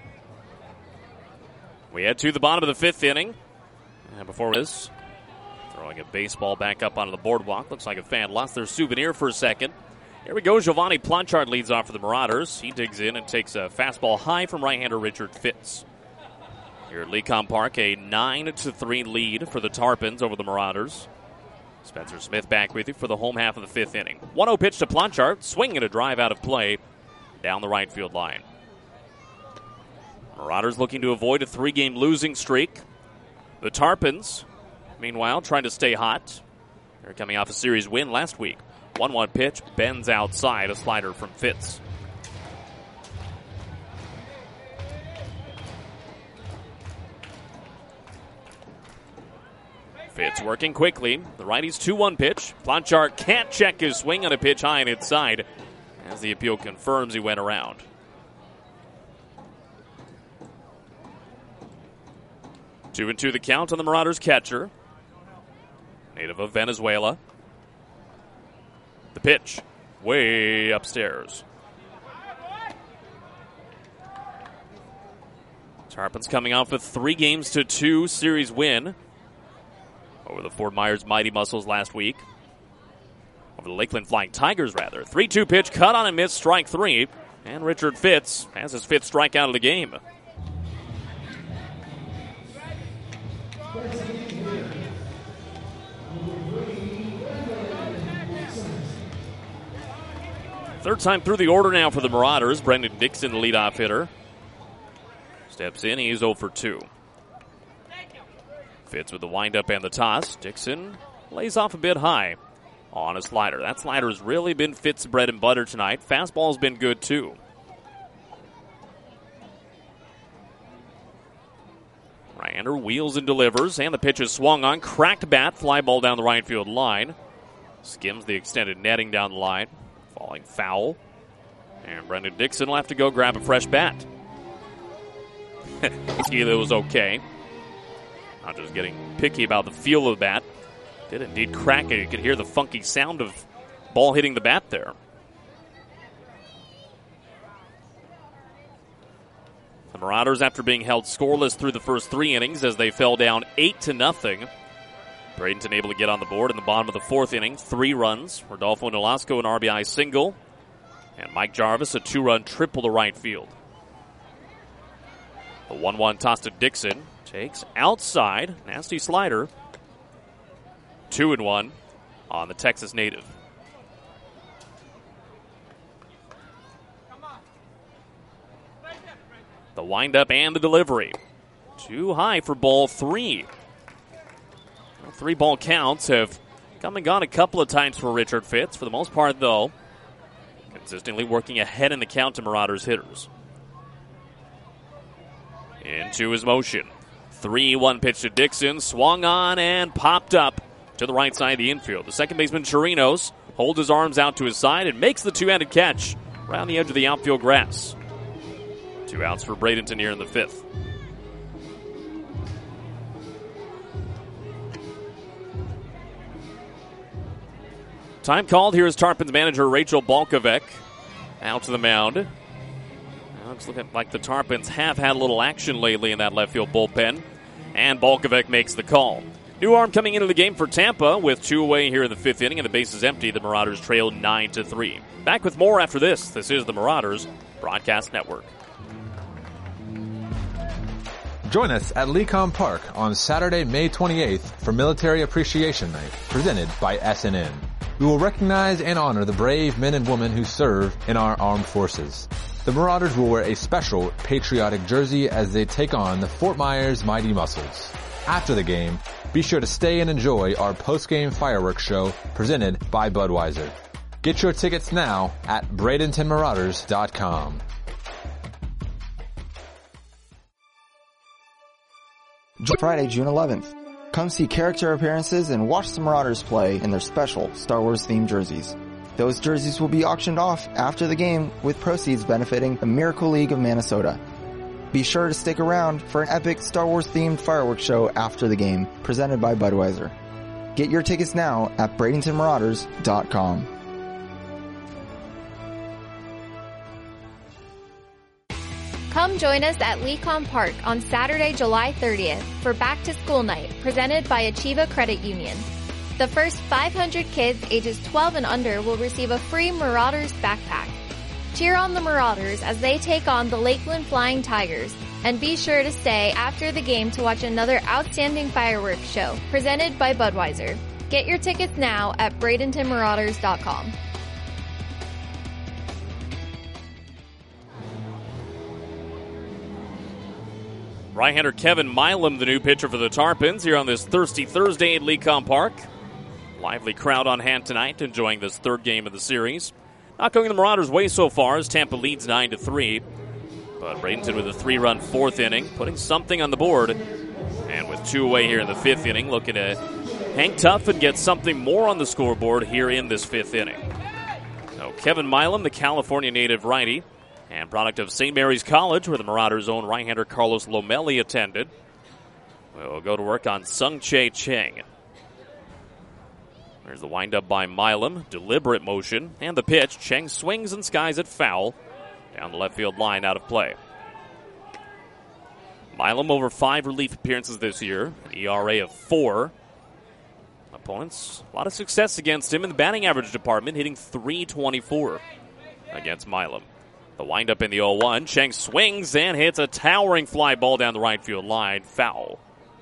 We head to the bottom of the fifth inning. And before this, throwing a baseball back up onto the boardwalk. Looks like a fan lost their souvenir for a second. Here we go. Giovanni Planchard leads off for the Marauders. He digs in and takes a fastball high from right-hander Richard Fitz. Here at Lecom Park, a 9-3 lead for the Tarpons over the Marauders. Spencer Smith back with you for the home half of the fifth inning. 1-0 pitch to Planchard, swinging a drive out of play down the right field line. Marauders looking to avoid a 3-game losing streak. The Tarpons, meanwhile, trying to stay hot. They're coming off a series win last week. 1-1 pitch, bends outside, a slider from Fitz. Fitz working quickly. The righty's 2-1 pitch. Planchard can't check his swing on a pitch high and inside, as the appeal confirms he went around. 2-2 the count on the Marauders catcher, native of Venezuela. The pitch, way upstairs. Tarpons coming off a 3-2 series win over the Fort Myers Mighty Muscles last week. Over the Lakeland Flying Tigers, rather. 3-2 pitch, cut on and missed, strike 3. And Richard Fitz has his 5th strikeout of the game. Third time through the order now for the Marauders. Brendan Dixon, the leadoff hitter. Steps in, he's 0 for 2. Fitz with the windup and the toss. Dixon lays off a bit high on a slider. That slider has really been Fitz's bread and butter tonight. Fastball's been good too. Right-hander wheels and delivers, and the pitch is swung on. Cracked bat, fly ball down the right field line. Skims the extended netting down the line. Falling foul. And Brendan Dixon will have to go grab a fresh bat. It was okay. Not just getting picky about the feel of the bat. Did indeed crack it. You could hear the funky sound of ball hitting the bat there. The Marauders, after being held scoreless through the first 3 innings as they fell down 8-0. Bradenton able to get on the board in the bottom of the 4th inning. 3 runs. Rodolfo Nolasco an RBI single. And Mike Jarvis a 2-run triple to right field. The 1-1 toss to Dixon. Takes outside. Nasty slider. 2-1 on the Texas native. The windup and the delivery. Too high for ball 3. 3 ball counts have come and gone a couple of times for Richard Fitz. For the most part, though, consistently working ahead in the count to Marauders hitters. Into his motion. 3-1 pitch to Dixon. Swung on and popped up to the right side of the infield. The second baseman, Chirinos, holds his arms out to his side and makes the two-handed catch around the edge of the outfield grass. 2 outs for Bradenton here in the 5th. Time called. Here is Tarpons manager Rachel Balkovec out to the mound. Now it's looking like the Tarpons have had a little action lately in that left field bullpen. And Balkovec makes the call. New arm coming into the game for Tampa with 2 away here in the 5th inning, and the base is empty. The Marauders trail 9-3. Back with more after this. This is the Marauders Broadcast Network. Join us at Lecom Park on Saturday, May 28th for Military Appreciation Night, presented by SNN. We will recognize and honor the brave men and women who serve in our armed forces. The Marauders will wear a special patriotic jersey as they take on the Fort Myers Mighty Muscles. After the game, be sure to stay and enjoy our post-game fireworks show presented by Budweiser. Get your tickets now at BradentonMarauders.com. Friday, June 11th. Come see character appearances and watch the Marauders play in their special Star Wars themed jerseys. Those jerseys will be auctioned off after the game with proceeds benefiting the Miracle League of Minnesota. Be sure to stick around for an epic Star Wars themed fireworks show after the game presented by Budweiser. Get your tickets now at BradentonMarauders.com. Come join us at Lecom Park on Saturday, July 30th for Back to School Night, presented by Achieva Credit Union. The first 500 kids ages 12 and under will receive a free Marauders backpack. Cheer on the Marauders as they take on the Lakeland Flying Tigers, and be sure to stay after the game to watch another outstanding fireworks show, presented by Budweiser. Get your tickets now at BradentonMarauders.com. Right-hander Kevin Milam, the new pitcher for the Tarpons, here on this thirsty Thursday at Lecom Park. Lively crowd on hand tonight, enjoying this third game of the series. Not going the Marauders' way so far as Tampa leads 9-3. But Bradenton with a 3-run fourth inning, putting something on the board. And with two away here in the fifth inning, looking to hang tough and get something more on the scoreboard here in this fifth inning. So Kevin Milam, the California native righty, and product of St. Mary's College, where the Marauders' own right-hander Carlos Lomeli attended, will go to work on Sung Chae Cheng. There's the windup by Milam, deliberate motion, and the pitch. Cheng swings and skies it foul, down the left field line, out of play. Milam over 5 relief appearances this year, an ERA of 4. Opponents, a lot of success against him in the batting average department, hitting .324 against Milam. The windup in the 0-1. Cheng swings and hits a towering fly ball down the right field line. Foul.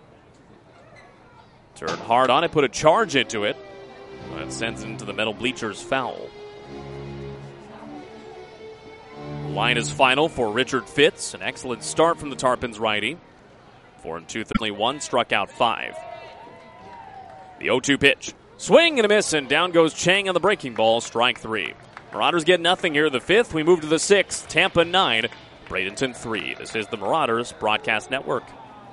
Turned hard on it, put a charge into it. That sends it into the metal bleachers. Foul. The line is final for Richard Fitz. An excellent start from the Tarpons righty. 4 2, only 1, struck out 5. The 0-2 pitch. Swing and a miss, and down goes Cheng on the breaking ball. Strike 3. Marauders get nothing here in the fifth. We move to the sixth. Tampa 9, Bradenton 3. This is the Marauders Broadcast Network.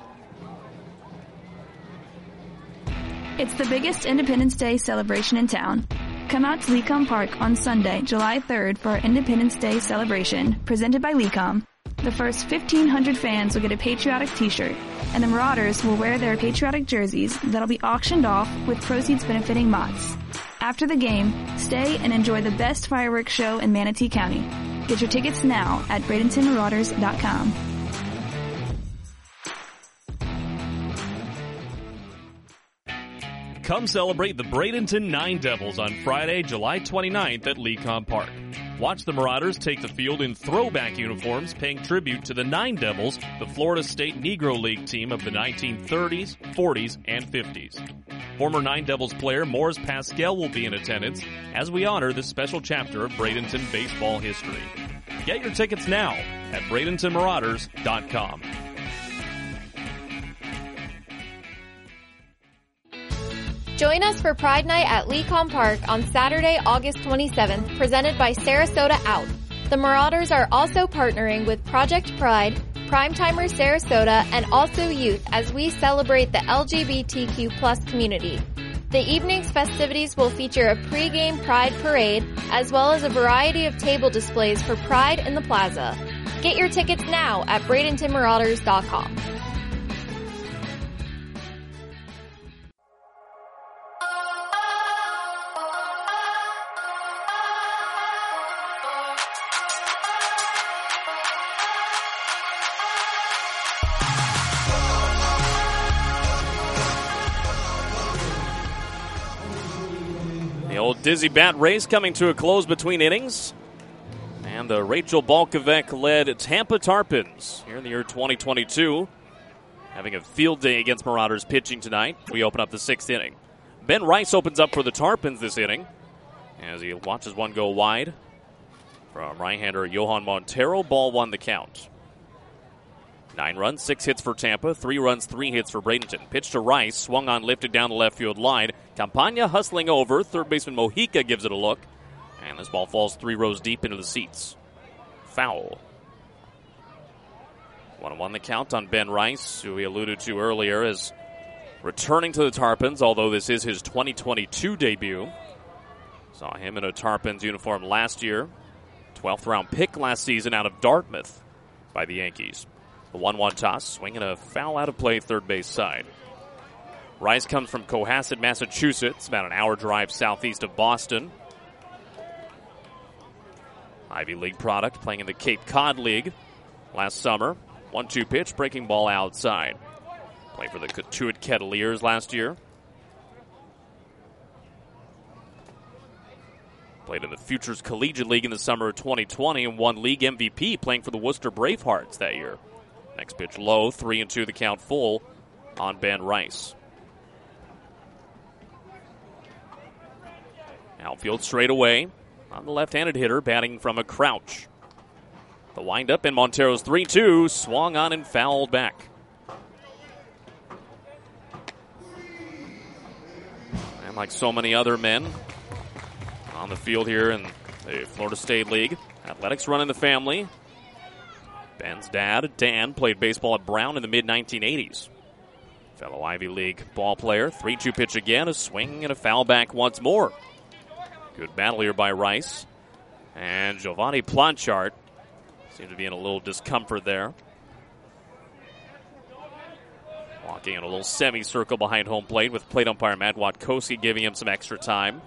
It's the biggest Independence Day celebration in town. Come out to Lecom Park on Sunday, July 3rd for our Independence Day celebration, presented by Lecom. The first 1,500 fans will get a patriotic t-shirt, and the Marauders will wear their patriotic jerseys that'll be auctioned off with proceeds benefiting Mott's. After the game, stay and enjoy the best fireworks show in Manatee County. Get your tickets now at BradentonMarauders.com. Come celebrate the Bradenton Nine Devils on Friday, July 29th at Lecom Park. Watch the Marauders take the field in throwback uniforms, paying tribute to the Nine Devils, the Florida State Negro League team of the 1930s, 40s, and 50s. Former Nine Devils player Morris Pascal will be in attendance as we honor this special chapter of Bradenton baseball history. Get your tickets now at BradentonMarauders.com. Join us for Pride Night at Lecom Park on Saturday, August 27th, presented by Sarasota Out. The Marauders are also partnering with Project Pride, Primetimers Sarasota, and Also Youth as we celebrate the LGBTQ+ community. The evening's festivities will feature a pre-game Pride parade, as well as a variety of table displays for Pride in the Plaza. Get your tickets now at BradentonMarauders.com. The old Dizzy Bat race coming to a close between innings. And the Rachel Balkovec-led Tampa Tarpons here in the year 2022 having a field day against Marauders pitching tonight. We open up the 6th inning. Ben Rice opens up for the Tarpons this inning as he watches one go wide from right-hander Johan Montero. Ball 1 the count. 9 runs, 6 hits for Tampa, 3 runs, 3 hits for Bradenton. Pitch to Rice, swung on, lifted down the left field line. Campagna hustling over, third baseman Mojica gives it a look, and this ball falls 3 rows deep into the seats. Foul. 1-1 the count on Ben Rice, who we alluded to earlier as returning to the Tarpons, although this is his 2022 debut. Saw him in a Tarpons uniform last year. 12th round pick last season out of Dartmouth by the Yankees. The 1-1 toss, swinging a foul out of play, third base side. Rice comes from Cohasset, Massachusetts, about an hour drive southeast of Boston. Ivy League product, playing in the Cape Cod League last summer. 1-2 pitch, breaking ball outside. Played for the Cotuit Kettleers last year. Played in the Futures Collegiate League in the summer of 2020 and won league MVP playing for the Worcester Bravehearts that year. Next pitch low, 3-2 the count full on Ben Rice. Outfield straight away on the left-handed hitter, batting from a crouch. The windup in Montero's 3-2, swung on and fouled back. And like so many other men on the field here in the Florida State League, athletics run in the family. Ben's dad, Dan, played baseball at Brown in the mid-1980s. Fellow Ivy League ball player. 3-2 pitch again, a swing and a foul back once more. Good battle here by Rice. And Giovanni Planchart seemed to be in a little discomfort there. Walking in a little semicircle behind home plate with plate umpire Matt Watkowski giving him some extra time.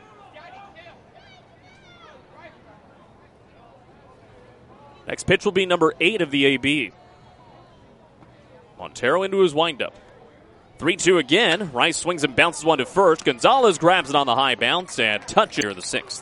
Next pitch will be number 8 of the AB. Montero into his windup. 3-2 again. Rice swings and bounces one to first. Gonzalez grabs it on the high bounce and touch here the 6th.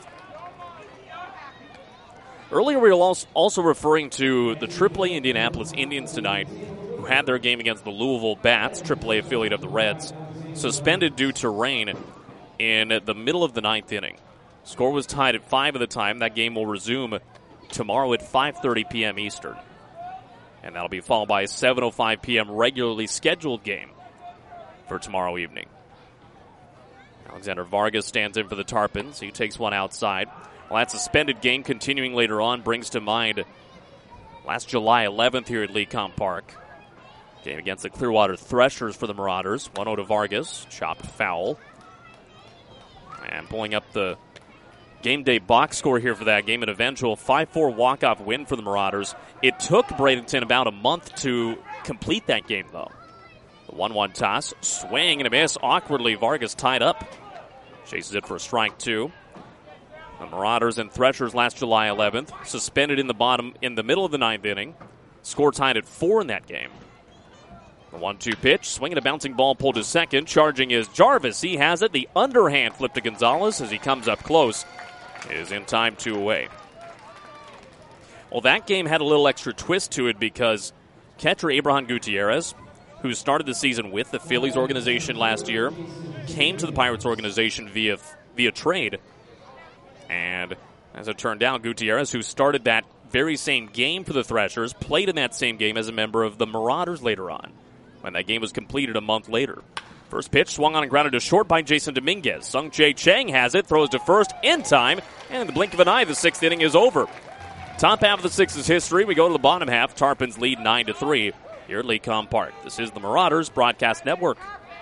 Earlier we were also referring to the AAA Indianapolis Indians tonight, who had their game against the Louisville Bats, AAA affiliate of the Reds, suspended due to rain in the middle of the 9th inning. Score was tied at 5 at the time. That game will resume tomorrow at 5:30 p.m. Eastern. And that'll be followed by a 7:05 p.m. regularly scheduled game for tomorrow evening. Alexander Vargas stands in for the Tarpons. He takes one outside. Well, that suspended game continuing later on brings to mind last July 11th here at Lecom Park. Game against the Clearwater Threshers for the Marauders. 1-0 to Vargas. Chopped foul. And pulling up the game day box score here for that game, an eventual 5-4 walk-off win for the Marauders. It took Bradenton about a month to complete that game, though. The 1-1 toss, swing and a miss. Awkwardly, Vargas tied up. Chases it for a strike 2. The Marauders and Threshers last July 11th, suspended in the middle of the 9th inning. Score tied at 4 in that game. The 1-2 pitch, swinging a bouncing ball pulled to second. Charging is Jarvis. He has it. The underhand flip to Gonzalez as he comes up close. Is in time, 2 away. Well, that game had a little extra twist to it because catcher Abraham Gutierrez, who started the season with the Phillies organization last year, came to the Pirates organization via trade. And as it turned out, Gutierrez, who started that very same game for the Threshers, played in that same game as a member of the Marauders later on, when that game was completed a month later. First pitch swung on and grounded to short by Jason Dominguez. Sung Jae Chang has it, throws to first in time, and in the blink of an eye, the 6th inning is over. Top half of the 6th is history. We go to the bottom half. Tarpons lead 9-3 here at Lecom Park. This is the Marauders Broadcast Network.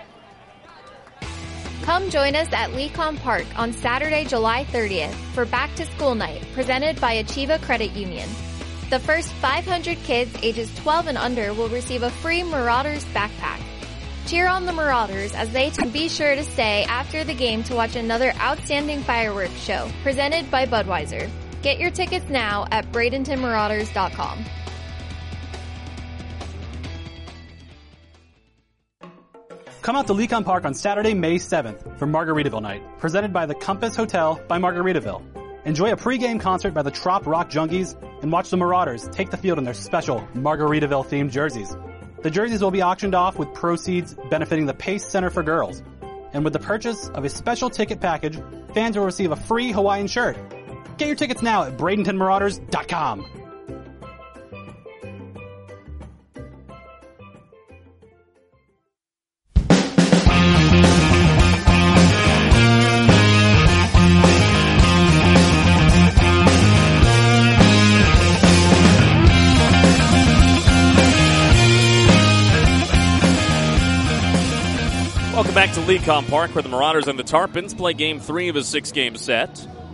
Come join us at Lecom Park on Saturday, July 30th for Back to School Night, presented by Achieva Credit Union. The first 500 kids ages 12 and under will receive a free Marauders backpack. Cheer on the Marauders as they can be sure to stay after the game to watch another outstanding fireworks show presented by Budweiser. Get your tickets now at BradentonMarauders.com. Come out to Lecom Park on Saturday, May 7th for Margaritaville Night, presented by the Compass Hotel by Margaritaville. Enjoy a pregame concert by the Trop Rock Junkies and watch the Marauders take the field in their special Margaritaville-themed jerseys. The jerseys will be auctioned off with proceeds benefiting the Pace Center for Girls. And with the purchase of a special ticket package, fans will receive a free Hawaiian shirt. Get your tickets now at BradentonMarauders.com. Welcome back to Lecom Park, where the Marauders and the Tarpons play Game 3 of a 6-game set.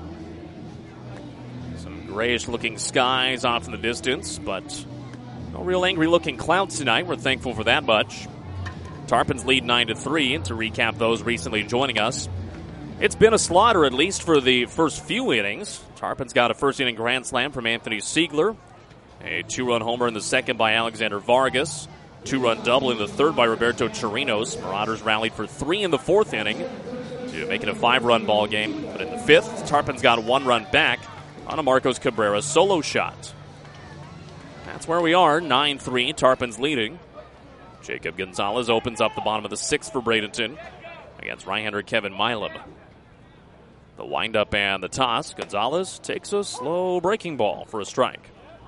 Some grayish-looking skies off in the distance, but no real angry-looking clouds tonight. We're thankful for that much. Tarpons lead 9-3, and to recap those recently joining us, it's been a slaughter, at least for the first few innings. Tarpons got a first-inning grand slam from Anthony Siegler, a 2-run homer in the second by Alexander Vargas, 2-run double in the third by Roberto Chirinos. Marauders rallied for 3 in the fourth inning to make it a 5-run ball game. But in the fifth, Tarpons got a 1-run back on a Marcos Cabrera solo shot. That's where we are, 9-3, Tarpons leading. Jacob Gonzalez opens up the bottom of the sixth for Bradenton against right-hander Kevin Milam. The windup and the toss. Gonzalez takes a slow breaking ball for a strike.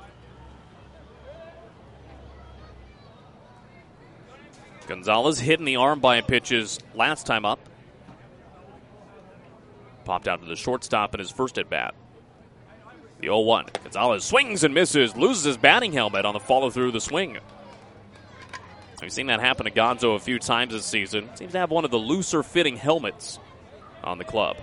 Gonzalez hit in the arm by pitches last time up. Popped out to the shortstop in his first at-bat. The 0-1. Gonzalez swings and misses, loses his batting helmet on the follow-through of the swing. We've seen that happen to Gonzo a few times this season. Seems to have one of the looser-fitting helmets on the club.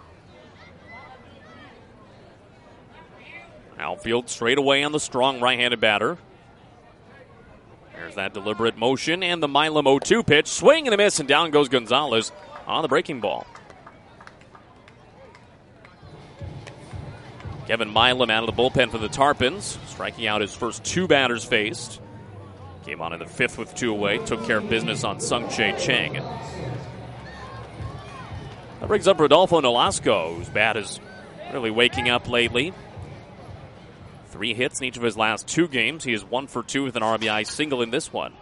Outfield straight away on the strong right-handed batter. There's that deliberate motion and the Milam 0-2 pitch. Swing and a miss, and down goes Gonzalez on the breaking ball. Kevin Milam out of the bullpen for the Tarpons, striking out his first 2 batters faced. Came on in the fifth with 2 away, took care of business on Sung-Chae Chang. That brings up Rodolfo Nolasco, whose bat is really waking up lately. 3 hits in each of his last 2 games. He is 1 for 2 with an RBI single in this one.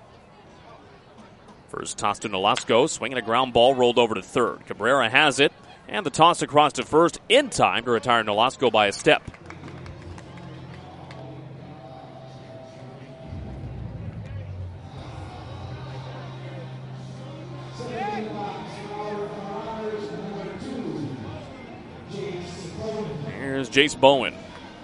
First toss to Nolasco, swinging a ground ball rolled over to third. Cabrera has it, and the toss across to first in time to retire Nolasco by a step. Here's Jace Bowen.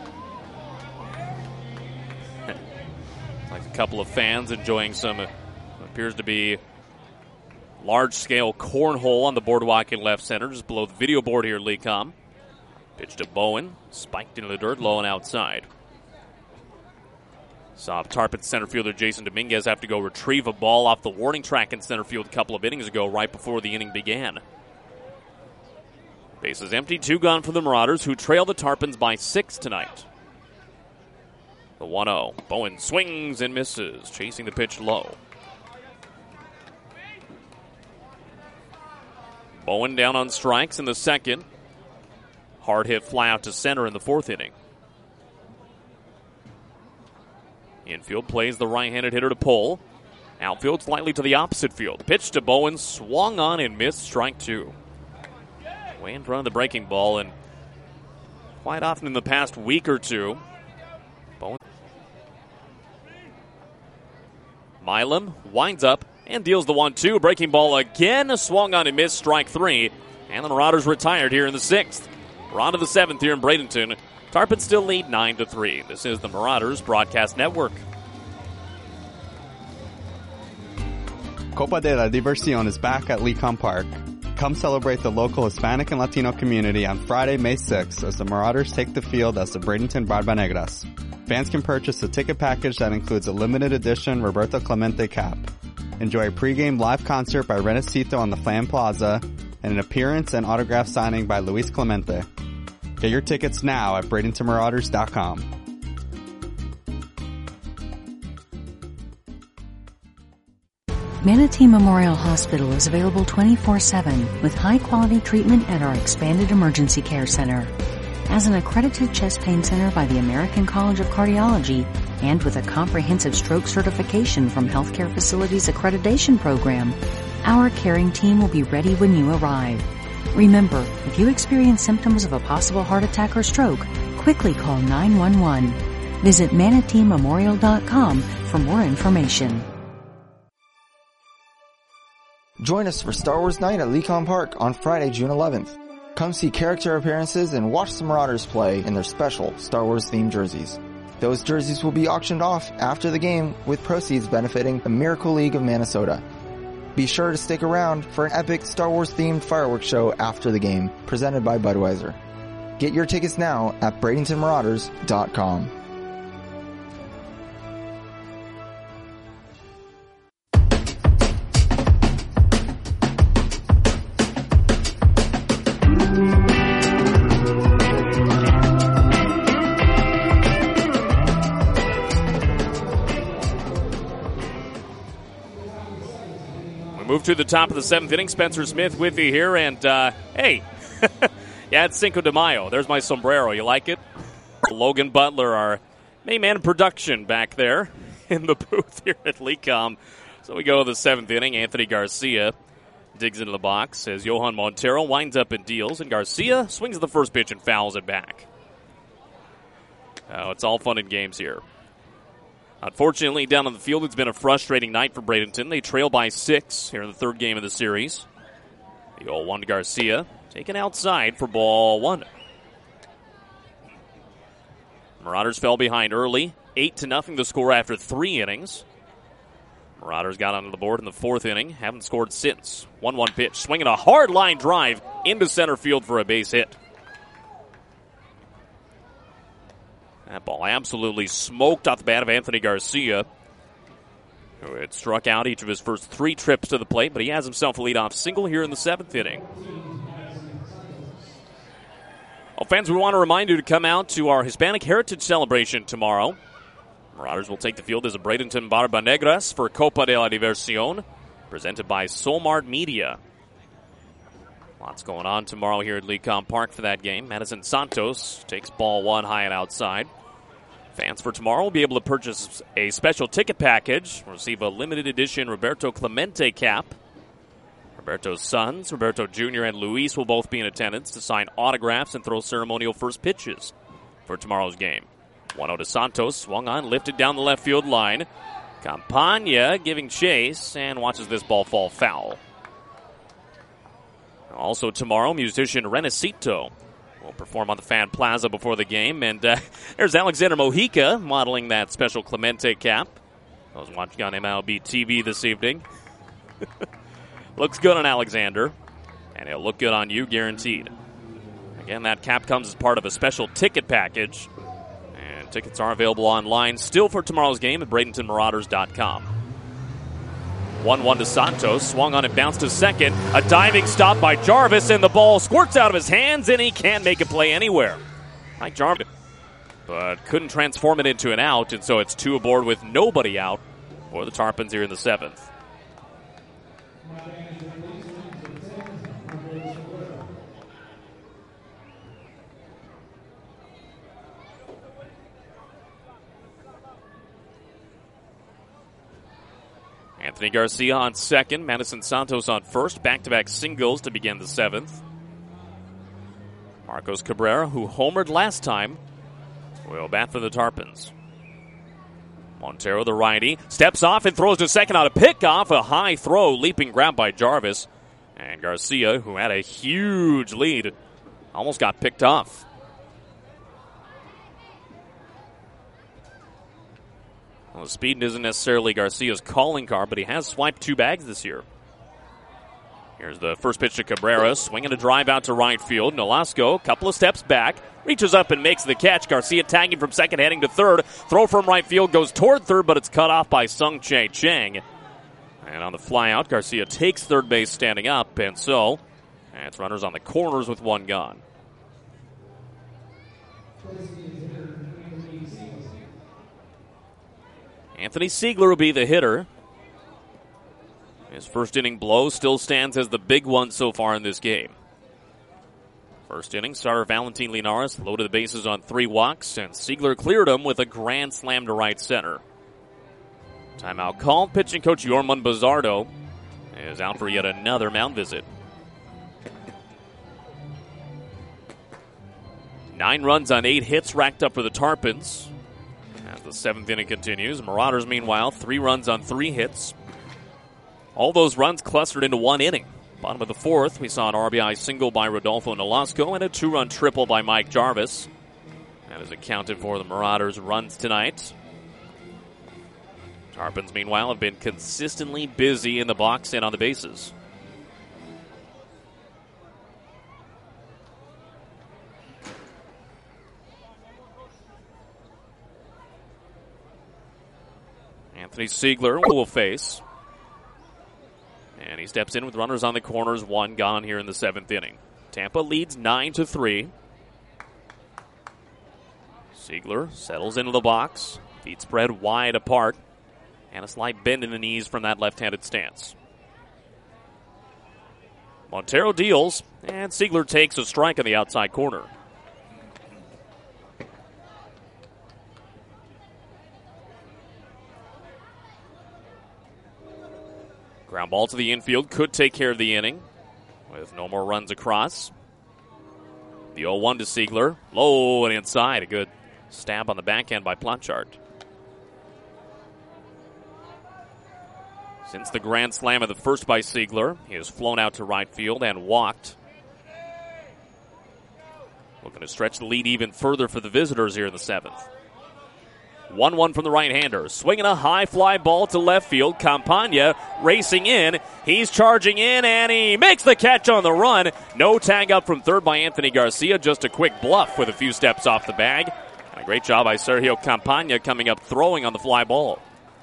Like a couple of fans enjoying some, appears to be large-scale cornhole on the boardwalk in left center, just below the video board here at Lecom. Pitch to Bowen, spiked into the dirt, low and outside. Saw Tarpon center fielder Jason Dominguez have to go retrieve a ball off the warning track in center field a couple of innings ago, right before the inning began. Bases empty, 2 gone for the Marauders, who trail the Tarpons by 6 tonight. The 1-0. Bowen swings and misses, chasing the pitch low. Bowen down on strikes in the second. Hard hit fly out to center in the fourth inning. Infield plays the right-handed hitter to pull. Outfield slightly to the opposite field. Pitch to Bowen, swung on and missed, strike 2. Way in front of the breaking ball, and quite often in the past week or two, Bowen. Milam winds up and deals the 1-2. Breaking ball again, swung on and missed, strike 3. And the Marauders retired here in the 6th. We're on to the 7th here in Bradenton. Tarpons still lead 9-3. This is the Marauders Broadcast Network. Copa de la Diversión is back at Lecom Park. Come celebrate the local Hispanic and Latino community on Friday, May 6th as the Marauders take the field as the Bradenton Barbanegras. Fans can purchase a ticket package that includes a limited edition Roberto Clemente cap. Enjoy a pregame live concert by Renacito on the Flam Plaza and an appearance and autograph signing by Luis Clemente. Get your tickets now at BradentonMarauders.com. Manatee Memorial Hospital is available 24/7 with high-quality treatment at our expanded emergency care center. As an accredited chest pain center by the American College of Cardiology and with a comprehensive stroke certification from Healthcare Facilities Accreditation Program, our caring team will be ready when you arrive. Remember, if you experience symptoms of a possible heart attack or stroke, quickly call 911. Visit manateememorial.com for more information. Join us for Star Wars Night at Lecon Park on Friday, June 11th. Come see character appearances and watch the Marauders play in their special Star Wars themed jerseys. Those jerseys will be auctioned off after the game with proceeds benefiting the Miracle League of Minnesota. Be sure to stick around for an epic Star Wars themed fireworks show after the game presented by Budweiser. Get your tickets now at BradentonMarauders.com. Move to the top of the 7th inning. Spencer Smith with you here. And, hey, yeah, it's Cinco de Mayo. There's my sombrero. You like it? Logan Butler, our main man in production back there in the booth here at Lecom. So we go to the 7th inning. Anthony Garcia digs into the box as Johan Montero winds up and deals. And Garcia swings at the first pitch and fouls it back. Oh, it's all fun and games here. Unfortunately, down on the field, it's been a frustrating night for Bradenton. They trail by 6 here in the third game of the series. The 0-1 to Garcia, taken outside for ball 1. Marauders fell behind early, 8-0 the score after 3 innings. Marauders got onto the board in the 4th inning, haven't scored since. 1-1 pitch, swinging a hard line drive into center field for a base hit. That ball absolutely smoked off the bat of Anthony Garcia, who had struck out each of his first 3 trips to the plate, but he has himself a leadoff single here in the 7th inning. Well, fans, we want to remind you to come out to our Hispanic Heritage Celebration tomorrow. Marauders will take the field as a Bradenton Barba Negras for Copa de la Diversión, presented by Solmart Media. Lots going on tomorrow here at Lecom Park for that game. Madison Santos takes ball 1 high and outside. Fans for tomorrow will be able to purchase a special ticket package, receive a limited edition Roberto Clemente cap. Roberto's sons, Roberto Jr. and Luis, will both be in attendance to sign autographs and throw ceremonial first pitches for tomorrow's game. 1-0 to Santos, swung on, lifted down the left field line. Campagna giving chase and watches this ball fall foul. Also tomorrow, musician Renacito will perform on the Fan Plaza before the game. And there's Alexander Mojica modeling that special Clemente cap. I was watching on MLB TV this evening. Looks good on Alexander, and it'll look good on you, guaranteed. Again, that cap comes as part of a special ticket package, and tickets are available online still for tomorrow's game at BradentonMarauders.com. 1-1 to Santos, swung on and bounced to second. A diving stop by Jarvis, and the ball squirts out of his hands, and he can't make a play anywhere. Mike Jarvis, but couldn't transform it into an out, and so it's 2 aboard with nobody out for the Tarpons here in the 7th. Anthony Garcia on second, Madison Santos on first. Back-to-back singles to begin the 7th. Marcos Cabrera, who homered last time, will bat for the Tarpons. Montero, the righty, steps off and throws to second on a pickoff. A high throw, leaping grab by Jarvis. And Garcia, who had a huge lead, almost got picked off. Well, the speed isn't necessarily Garcia's calling card, but he has swiped 2 bags this year. Here's the first pitch to Cabrera, swinging a drive out to right field. Nolasco, couple of steps back, reaches up and makes the catch. Garcia tagging from second, heading to third. Throw from right field goes toward third, but it's cut off by Sung Chae Chang. And on the fly out, Garcia takes third base standing up, and so it's runners on the corners with 1 gone. Anthony Siegler will be the hitter. His first inning blow still stands as the big one so far in this game. First inning, starter Valentin Linares loaded the bases on 3 walks, and Siegler cleared him with a grand slam to right center. Timeout called. Pitching coach Yorman Bazardo is out for yet another mound visit. 9 runs on 8 hits racked up for the Tarpons. As the 7th inning continues, Marauders, meanwhile, 3 runs on 3 hits. All those runs clustered into 1 inning. Bottom of the 4th, we saw an RBI single by Rodolfo Nolasco and a 2-run triple by Mike Jarvis. That is accounted for the Marauders' runs tonight. Tarpons, meanwhile, have been consistently busy in the box and on the bases. Anthony Siegler will face. And he steps in with runners on the corners, 1 gone here in the 7th inning. Tampa leads 9-3. Siegler settles into the box. Feet spread wide apart. And a slight bend in the knees from that left-handed stance. Montero deals, and Siegler takes a strike on the outside corner. Ground ball to the infield could take care of the inning with no more runs across. The 0-1 to Siegler. Low and inside. A good stab on the backhand by Plotchart. Since the grand slam of the first by Siegler, he has flown out to right field and walked. Looking to stretch the lead even further for the visitors here in the 7th. 1-1 from the right-hander. Swinging a high fly ball to left field. Campagna racing in. He's charging in, and he makes the catch on the run. No tag up from third by Anthony Garcia. Just a quick bluff with a few steps off the bag. And a great job by Sergio Campagna coming up throwing on the fly ball.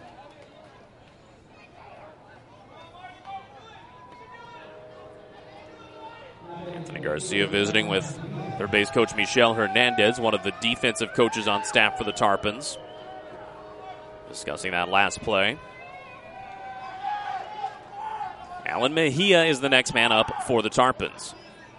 Anthony Garcia visiting with third base coach Michel Hernandez, one of the defensive coaches on staff for the Tarpons. Discussing that last play. Alan Mejia is the next man up for the Tarpons.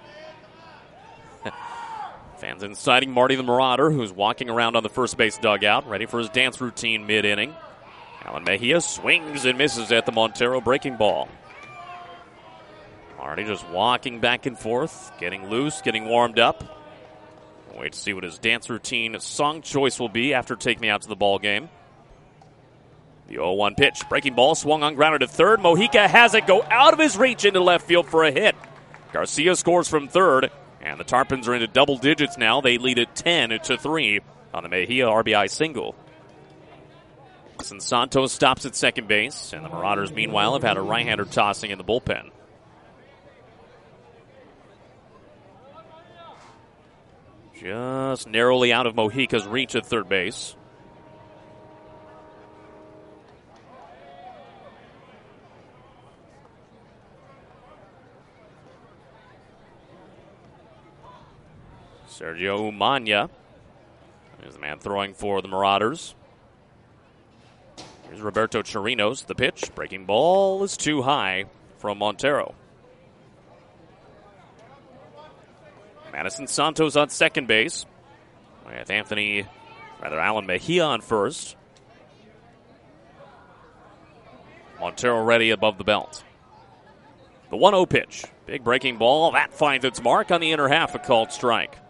Fans inciting Marty the Marauder, who's walking around on the first base dugout, ready for his dance routine mid-inning. Alan Mejia swings and misses at the Montero breaking ball. Marty just walking back and forth, getting loose, getting warmed up. Wait to see what his dance routine song choice will be after Take Me Out to the Ball Game. The 0-1 pitch. Breaking ball swung on grounder to third. Mojica has it go out of his reach into left field for a hit. Garcia scores from third, and the Tarpons are into double digits now. They lead it 10-3 on the Mejia RBI single. Santos stops at second base, and the Marauders, meanwhile, have had a right-hander tossing in the bullpen. Just narrowly out of Mojica's reach at third base. Sergio Umana is the man throwing for the Marauders. Here's Roberto Chirinos, the pitch. Breaking ball is too high from Montero. Madison Santos on second base with Alan Mejia on first. Montero ready above the belt. The 1-0 pitch. Big breaking ball. That finds its mark on the inner half, a called strike.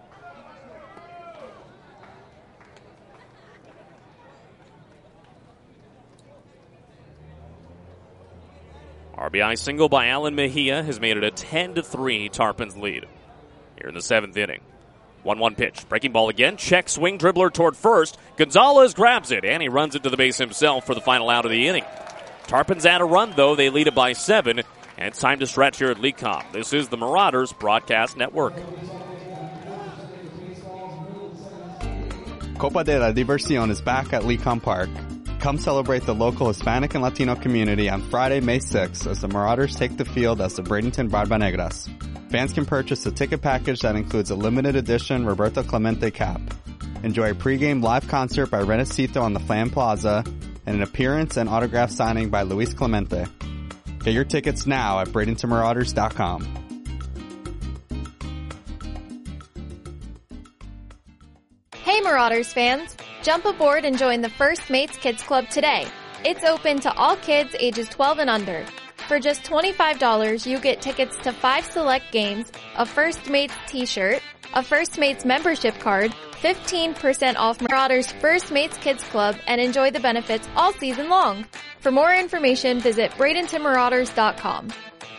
RBI single by Alan Mejia has made it a 10-3 Tarpons lead here in the 7th inning. 1-1 pitch. Breaking ball again. Check swing dribbler toward first. Gonzalez grabs it, and he runs it to the base himself for the final out of the inning. Tarpons add a run, though. They lead it by 7, and it's time to stretch here at Lecom. This is the Marauders Broadcast Network. Copa de la Diversión is back at Lecom Park. Come celebrate the local Hispanic and Latino community on Friday, May 6th as the Marauders take the field as the Bradenton Barbanegras. Fans can purchase a ticket package that includes a limited edition Roberto Clemente cap. Enjoy a pregame live concert by Renacito on the Flam Plaza and an appearance and autograph signing by Luis Clemente. Get your tickets now at BradentonMarauders.com. Marauders fans! Jump aboard and join the First Mates Kids Club today. It's open to all kids ages 12 and under. For just $25, you get tickets to 5 select games, a First Mates t-shirt, a First Mates membership card, 15% off Marauders First Mates Kids Club, and enjoy the benefits all season long. For more information, visit BradentonMarauders.com.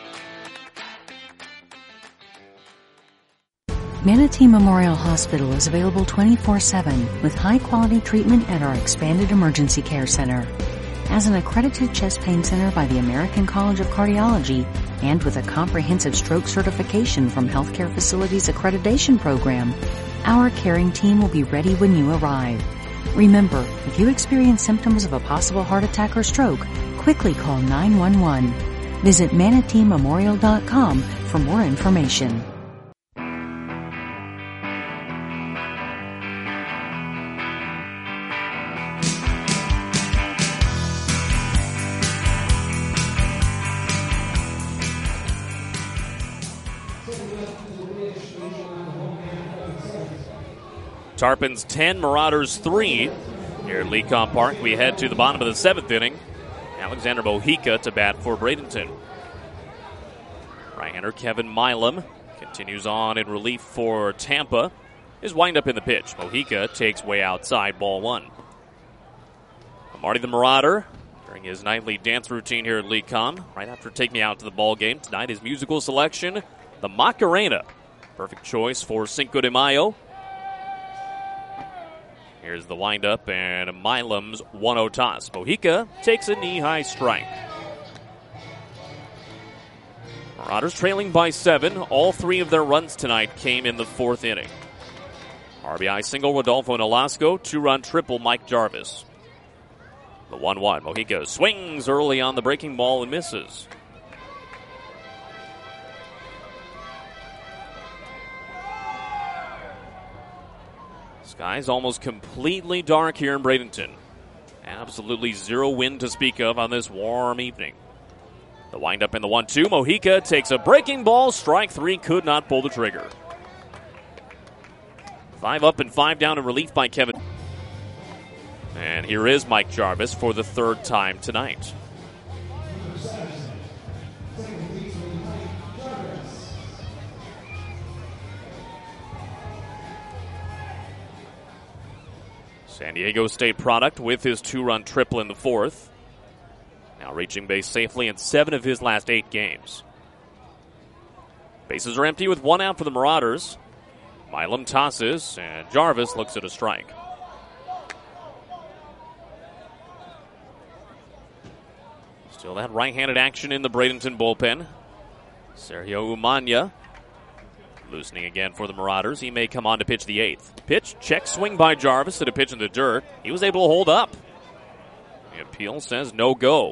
Manatee Memorial Hospital is available 24/7 with high-quality treatment at our expanded emergency care center. As an accredited chest pain center by the American College of Cardiology and with a comprehensive stroke certification from Healthcare Facilities Accreditation Program, our caring team will be ready when you arrive. Remember, if you experience symptoms of a possible heart attack or stroke, quickly call 911. Visit ManateeMemorial.com for more information. Tarpons 10, Marauders 3. Here at Lecom Park, we head to the bottom of the 7th inning. Alexander Mojica to bat for Bradenton. Right-hander Kevin Milam continues on in relief for Tampa. His windup in the pitch. Mojica takes way outside, ball 1. Marty the Marauder during his nightly dance routine here at Lecom. Right after Take Me Out to the Ball Game. Tonight his musical selection, the Macarena. Perfect choice for Cinco de Mayo. Here's the windup and Milam's 1-0 toss. Mojica takes a knee-high strike. Marauders trailing by 7. All 3 of their runs tonight came in the 4th inning. RBI single Rodolfo Nolasco, 2-run triple Mike Jarvis. The 1-1. Mojica swings early on the breaking ball and misses. Skies almost completely dark here in Bradenton. Absolutely zero wind to speak of on this warm evening. The windup in the 1-2. Mojica takes a breaking ball. Strike 3, could not pull the trigger. 5 up and 5 down in relief by Kevin. And here is Mike Jarvis for the 3rd time tonight. San Diego State product with his 2-run triple in the 4th. Now reaching base safely in 7 of his last 8 games. Bases are empty with 1 out for the Marauders. Milam tosses, and Jarvis looks at a strike. Still that right-handed action in the Bradenton bullpen. Sergio Umana loosening again for the Marauders. He may come on to pitch the 8th. Pitch, check swing by Jarvis at a pitch in the dirt. He was able to hold up. The appeal says no go.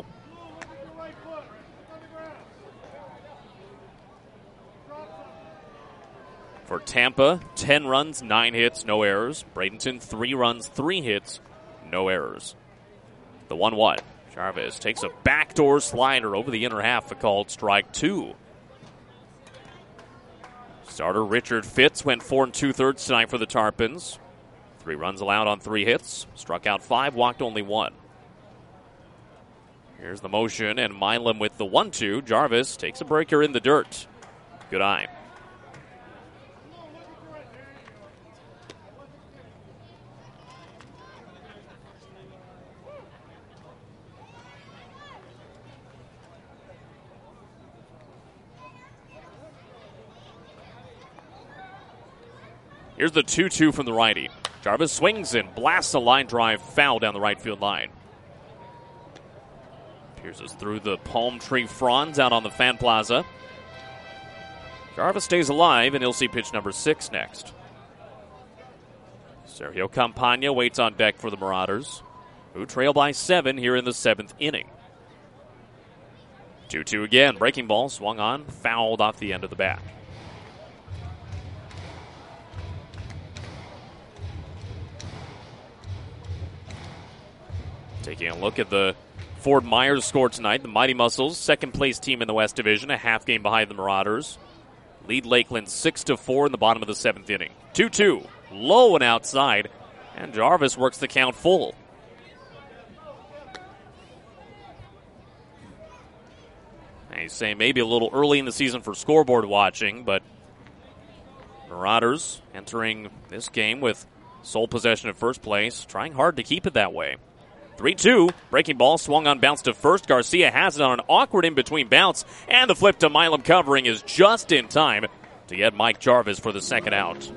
For Tampa, 10 runs, 9 hits, no errors. Bradenton, 3 runs, 3 hits, no errors. The 1-1. Jarvis takes a backdoor slider over the inner half, a called strike 2. Starter Richard Fitz went 4 2/3 tonight for the Tarpons. 3 runs allowed on 3 hits. Struck out 5, walked only 1. Here's the motion, and Milam with the 1-2. Jarvis takes a breaker in the dirt. Good eye. Here's the 2-2 from the righty. Jarvis swings and blasts a line drive foul down the right field line. Pierces through the palm tree fronds out on the fan plaza. Jarvis stays alive, and he'll see pitch number 6 next. Sergio Campagna waits on deck for the Marauders, who trail by 7 here in the 7th inning. 2-2 again. Breaking ball swung on, fouled off the end of the bat. Taking a look at the Fort Myers score tonight. The Mighty Muscles, second place team in the West Division, a half game behind the Marauders. Lead Lakeland 6-4 in the bottom of the 7th inning. 2-2, low and outside, And Jarvis works the count full. And he's saying maybe a little early in the season for scoreboard watching, but Marauders entering this game with sole possession at first place, trying hard to keep it that way. 3-2, breaking ball swung on bounce to first. Garcia has it on an awkward in-between bounce, and the flip to Milam covering is just in time to get Mike Jarvis for the second out.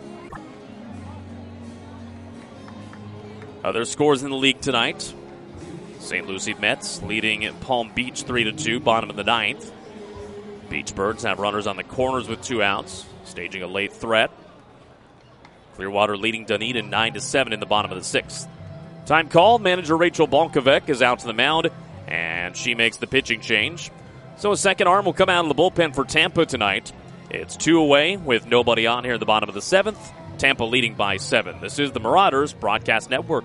Other scores in the league tonight. St. Lucie Mets leading Palm Beach 3-2, bottom of the ninth. Beach Birds have runners on the corners with 2 outs, staging a late threat. Clearwater leading Dunedin 9-7 in the bottom of the sixth. Time call, manager Rachel Balkovec is out to the mound, and she makes the pitching change. So a second arm will come out of the bullpen for Tampa tonight. It's 2 away with nobody on here in the bottom of the seventh. Tampa leading by 7. This is the Marauders Broadcast Network.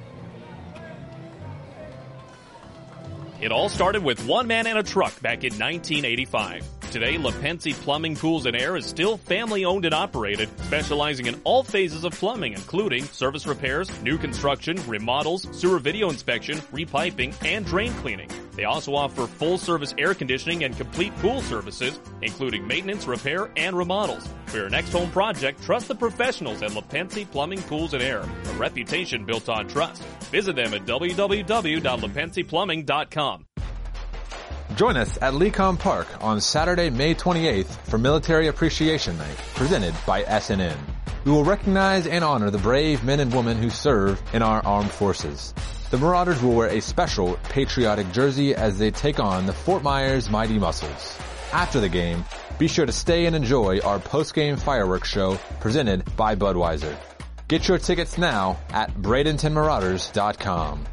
It all started with one man and a truck back in 1985. Today, LaPensi Plumbing, Pools, and Air is still family-owned and operated, specializing in all phases of plumbing, including service repairs, new construction, remodels, sewer video inspection, repiping, and drain cleaning. They also offer full-service air conditioning and complete pool services, including maintenance, repair, and remodels. For your next home project, trust the professionals at LaPensi Plumbing, Pools, and Air, a reputation built on trust. Visit them at www.lapensiplumbing.com. Join us at Lecom Park on Saturday, May 28th for Military Appreciation Night, presented by SNN. We will recognize and honor the brave men and women who serve in our armed forces. The Marauders will wear a special patriotic jersey as they take on the Fort Myers Mighty Muscles. After the game, be sure to stay and enjoy our post-game fireworks show presented by Budweiser. Get your tickets now at BradentonMarauders.com.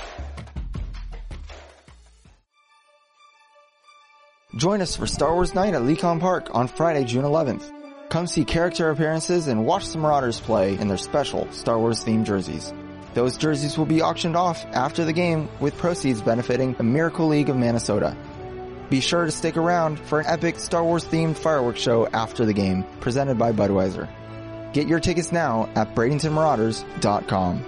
Join us for Star Wars Night at Lecom Park on Friday, June 11th. Come see character appearances and watch the Marauders play in their special Star Wars themed jerseys. Those jerseys will be auctioned off after the game with proceeds benefiting the Miracle League of Minnesota. Be sure to stick around for an epic Star Wars themed fireworks show after the game presented by Budweiser. Get your tickets now at BradentonMarauders.com.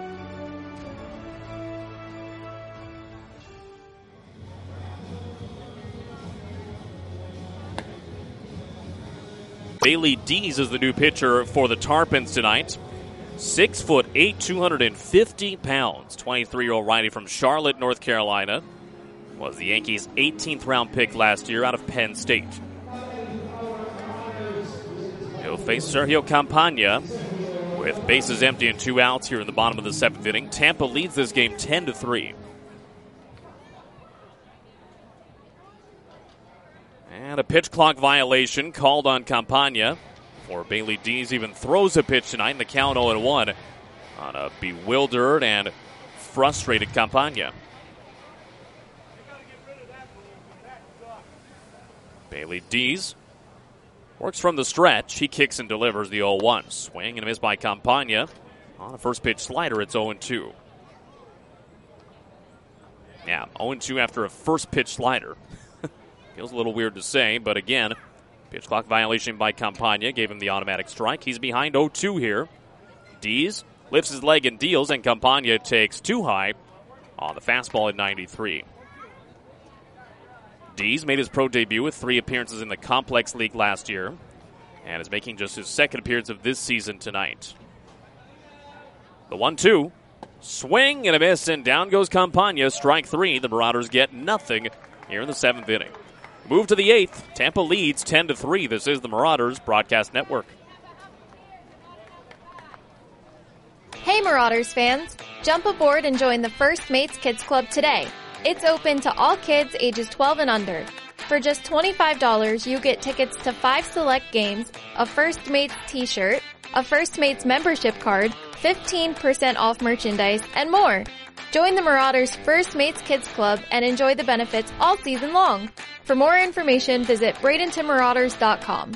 Bailey Dees is the new pitcher for the Tarpons tonight. 6'8", 250 pounds. 23-year-old righty from Charlotte, North Carolina. Was the Yankees' 18th round pick last year out of Penn State. He'll face Sergio Campagna with bases empty and 2 outs here in the bottom of the 7th inning. Tampa leads this game 10-3. And a pitch clock violation called on Campagna. For Bailey Dees even throws a pitch tonight in the count 0-1 on a bewildered and frustrated Campagna. Bailey Dees works from the stretch. He kicks and delivers the 0-1. Swing and a miss by Campagna. On a first pitch slider, it's 0-2. Yeah, 0-2 after a first pitch slider. Feels a little weird to say, but again, pitch clock violation by Campagna gave him the automatic strike. He's behind 0-2 here. Dees lifts his leg and deals, and Campagna takes 2 high on the fastball at 93. Dees made his pro debut with 3 appearances in the Complex League last year and is making just his second appearance of this season tonight. The 1-2. Swing and a miss, and down goes Campagna. Strike 3. The Marauders get nothing here in the 7th inning. Move to the 8th. Tampa leads 10-3. This is the Marauders Broadcast Network. Hey Marauders fans! Jump aboard and join the First Mates Kids Club today. It's open to all kids ages 12 and under. For just $25, you get tickets to 5 select games, a First Mates t-shirt, a First Mates membership card, 15% off merchandise, and more. Join the Marauders First Mates Kids Club and enjoy the benefits all season long. For more information, visit BradentonMarauders.com.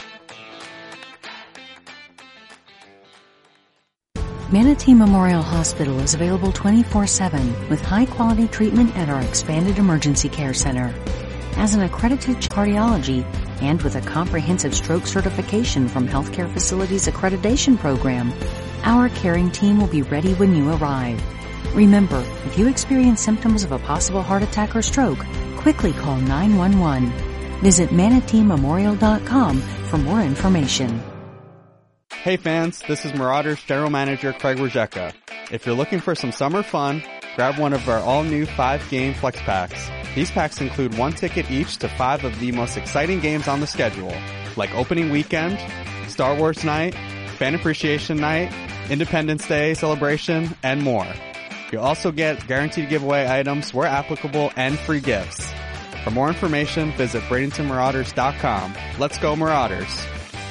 Manatee Memorial Hospital is available 24/7 with high-quality treatment at our expanded emergency care center. As an accredited cardiology and with a comprehensive stroke certification from Healthcare Facilities Accreditation Program, Our caring team will be ready when you arrive. Remember, if you experience symptoms of a possible heart attack or stroke, quickly call 911. Visit ManateeMemorial.com for more information. Hey fans, this is Marauders General Manager Craig Rajeka. If you're looking for some summer fun, grab one of our all-new 5-game flex packs. These packs include 1 ticket each to 5 of the most exciting games on the schedule, like Opening Weekend, Star Wars Night, Fan Appreciation Night, Independence Day Celebration, and more. You'll also get guaranteed giveaway items where applicable and free gifts. For more information, visit BradentonMarauders.com. Let's go Marauders!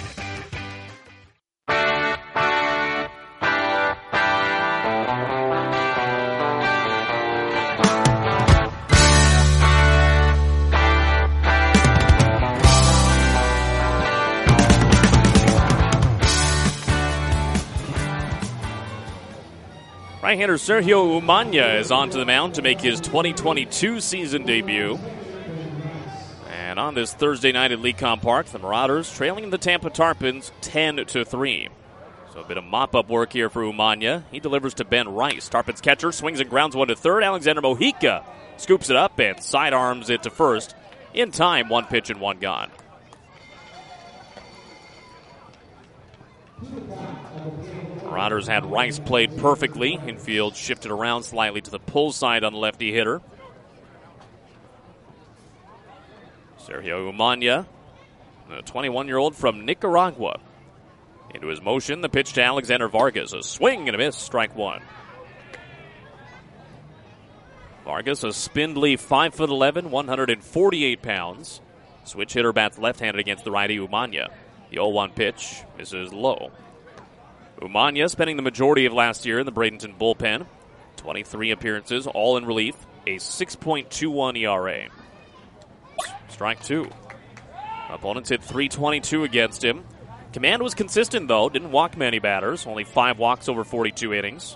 Right-hander Sergio Umana is onto the mound to make his 2022 season debut. And on this Thursday night at Lecom Park, the Marauders trailing the Tampa Tarpons 10-3. So a bit of mop-up work here for Umana. He delivers to Ben Rice. Tarpons catcher swings and grounds one to third. Alexander Mojica scoops it up and sidearms it to first. In time, 1 pitch and 1 gone. Marauders had Rice played perfectly. Infield shifted around slightly to the pull side on the lefty hitter. Sergio Umana, a 21-year-old from Nicaragua. Into his motion, the pitch to Alexander Vargas. A swing and a miss, strike 1. Vargas, a spindly 5'11", 148 pounds. Switch hitter bats left-handed against the righty Umana. The 0-1 pitch misses low. Umana spending the majority of last year in the Bradenton bullpen. 23 appearances, all in relief. A 6.21 ERA. Strike 2. Opponents hit .322 against him. Command was consistent, though. Didn't walk many batters. Only 5 walks over 42 innings.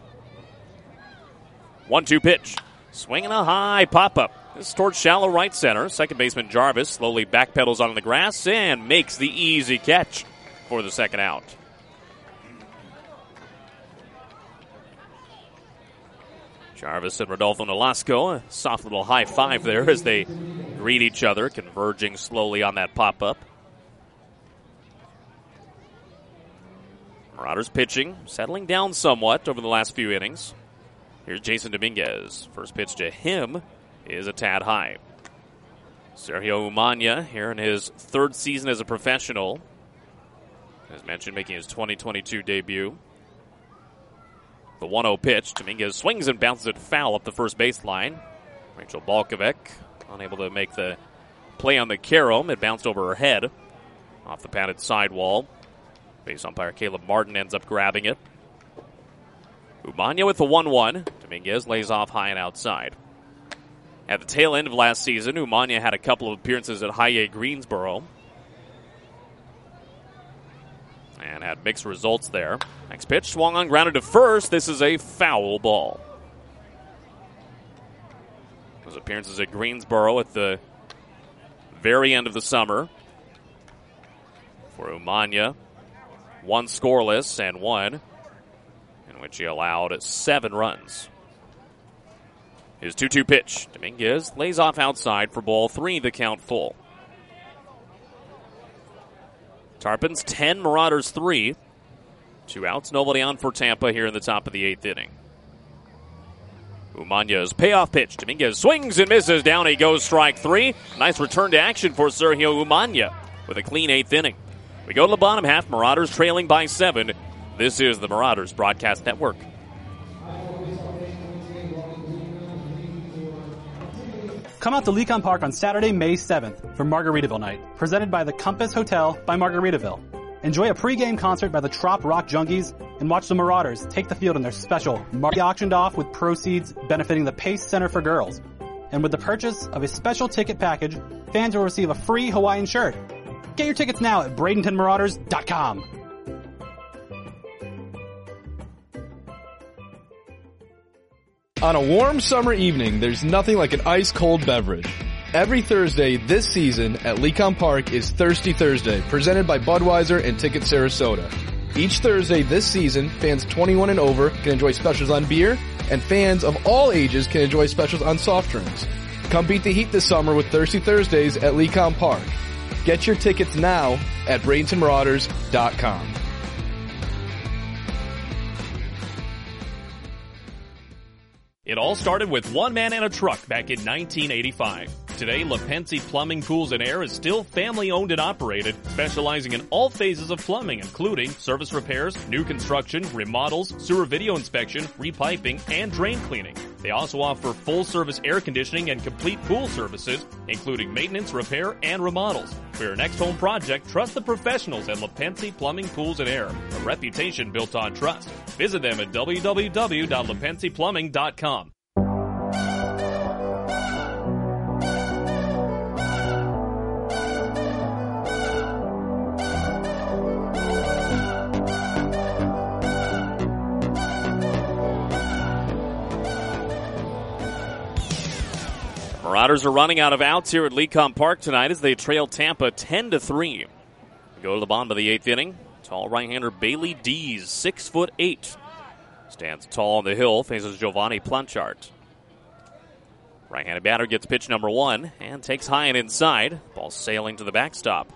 1-2 pitch. Swinging a high pop-up. This is towards shallow right center. Second baseman Jarvis slowly backpedals onto the grass and makes the easy catch for the second out. Jarvis and Rodolfo Nolasco, a soft little high five there as they greet each other, converging slowly on that pop-up. Marauders pitching, settling down somewhat over the last few innings. Here's Jason Dominguez. First pitch to him is a tad high. Sergio Umana here in his 3rd season as a professional. As mentioned, making his 2022 debut. The 1-0 pitch. Dominguez swings and bounces it foul up the first baseline. Rachel Balkovec unable to make the play on the carom. It bounced over her head off the padded sidewall. Base umpire Caleb Martin ends up grabbing it. Umana with the 1-1. Dominguez lays off high and outside. At the tail end of last season, Umana had a couple of appearances at High-A Greensboro. And had mixed results there. Next pitch, swung on, grounded to first. This is a foul ball. Those appearances at Greensboro at the very end of the summer. For Umana, 1 scoreless and 1 in which he allowed 7 runs. His 2-2 pitch. Dominguez lays off outside for ball 3, the count full. Tarpons 10, Marauders 3. 2 outs, nobody on for Tampa here in the top of the 8th inning. Umana's payoff pitch. Dominguez swings and misses. Down he goes, strike 3. Nice return to action for Sergio Umana with a clean 8th inning. We go to the bottom half, Marauders trailing by 7. This is the Marauders Broadcast Network. Come out to Lecom Park on Saturday, May 7th for Margaritaville Night, presented by the Compass Hotel by Margaritaville. Enjoy a pre-game concert by the Trop Rock Junkies and watch the Marauders take the field in their special Marquee auctioned off with proceeds benefiting the Pace Center for Girls. And with the purchase of a special ticket package, fans will receive a free Hawaiian shirt. Get your tickets now at BradentonMarauders.com. On a warm summer evening, there's nothing like an ice-cold beverage. Every Thursday this season at Lecom Park is Thirsty Thursday, presented by Budweiser and Ticket Sarasota. Each Thursday this season, fans 21 and over can enjoy specials on beer, and fans of all ages can enjoy specials on soft drinks. Come beat the heat this summer with Thirsty Thursdays at Lecom Park. Get your tickets now at BradentonMarauders.com. It all started with one man and a truck back in 1985. Today, LaPensi Plumbing, Pools, and Air is still family-owned and operated, specializing in all phases of plumbing, including service repairs, new construction, remodels, sewer video inspection, repiping, and drain cleaning. They also offer full-service air conditioning and complete pool services, including maintenance, repair, and remodels. For your next home project, trust the professionals at LaPensi Plumbing, Pools, and Air, a reputation built on trust. Visit them at www.lapensiplumbing.com. Marauders are running out of outs here at Lecom Park tonight as they trail Tampa 10-3. Go to the bottom of the 8th inning. Tall right-hander Bailey Dees, 6'8", stands tall on the hill, faces Giovanni Planchart. Right-handed batter gets pitch number 1 and takes high and inside. Ball sailing to the backstop.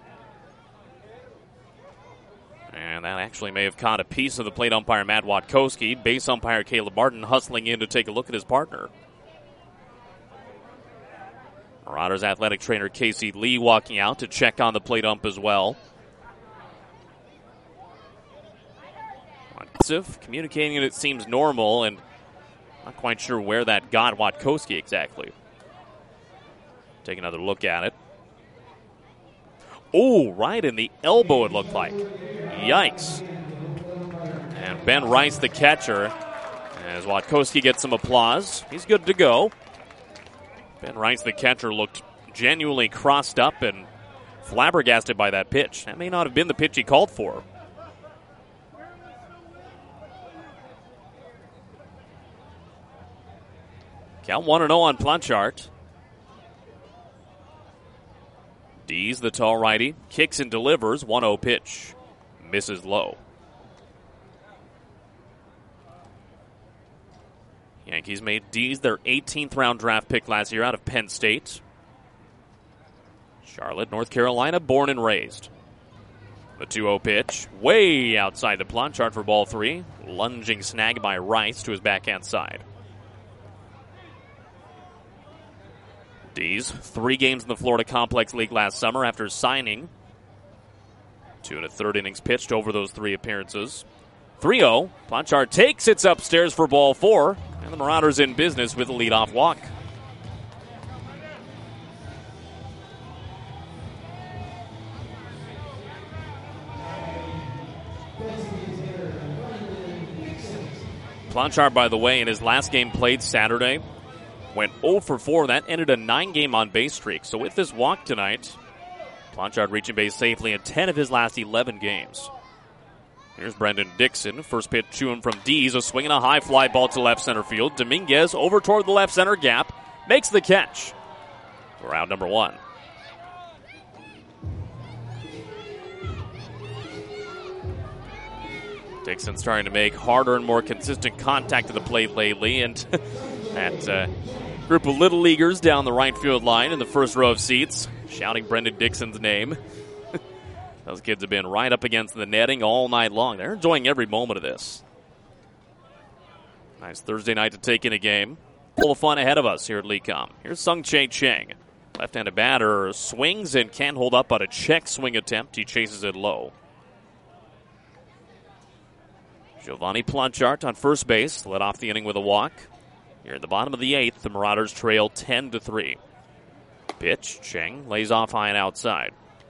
And that actually may have caught a piece of the plate umpire Matt Watkowski. Base umpire Caleb Martin hustling in to take a look at his partner. Marauders athletic trainer Casey Lee walking out to check on the plate ump as well. Communicating it seems normal, and not quite sure where that got Watkowski exactly. Take another look at it. Oh, right in the elbow it looked like. Yikes. And Ben Rice, the catcher, as Watkowski gets some applause. He's good to go. Ben Rice, the catcher, looked genuinely crossed up and flabbergasted by that pitch. That may not have been the pitch he called for. Count 1-0 on Planchart. Dees, the tall righty, kicks and delivers. 1-0 pitch. Misses low. Yankees made Dees their 18th round draft pick last year out of Penn State. Charlotte, North Carolina, born and raised. The 2-0 pitch, way outside the Planchart for ball 3. Lunging snag by Rice to his backhand side. Dees, 3 games in the Florida Complex League last summer after signing. 2 1/3 innings pitched over those 3 appearances. 3-0, Planchart takes it upstairs for ball 4, and the Marauders in business with a leadoff walk. Planchart, by the way, in his last game played Saturday, went 0 for 4. That ended a 9-game on-base streak. So with this walk tonight, Planchart reaching base safely in 10 of his last 11 games. Here's Brendan Dixon. First pitch to him from Dees. A swing and a high fly ball to left center field. Dominguez over toward the left center gap. Makes the catch. We're out number 1. Dixon starting to make harder and more consistent contact to the plate lately. And that group of little leaguers down the right field line in the first row of seats shouting Brendan Dixon's name. Those kids have been right up against the netting all night long. They're enjoying every moment of this. Nice Thursday night to take in a game. Full of fun ahead of us here at Lecom. Here's Sung-Chae Cheng. Left-handed batter swings and can't hold up on a check swing attempt. He chases it low. Giovanni Planchart on first base. Led off the inning with a walk. Here at the bottom of the 8th, the Marauders trail 10-3. Pitch. Cheng lays off high and outside.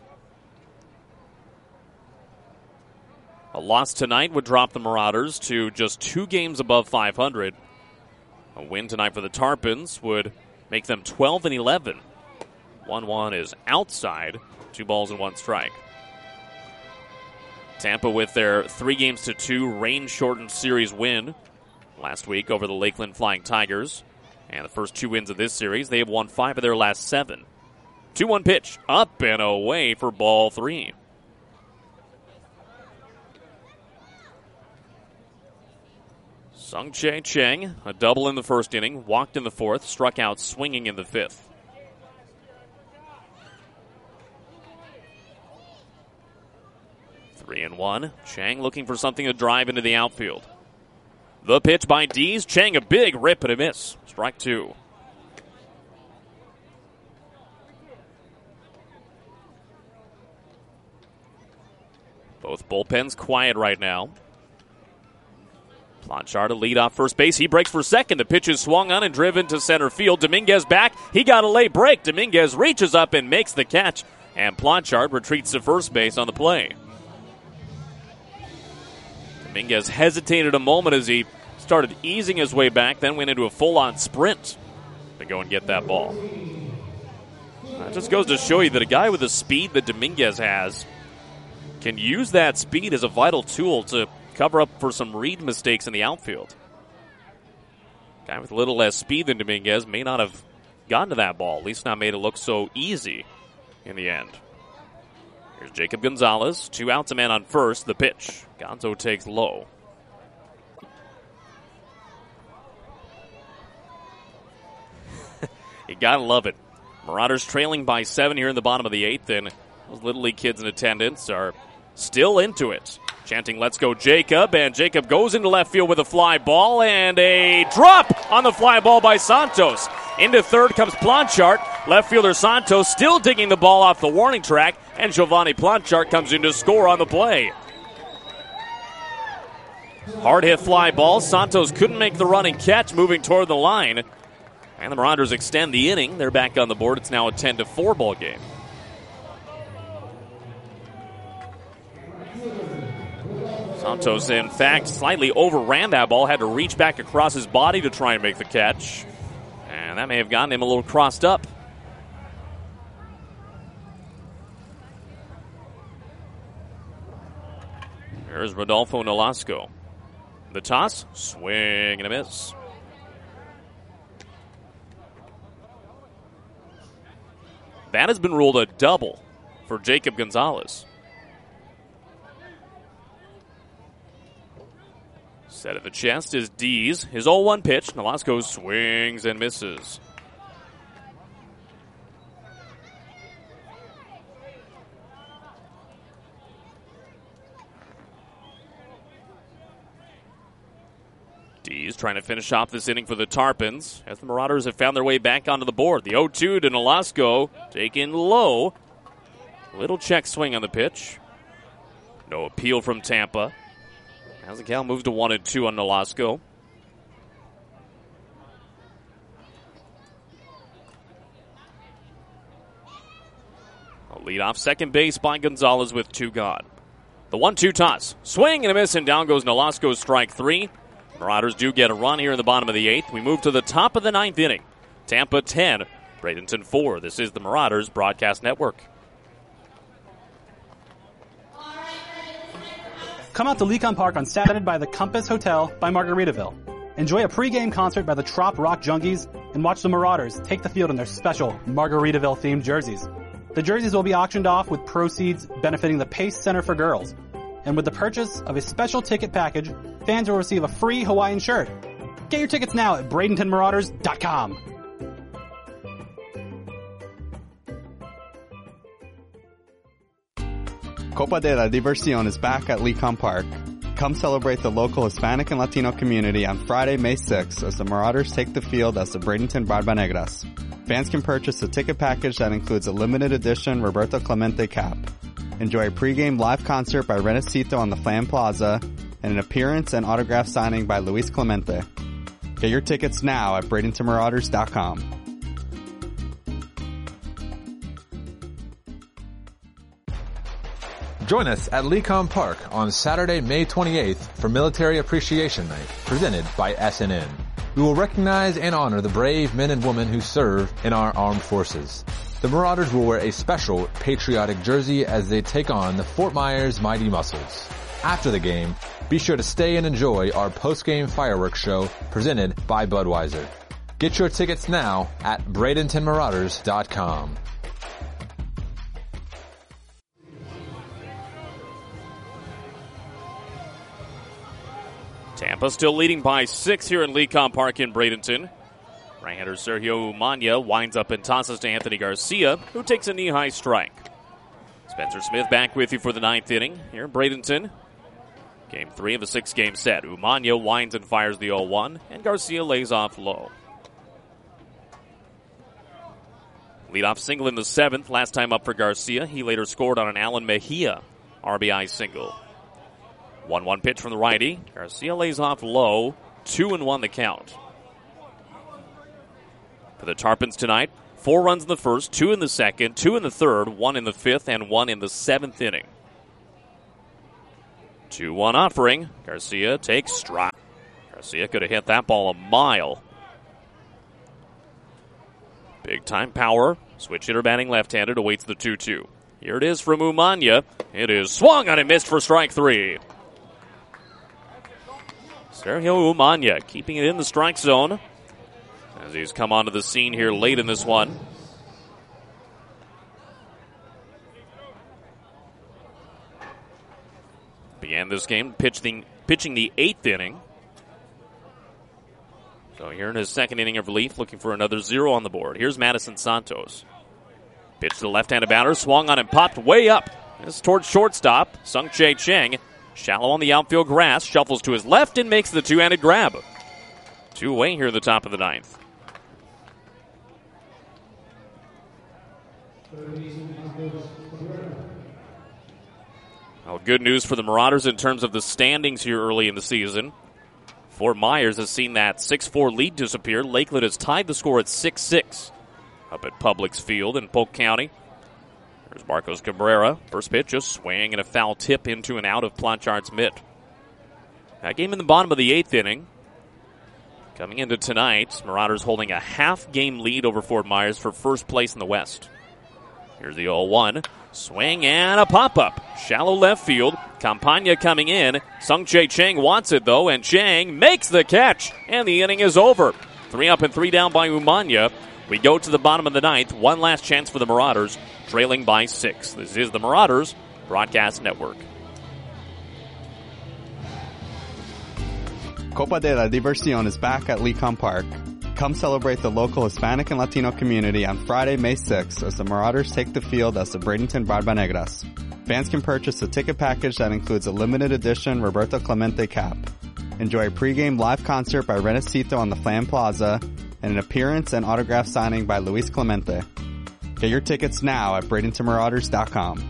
A loss tonight would drop the Marauders to just 2 games above 500. A win tonight for the Tarpons would make them 12-11. 1-1 is outside. 2 balls and 1 strike. Tampa with their 3-2 rain-shortened series win last week over the Lakeland Flying Tigers. And the first 2 wins of this series, they have won 5 of their last 7. 2-1 pitch, up and away for ball 3. Sung-Chae Chang, a double in the first inning, walked in the fourth, struck out swinging in the fifth. Three and one. Chang looking for something to drive into the outfield. The pitch by Dees. Chang, a big rip and a miss. Strike two. Both bullpens quiet right now. Planchard to lead off first base. He breaks for second. The pitch is swung on and driven to center field. Dominguez back. He got a late break. Dominguez reaches up and makes the catch. And Planchard retreats to first base on the play. Dominguez hesitated a moment as he started easing his way back, then went into a full-on sprint to go and get that ball. That just goes to show you that a guy with the speed that Dominguez has can use that speed as a vital tool to cover up for some read mistakes in the outfield. A guy with a little less speed than Dominguez may not have gotten to that ball, at least not made it look so easy in the end. Here's Jacob Gonzalez, 2 outs, a man on first. The pitch. Gonzo takes low. You gotta love it. Marauders trailing by 7 here in the bottom of the 8th, and those Little League kids in attendance are still into it. Chanting, "Let's go, Jacob," and Jacob goes into left field with a fly ball, and a drop on the fly ball by Santos. Into third comes Planchard. Left fielder Santos still digging the ball off the warning track, and Giovanni Planchard comes in to score on the play. Hard hit fly ball. Santos couldn't make the running catch, moving toward the line. And the Marauders extend the inning. They're back on the board. It's now a 10-4 ball game. Santos, in fact, slightly overran that ball, had to reach back across his body to try and make the catch. And that may have gotten him a little crossed up. Here's Rodolfo Nolasco. The toss, swing and a miss. That has been ruled a double for Jacob Gonzalez. Set at the chest is Dees. His 0-1 pitch. Nolasco swings and misses. Dees trying to finish off this inning for the Tarpons as the Marauders have found their way back onto the board. The 0-2 to Nolasco, taken low. Little check swing on the pitch. No appeal from Tampa. As the count moves to 1-2 on Nolasco. A lead off second base by Gonzalez with 2 gone. The 1-2 toss. Swing and a miss, and down goes Nolasco, strike 3. Marauders do get a run here in the bottom of the 8th. We move to the top of the 9th inning. Tampa 10, Bradenton 4. This is the Marauders Broadcast Network. Come out to Lecon Park on Saturday by the Compass Hotel by Margaritaville. Enjoy a pregame concert by the Trop Rock Junkies and watch the Marauders take the field in their special Margaritaville-themed jerseys. The jerseys will be auctioned off with proceeds benefiting the Pace Center for Girls. And with the purchase of a special ticket package, fans will receive a free Hawaiian shirt. Get your tickets now at BradentonMarauders.com. Copa de la Diversión is back at Lecon Park. Come celebrate the local Hispanic and Latino community on Friday, May 6th as the Marauders take the field as the Bradenton Barbanegras. Fans can purchase a ticket package that includes a limited edition Roberto Clemente cap. Enjoy a pregame live concert by Renacito on the Flam Plaza and an appearance and autograph signing by Luis Clemente. Get your tickets now at BradentonMarauders.com. Join us at Lecon Park on Saturday, May 28th for Military Appreciation Night, presented by SNN. We will recognize and honor the brave men and women who serve in our armed forces. The Marauders will wear a special patriotic jersey as they take on the Fort Myers Mighty Muscles. After the game, be sure to stay and enjoy our post-game fireworks show presented by Budweiser. Get your tickets now at BradentonMarauders.com. Tampa still leading by 6 here in Lecom Park in Bradenton. Right-hander Sergio Umania winds up and tosses to Anthony Garcia, who takes a knee-high strike. Spencer Smith back with you for the 9th inning here in Bradenton. Game 3 of a 6-game set. Umania winds and fires the 0-1, and Garcia lays off low. Leadoff single in the 7th, last time up for Garcia. He later scored on an Alan Mejia RBI single. 1-1 pitch from the righty. Garcia lays off low. 2-1 the count. For the Tarpons tonight, 4 runs in the first, 2 in the second, 2 in the third, 1 in the 5th, and 1 in the 7th inning. 2-1 offering. Garcia takes strike. Garcia could have hit that ball a mile. Big time power. Switch hitter batting left-handed awaits the 2-2. Here it is from Umania. It is swung on and missed for strike 3. Sergio Umania keeping it in the strike zone as he's come onto the scene here late in this one. Began this game pitching the 8th inning. So here in his 2nd inning of relief, looking for another 0 on the board. Here's Madison Santos. Pitch to the left-handed batter, swung on and popped way up. This is towards shortstop. Sung-Chae Cheng, shallow on the outfield grass, shuffles to his left and makes the two-handed grab. 2 away here at the top of the 9th. Well, good news for the Marauders in terms of the standings here early in the season. Fort Myers has seen that 6-4 lead disappear. Lakeland has tied the score at 6-6 up at Publix Field in Polk County. There's Marcos Cabrera. First pitch, a swing and a foul tip into and out of Planchard's mitt. That game in the bottom of the 8th inning. Coming into tonight, Marauders holding a half-game lead over Fort Myers for first place in the West. Here's the 0-1. Swing and a pop-up. Shallow left field. Campagna coming in. Sung-Chae Cheng wants it, though, and Cheng makes the catch. And the inning is over. 3 up and 3 down by Umania. We go to the bottom of the 9th. One last chance for the Marauders, trailing by 6. This is the Marauders Broadcast Network. Copa de la Diversión is back at Lecom Park. Come celebrate the local Hispanic and Latino community on Friday, May 6th as the Marauders take the field as the Bradenton Barbanegras. Fans can purchase a ticket package that includes a limited edition Roberto Clemente cap. Enjoy a pregame live concert by Renacito on the Flam Plaza and an appearance and autograph signing by Luis Clemente. Get your tickets now at BradentonMarauders.com.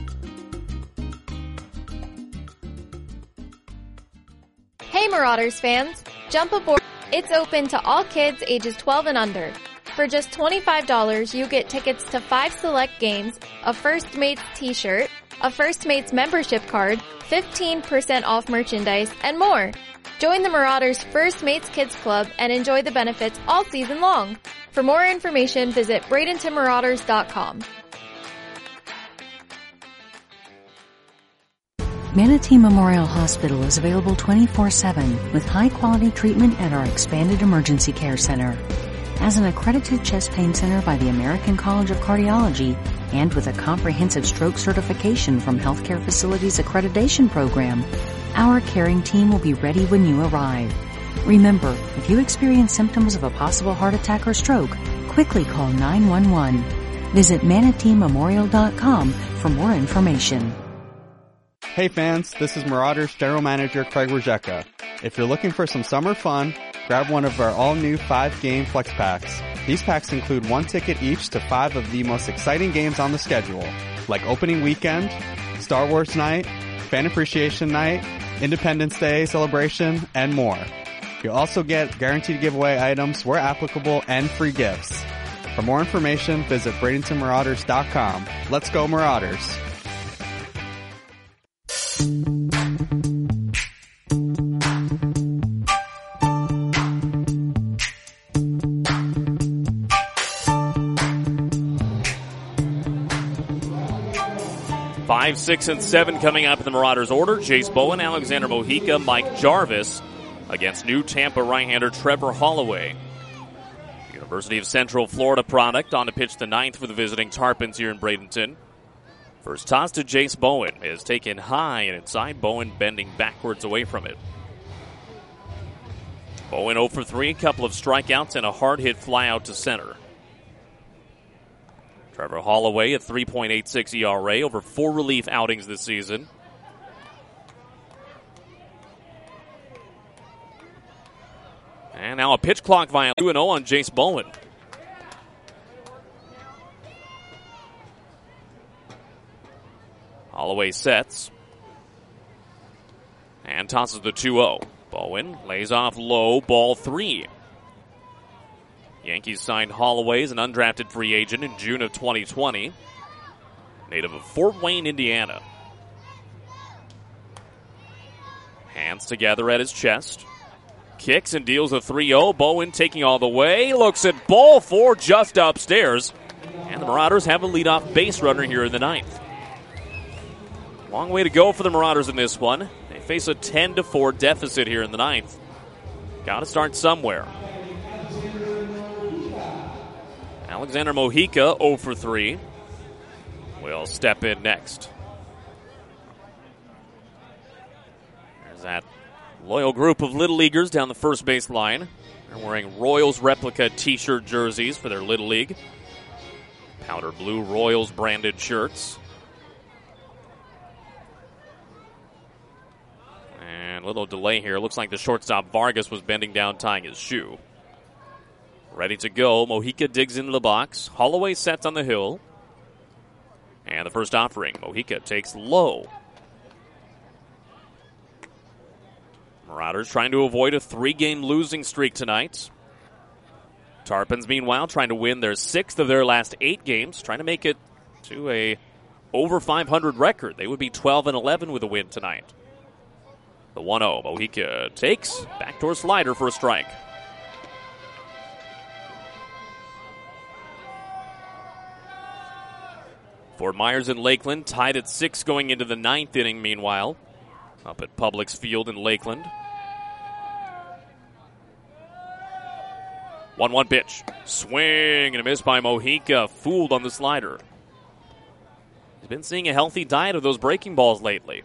Hey Marauders fans, jump aboard. It's open to all kids ages 12 and under. For just $25, you get tickets to 5 select games, a First Mates t-shirt, a First Mates membership card, 15% off merchandise, and more. Join the Marauders First Mates Kids Club and enjoy the benefits all season long. For more information, visit BradentonMarauders.com. Manatee Memorial Hospital is available 24/7 with high-quality treatment at our expanded emergency care center. As an accredited chest pain center by the American College of Cardiology and with a comprehensive stroke certification from Healthcare Facilities Accreditation Program, our caring team will be ready when you arrive. Remember, if you experience symptoms of a possible heart attack or stroke, quickly call 911. Visit ManateeMemorial.com for more information. Hey fans, this is Marauders General Manager Craig Rajeka. If you're looking for some summer fun, grab one of our all-new 5-game flex packs. These packs include 1 ticket each to 5 of the most exciting games on the schedule, like Opening Weekend, Star Wars Night, Fan Appreciation Night, Independence Day Celebration, and more. You'll also get guaranteed giveaway items where applicable and free gifts. For more information, visit BradentonMarauders.com. Let's go Marauders! Five, 6, and 7 coming up in the Marauders order. Jace Bowen, Alexander Mojica, Mike Jarvis against new Tampa right-hander Trevor Holloway. University of Central Florida product on to pitch the 9th for the visiting Tarpons here in Bradenton. First toss to Jace Bowen is taken high and inside. Bowen bending backwards away from it. Bowen 0 for 3, a couple of strikeouts and a hard hit fly out to center. Trevor Holloway at 3.86 ERA over 4 relief outings this season. And now a pitch clock violation. 2-0 on Jace Bowen. Holloway sets. And tosses the 2-0. Bowen lays off low, ball 3. Yankees signed Holloway as an undrafted free agent in June of 2020. Native of Fort Wayne, Indiana. Hands together at his chest. Kicks and deals a 3-0. Bowen taking all the way. Looks at ball 4 just upstairs. And the Marauders have a leadoff base runner here in the ninth. Long way to go for the Marauders in this one. They face a 10-4 deficit here in the ninth. Got to start somewhere. Alexander Mojica 0 for 3 will step in next. There's that loyal group of Little Leaguers down the first base line. They're wearing Royals replica t-shirt jerseys for their Little League. Powder blue Royals branded shirts. And a little delay here. Looks like the shortstop Vargas was bending down tying his shoe. Ready to go. Mojica digs into the box. Holloway sets on the hill. And the first offering. Mojica takes low. Marauders trying to avoid a 3-game losing streak tonight. Tarpons, meanwhile, trying to win their 6th of their last 8 games. Trying to make it to a over 500 record. They would be 12-11 with a win tonight. The 1-0. Mojica takes. Backdoor slider for a strike. Fort Myers and Lakeland tied at 6 going into the 9th inning, meanwhile. Up at Publix Field in Lakeland. 1-1 pitch. Swing and a miss by Mojica. Fooled on the slider. He's been seeing a healthy diet of those breaking balls lately.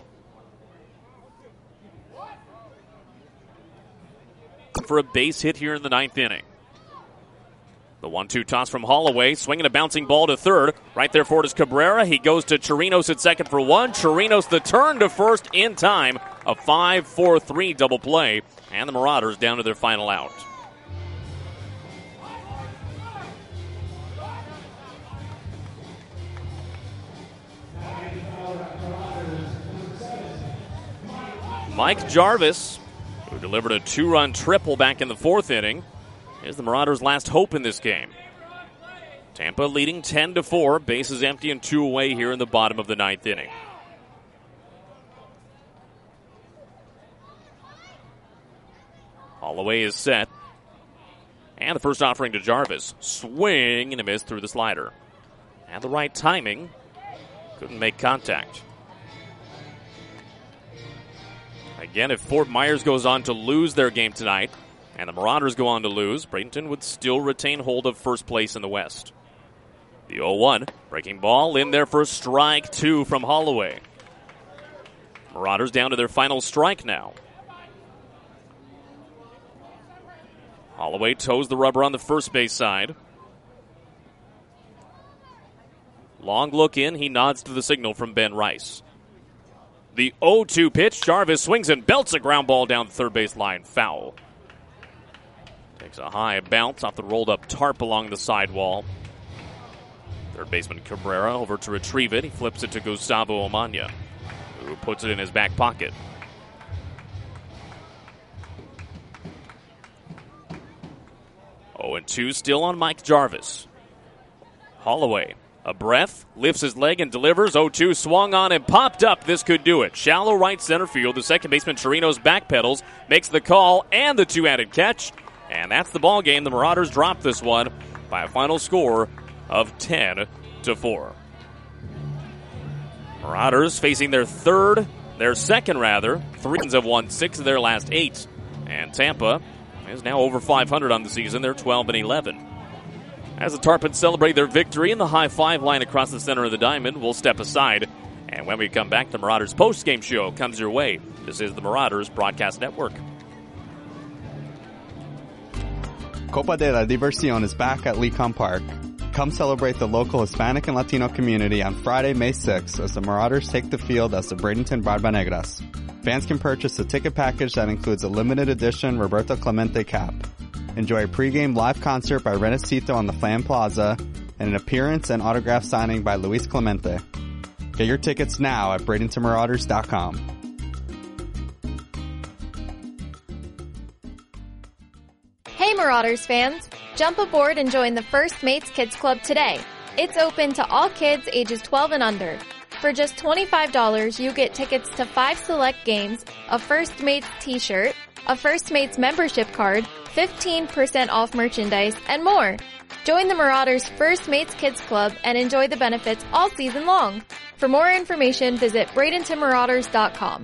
For a base hit here in the 9th inning. The 1-2 toss from Holloway, swinging a bouncing ball to third. Right there for it is Cabrera. He goes to Chirinos at second for 1. Chirinos the turn to first in time. A 5-4-3 double play. And the Marauders down to their final out. Mike Jarvis, who delivered a 2-run triple back in the 4th inning, is the Marauders' last hope in this game. Tampa leading 10-4. Bases empty and 2 away here in the bottom of the 9th inning. Holloway is set. And the first offering to Jarvis. Swing and a miss through the slider. And the right timing. Couldn't make contact. Again, if Fort Myers goes on to lose their game tonight, and the Marauders go on to lose, Bradenton would still retain hold of first place in the West. The 0-1, breaking ball in there for strike 2 from Holloway. Marauders down to their final strike now. Holloway toes the rubber on the first base side. Long look in, he nods to the signal from Ben Rice. The 0-2 pitch, Jarvis swings and belts a ground ball down the third base line, foul. Takes a high bounce off the rolled-up tarp along the sidewall. Third baseman Cabrera over to retrieve it. He flips it to Gustavo Omania, who puts it in his back pocket. Oh, and 2 still on Mike Jarvis. Holloway, a breath, lifts his leg and delivers. 0-2 swung on and popped up. This could do it. Shallow right center field. The second baseman Chirinos backpedals, makes the call and the 2-handed catch. And that's the ball game. The Marauders drop this one by a final score of 10-4. Marauders facing their second 3 wins have won 6 of their last 8. And Tampa is now over 500 on the season. They're 12-11. As the Tarpons celebrate their victory in the high five line across the center of the diamond, we'll step aside. And when we come back, the Marauders post-game show comes your way. This is the Marauders Broadcast Network. Copa de la Diversión is back at Lecom Park. Come celebrate the local Hispanic and Latino community on Friday, May 6th as the Marauders take the field as the Bradenton Barba Negras. Fans can purchase a ticket package that includes a limited edition Roberto Clemente cap. Enjoy a pregame live concert by Renacito on the Flam Plaza and an appearance and autograph signing by Luis Clemente. Get your tickets now at BradentonMarauders.com. Hey Marauders fans! Jump aboard and join the First Mates Kids Club today. It's open to all kids ages 12 and under. For just $25, you get tickets to 5 select games, a First Mates t-shirt, a First Mates membership card, 15% off merchandise, and more. Join the Marauders First Mates Kids Club and enjoy the benefits all season long. For more information, visit BradentonMarauders.com.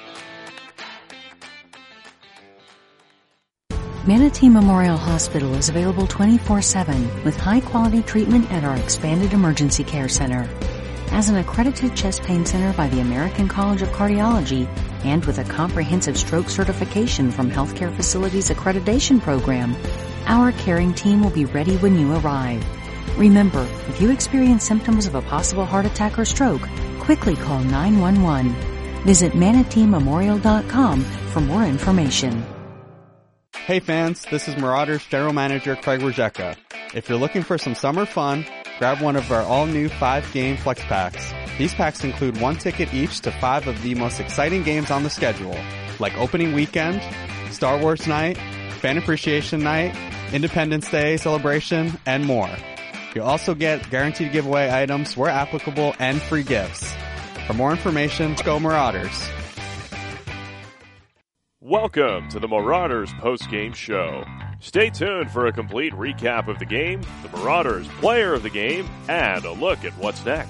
Manatee Memorial Hospital is available 24/7 with high-quality treatment at our expanded emergency care center. As an accredited chest pain center by the American College of Cardiology and with a comprehensive stroke certification from Healthcare Facilities Accreditation Program, our caring team will be ready when you arrive. Remember, if you experience symptoms of a possible heart attack or stroke, quickly call 911. Visit ManateeMemorial.com for more information. Hey fans, this is Marauders General Manager Craig Rajeka. If you're looking for some summer fun, grab one of our all-new 5-game flex packs. These packs include 1 ticket each to 5 of the most exciting games on the schedule, like Opening Weekend, Star Wars Night, Fan Appreciation Night, Independence Day Celebration, and more. You'll also get guaranteed giveaway items where applicable and free gifts. For more information, go Marauders. Welcome to the Marauders postgame show. Stay tuned for a complete recap of the game, the Marauders player of the game, and a look at what's next.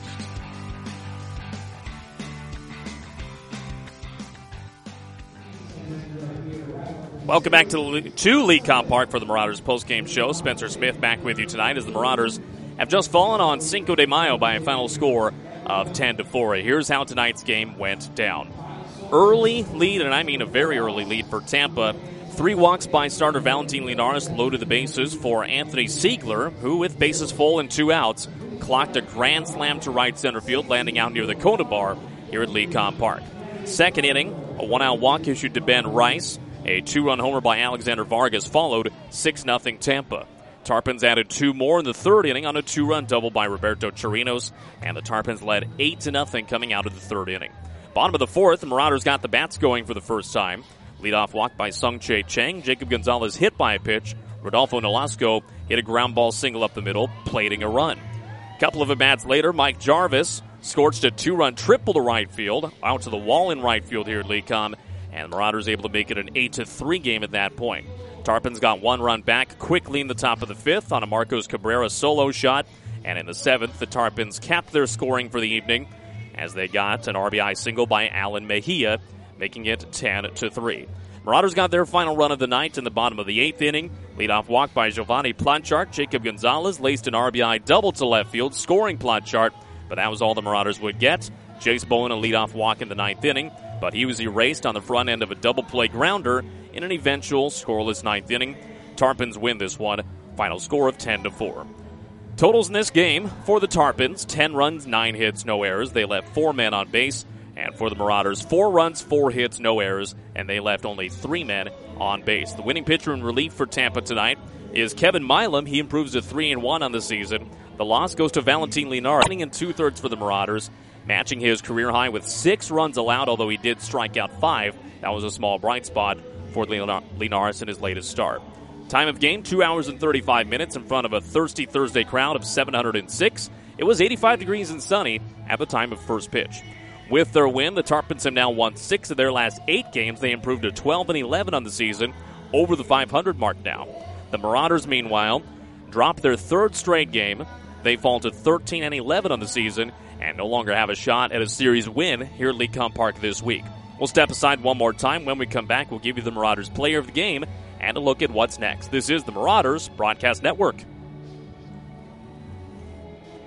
Welcome back to Lecom Park for the Marauders postgame show. Spencer Smith back with you tonight as the Marauders have just fallen on Cinco de Mayo by a final score of 10-4. Here's how tonight's game went down. Early lead, and I mean a very early lead for Tampa. 3 walks by starter Valentin Linares loaded the bases for Anthony Siegler, who with bases full and 2 outs, clocked a grand slam to right center field, landing out near the Kona bar here at Lecom Park. Second inning, a 1-out walk issued to Ben Rice. A 2-run homer by Alexander Vargas followed 6-0 Tampa. Tarpons added 2 more in the third inning on a 2-run double by Roberto Chirinos, and the Tarpons led 8-0 coming out of the third inning. Bottom of the fourth, the Marauders got the bats going for the first time. Leadoff walk by Sung-Chae Chang. Jacob Gonzalez hit by a pitch. Rodolfo Nolasco hit a ground ball single up the middle, plating a run. A couple of at-bats later, Mike Jarvis scorched a 2-run triple to right field, out to the wall in right field here at Lecom, and the Marauders able to make it an 8-3 game at that point. Tarpons got 1 run back quickly in the top of the 5th on a Marcos Cabrera solo shot, and in the 7th, the Tarpons capped their scoring for the evening as they got an RBI single by Alan Mejia, making it 10-3. Marauders got their final run of the night in the bottom of the 8th inning. Leadoff walk by Giovanni Planchart. Jacob Gonzalez laced an RBI double to left field, scoring Planchart, but that was all the Marauders would get. Jace Bowen a leadoff walk in the 9th inning, but he was erased on the front end of a double play grounder in an eventual scoreless 9th inning. Tarpons win this one, final score of 10-4. Totals in this game for the Tarpons, 10 runs, 9 hits, no errors. They left 4 men on base. And for the Marauders, 4 runs, 4 hits, no errors, and they left only 3 men on base. The winning pitcher in relief for Tampa tonight is Kevin Milam. He improves to 3-1 on the season. The loss goes to Valentin Linares, inning and 2/3 for the Marauders, matching his career high with 6 runs allowed, although he did strike out 5. That was a small bright spot for Linares in his latest start. Time of game, 2 hours and 35 minutes in front of a thirsty Thursday crowd of 706. It was 85 degrees and sunny at the time of first pitch. With their win, the Tarpons have now won 6 of their last 8 games. They improved to 12-11 on the season, over the 500 mark now. The Marauders, meanwhile, dropped their 3rd straight game. They fall to 13-11 on the season and no longer have a shot at a series win here at Lecom Park this week. We'll step aside one more time. When we come back, we'll give you the Marauders player of the game and a look at what's next. This is the Marauders Broadcast Network.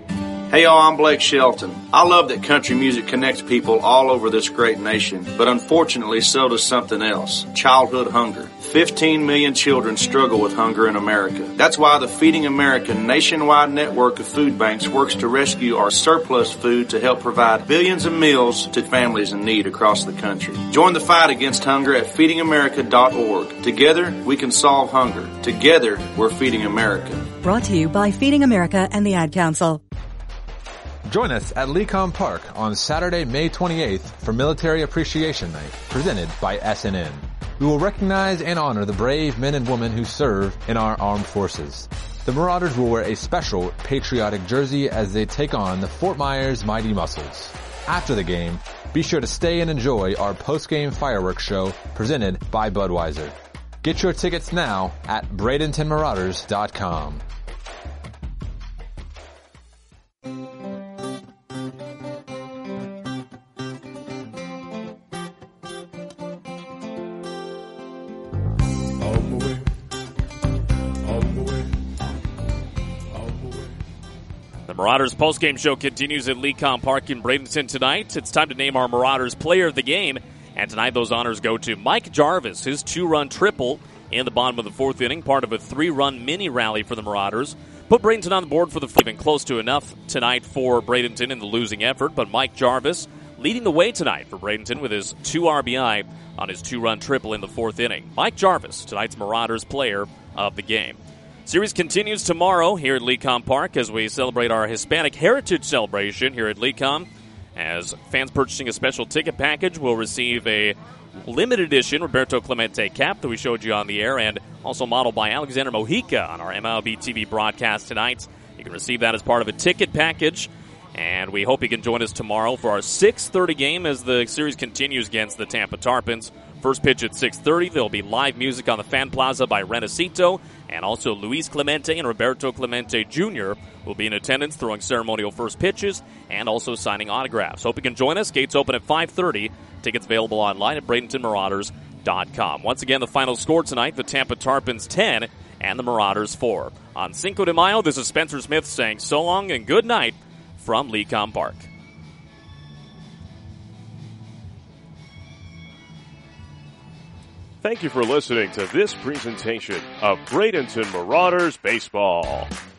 Hey y'all, I'm Blake Shelton. I love that country music connects people all over this great nation, but unfortunately so does something else, childhood hunger. 15 million children struggle with hunger in America. That's why the Feeding America nationwide network of food banks works to rescue our surplus food to help provide billions of meals to families in need across the country. Join the fight against hunger at feedingamerica.org. Together, we can solve hunger. Together, we're Feeding America. Brought to you by Feeding America and the Ad Council. Join us at Lecom Park on Saturday, May 28th for Military Appreciation Night, presented by SNN. We will recognize and honor the brave men and women who serve in our armed forces. The Marauders will wear a special patriotic jersey as they take on the Fort Myers Mighty Muscles. After the game, be sure to stay and enjoy our post-game fireworks show presented by Budweiser. Get your tickets now at BradentonMarauders.com. The Marauders postgame show continues at Lecom Park in Bradenton tonight. It's time to name our Marauders player of the game. And tonight those honors go to Mike Jarvis, his 2-run triple in the bottom of the 4th inning, part of a 3-run mini rally for the Marauders. Put Bradenton on the board for the even close to enough tonight for Bradenton in the losing effort, but Mike Jarvis leading the way tonight for Bradenton with his 2 RBI on his 2-run triple in the 4th inning. Mike Jarvis, tonight's Marauders player of the game. Series continues tomorrow here at Lecom Park as we celebrate our Hispanic Heritage Celebration here at Lecom. As fans purchasing a special ticket package will receive a limited edition Roberto Clemente cap that we showed you on the air, and also modeled by Alexander Mojica on our MLB TV broadcast tonight. You can receive that as part of a ticket package, and we hope you can join us tomorrow for our 6:30 game as the series continues against the Tampa Tarpons. First pitch at 6:30. There'll be live music on the Fan Plaza by Renacito, and also Luis Clemente and Roberto Clemente Jr. will be in attendance throwing ceremonial first pitches and also signing autographs. Hope you can join us. Gates open at 5:30. Tickets available online at BradentonMarauders.com. Once again, the final score tonight, the Tampa Tarpons 10 and the Marauders 4. On Cinco de Mayo, this is Spencer Smith saying so long and good night from Lecom Park. Thank you for listening to this presentation of Bradenton Marauders Baseball.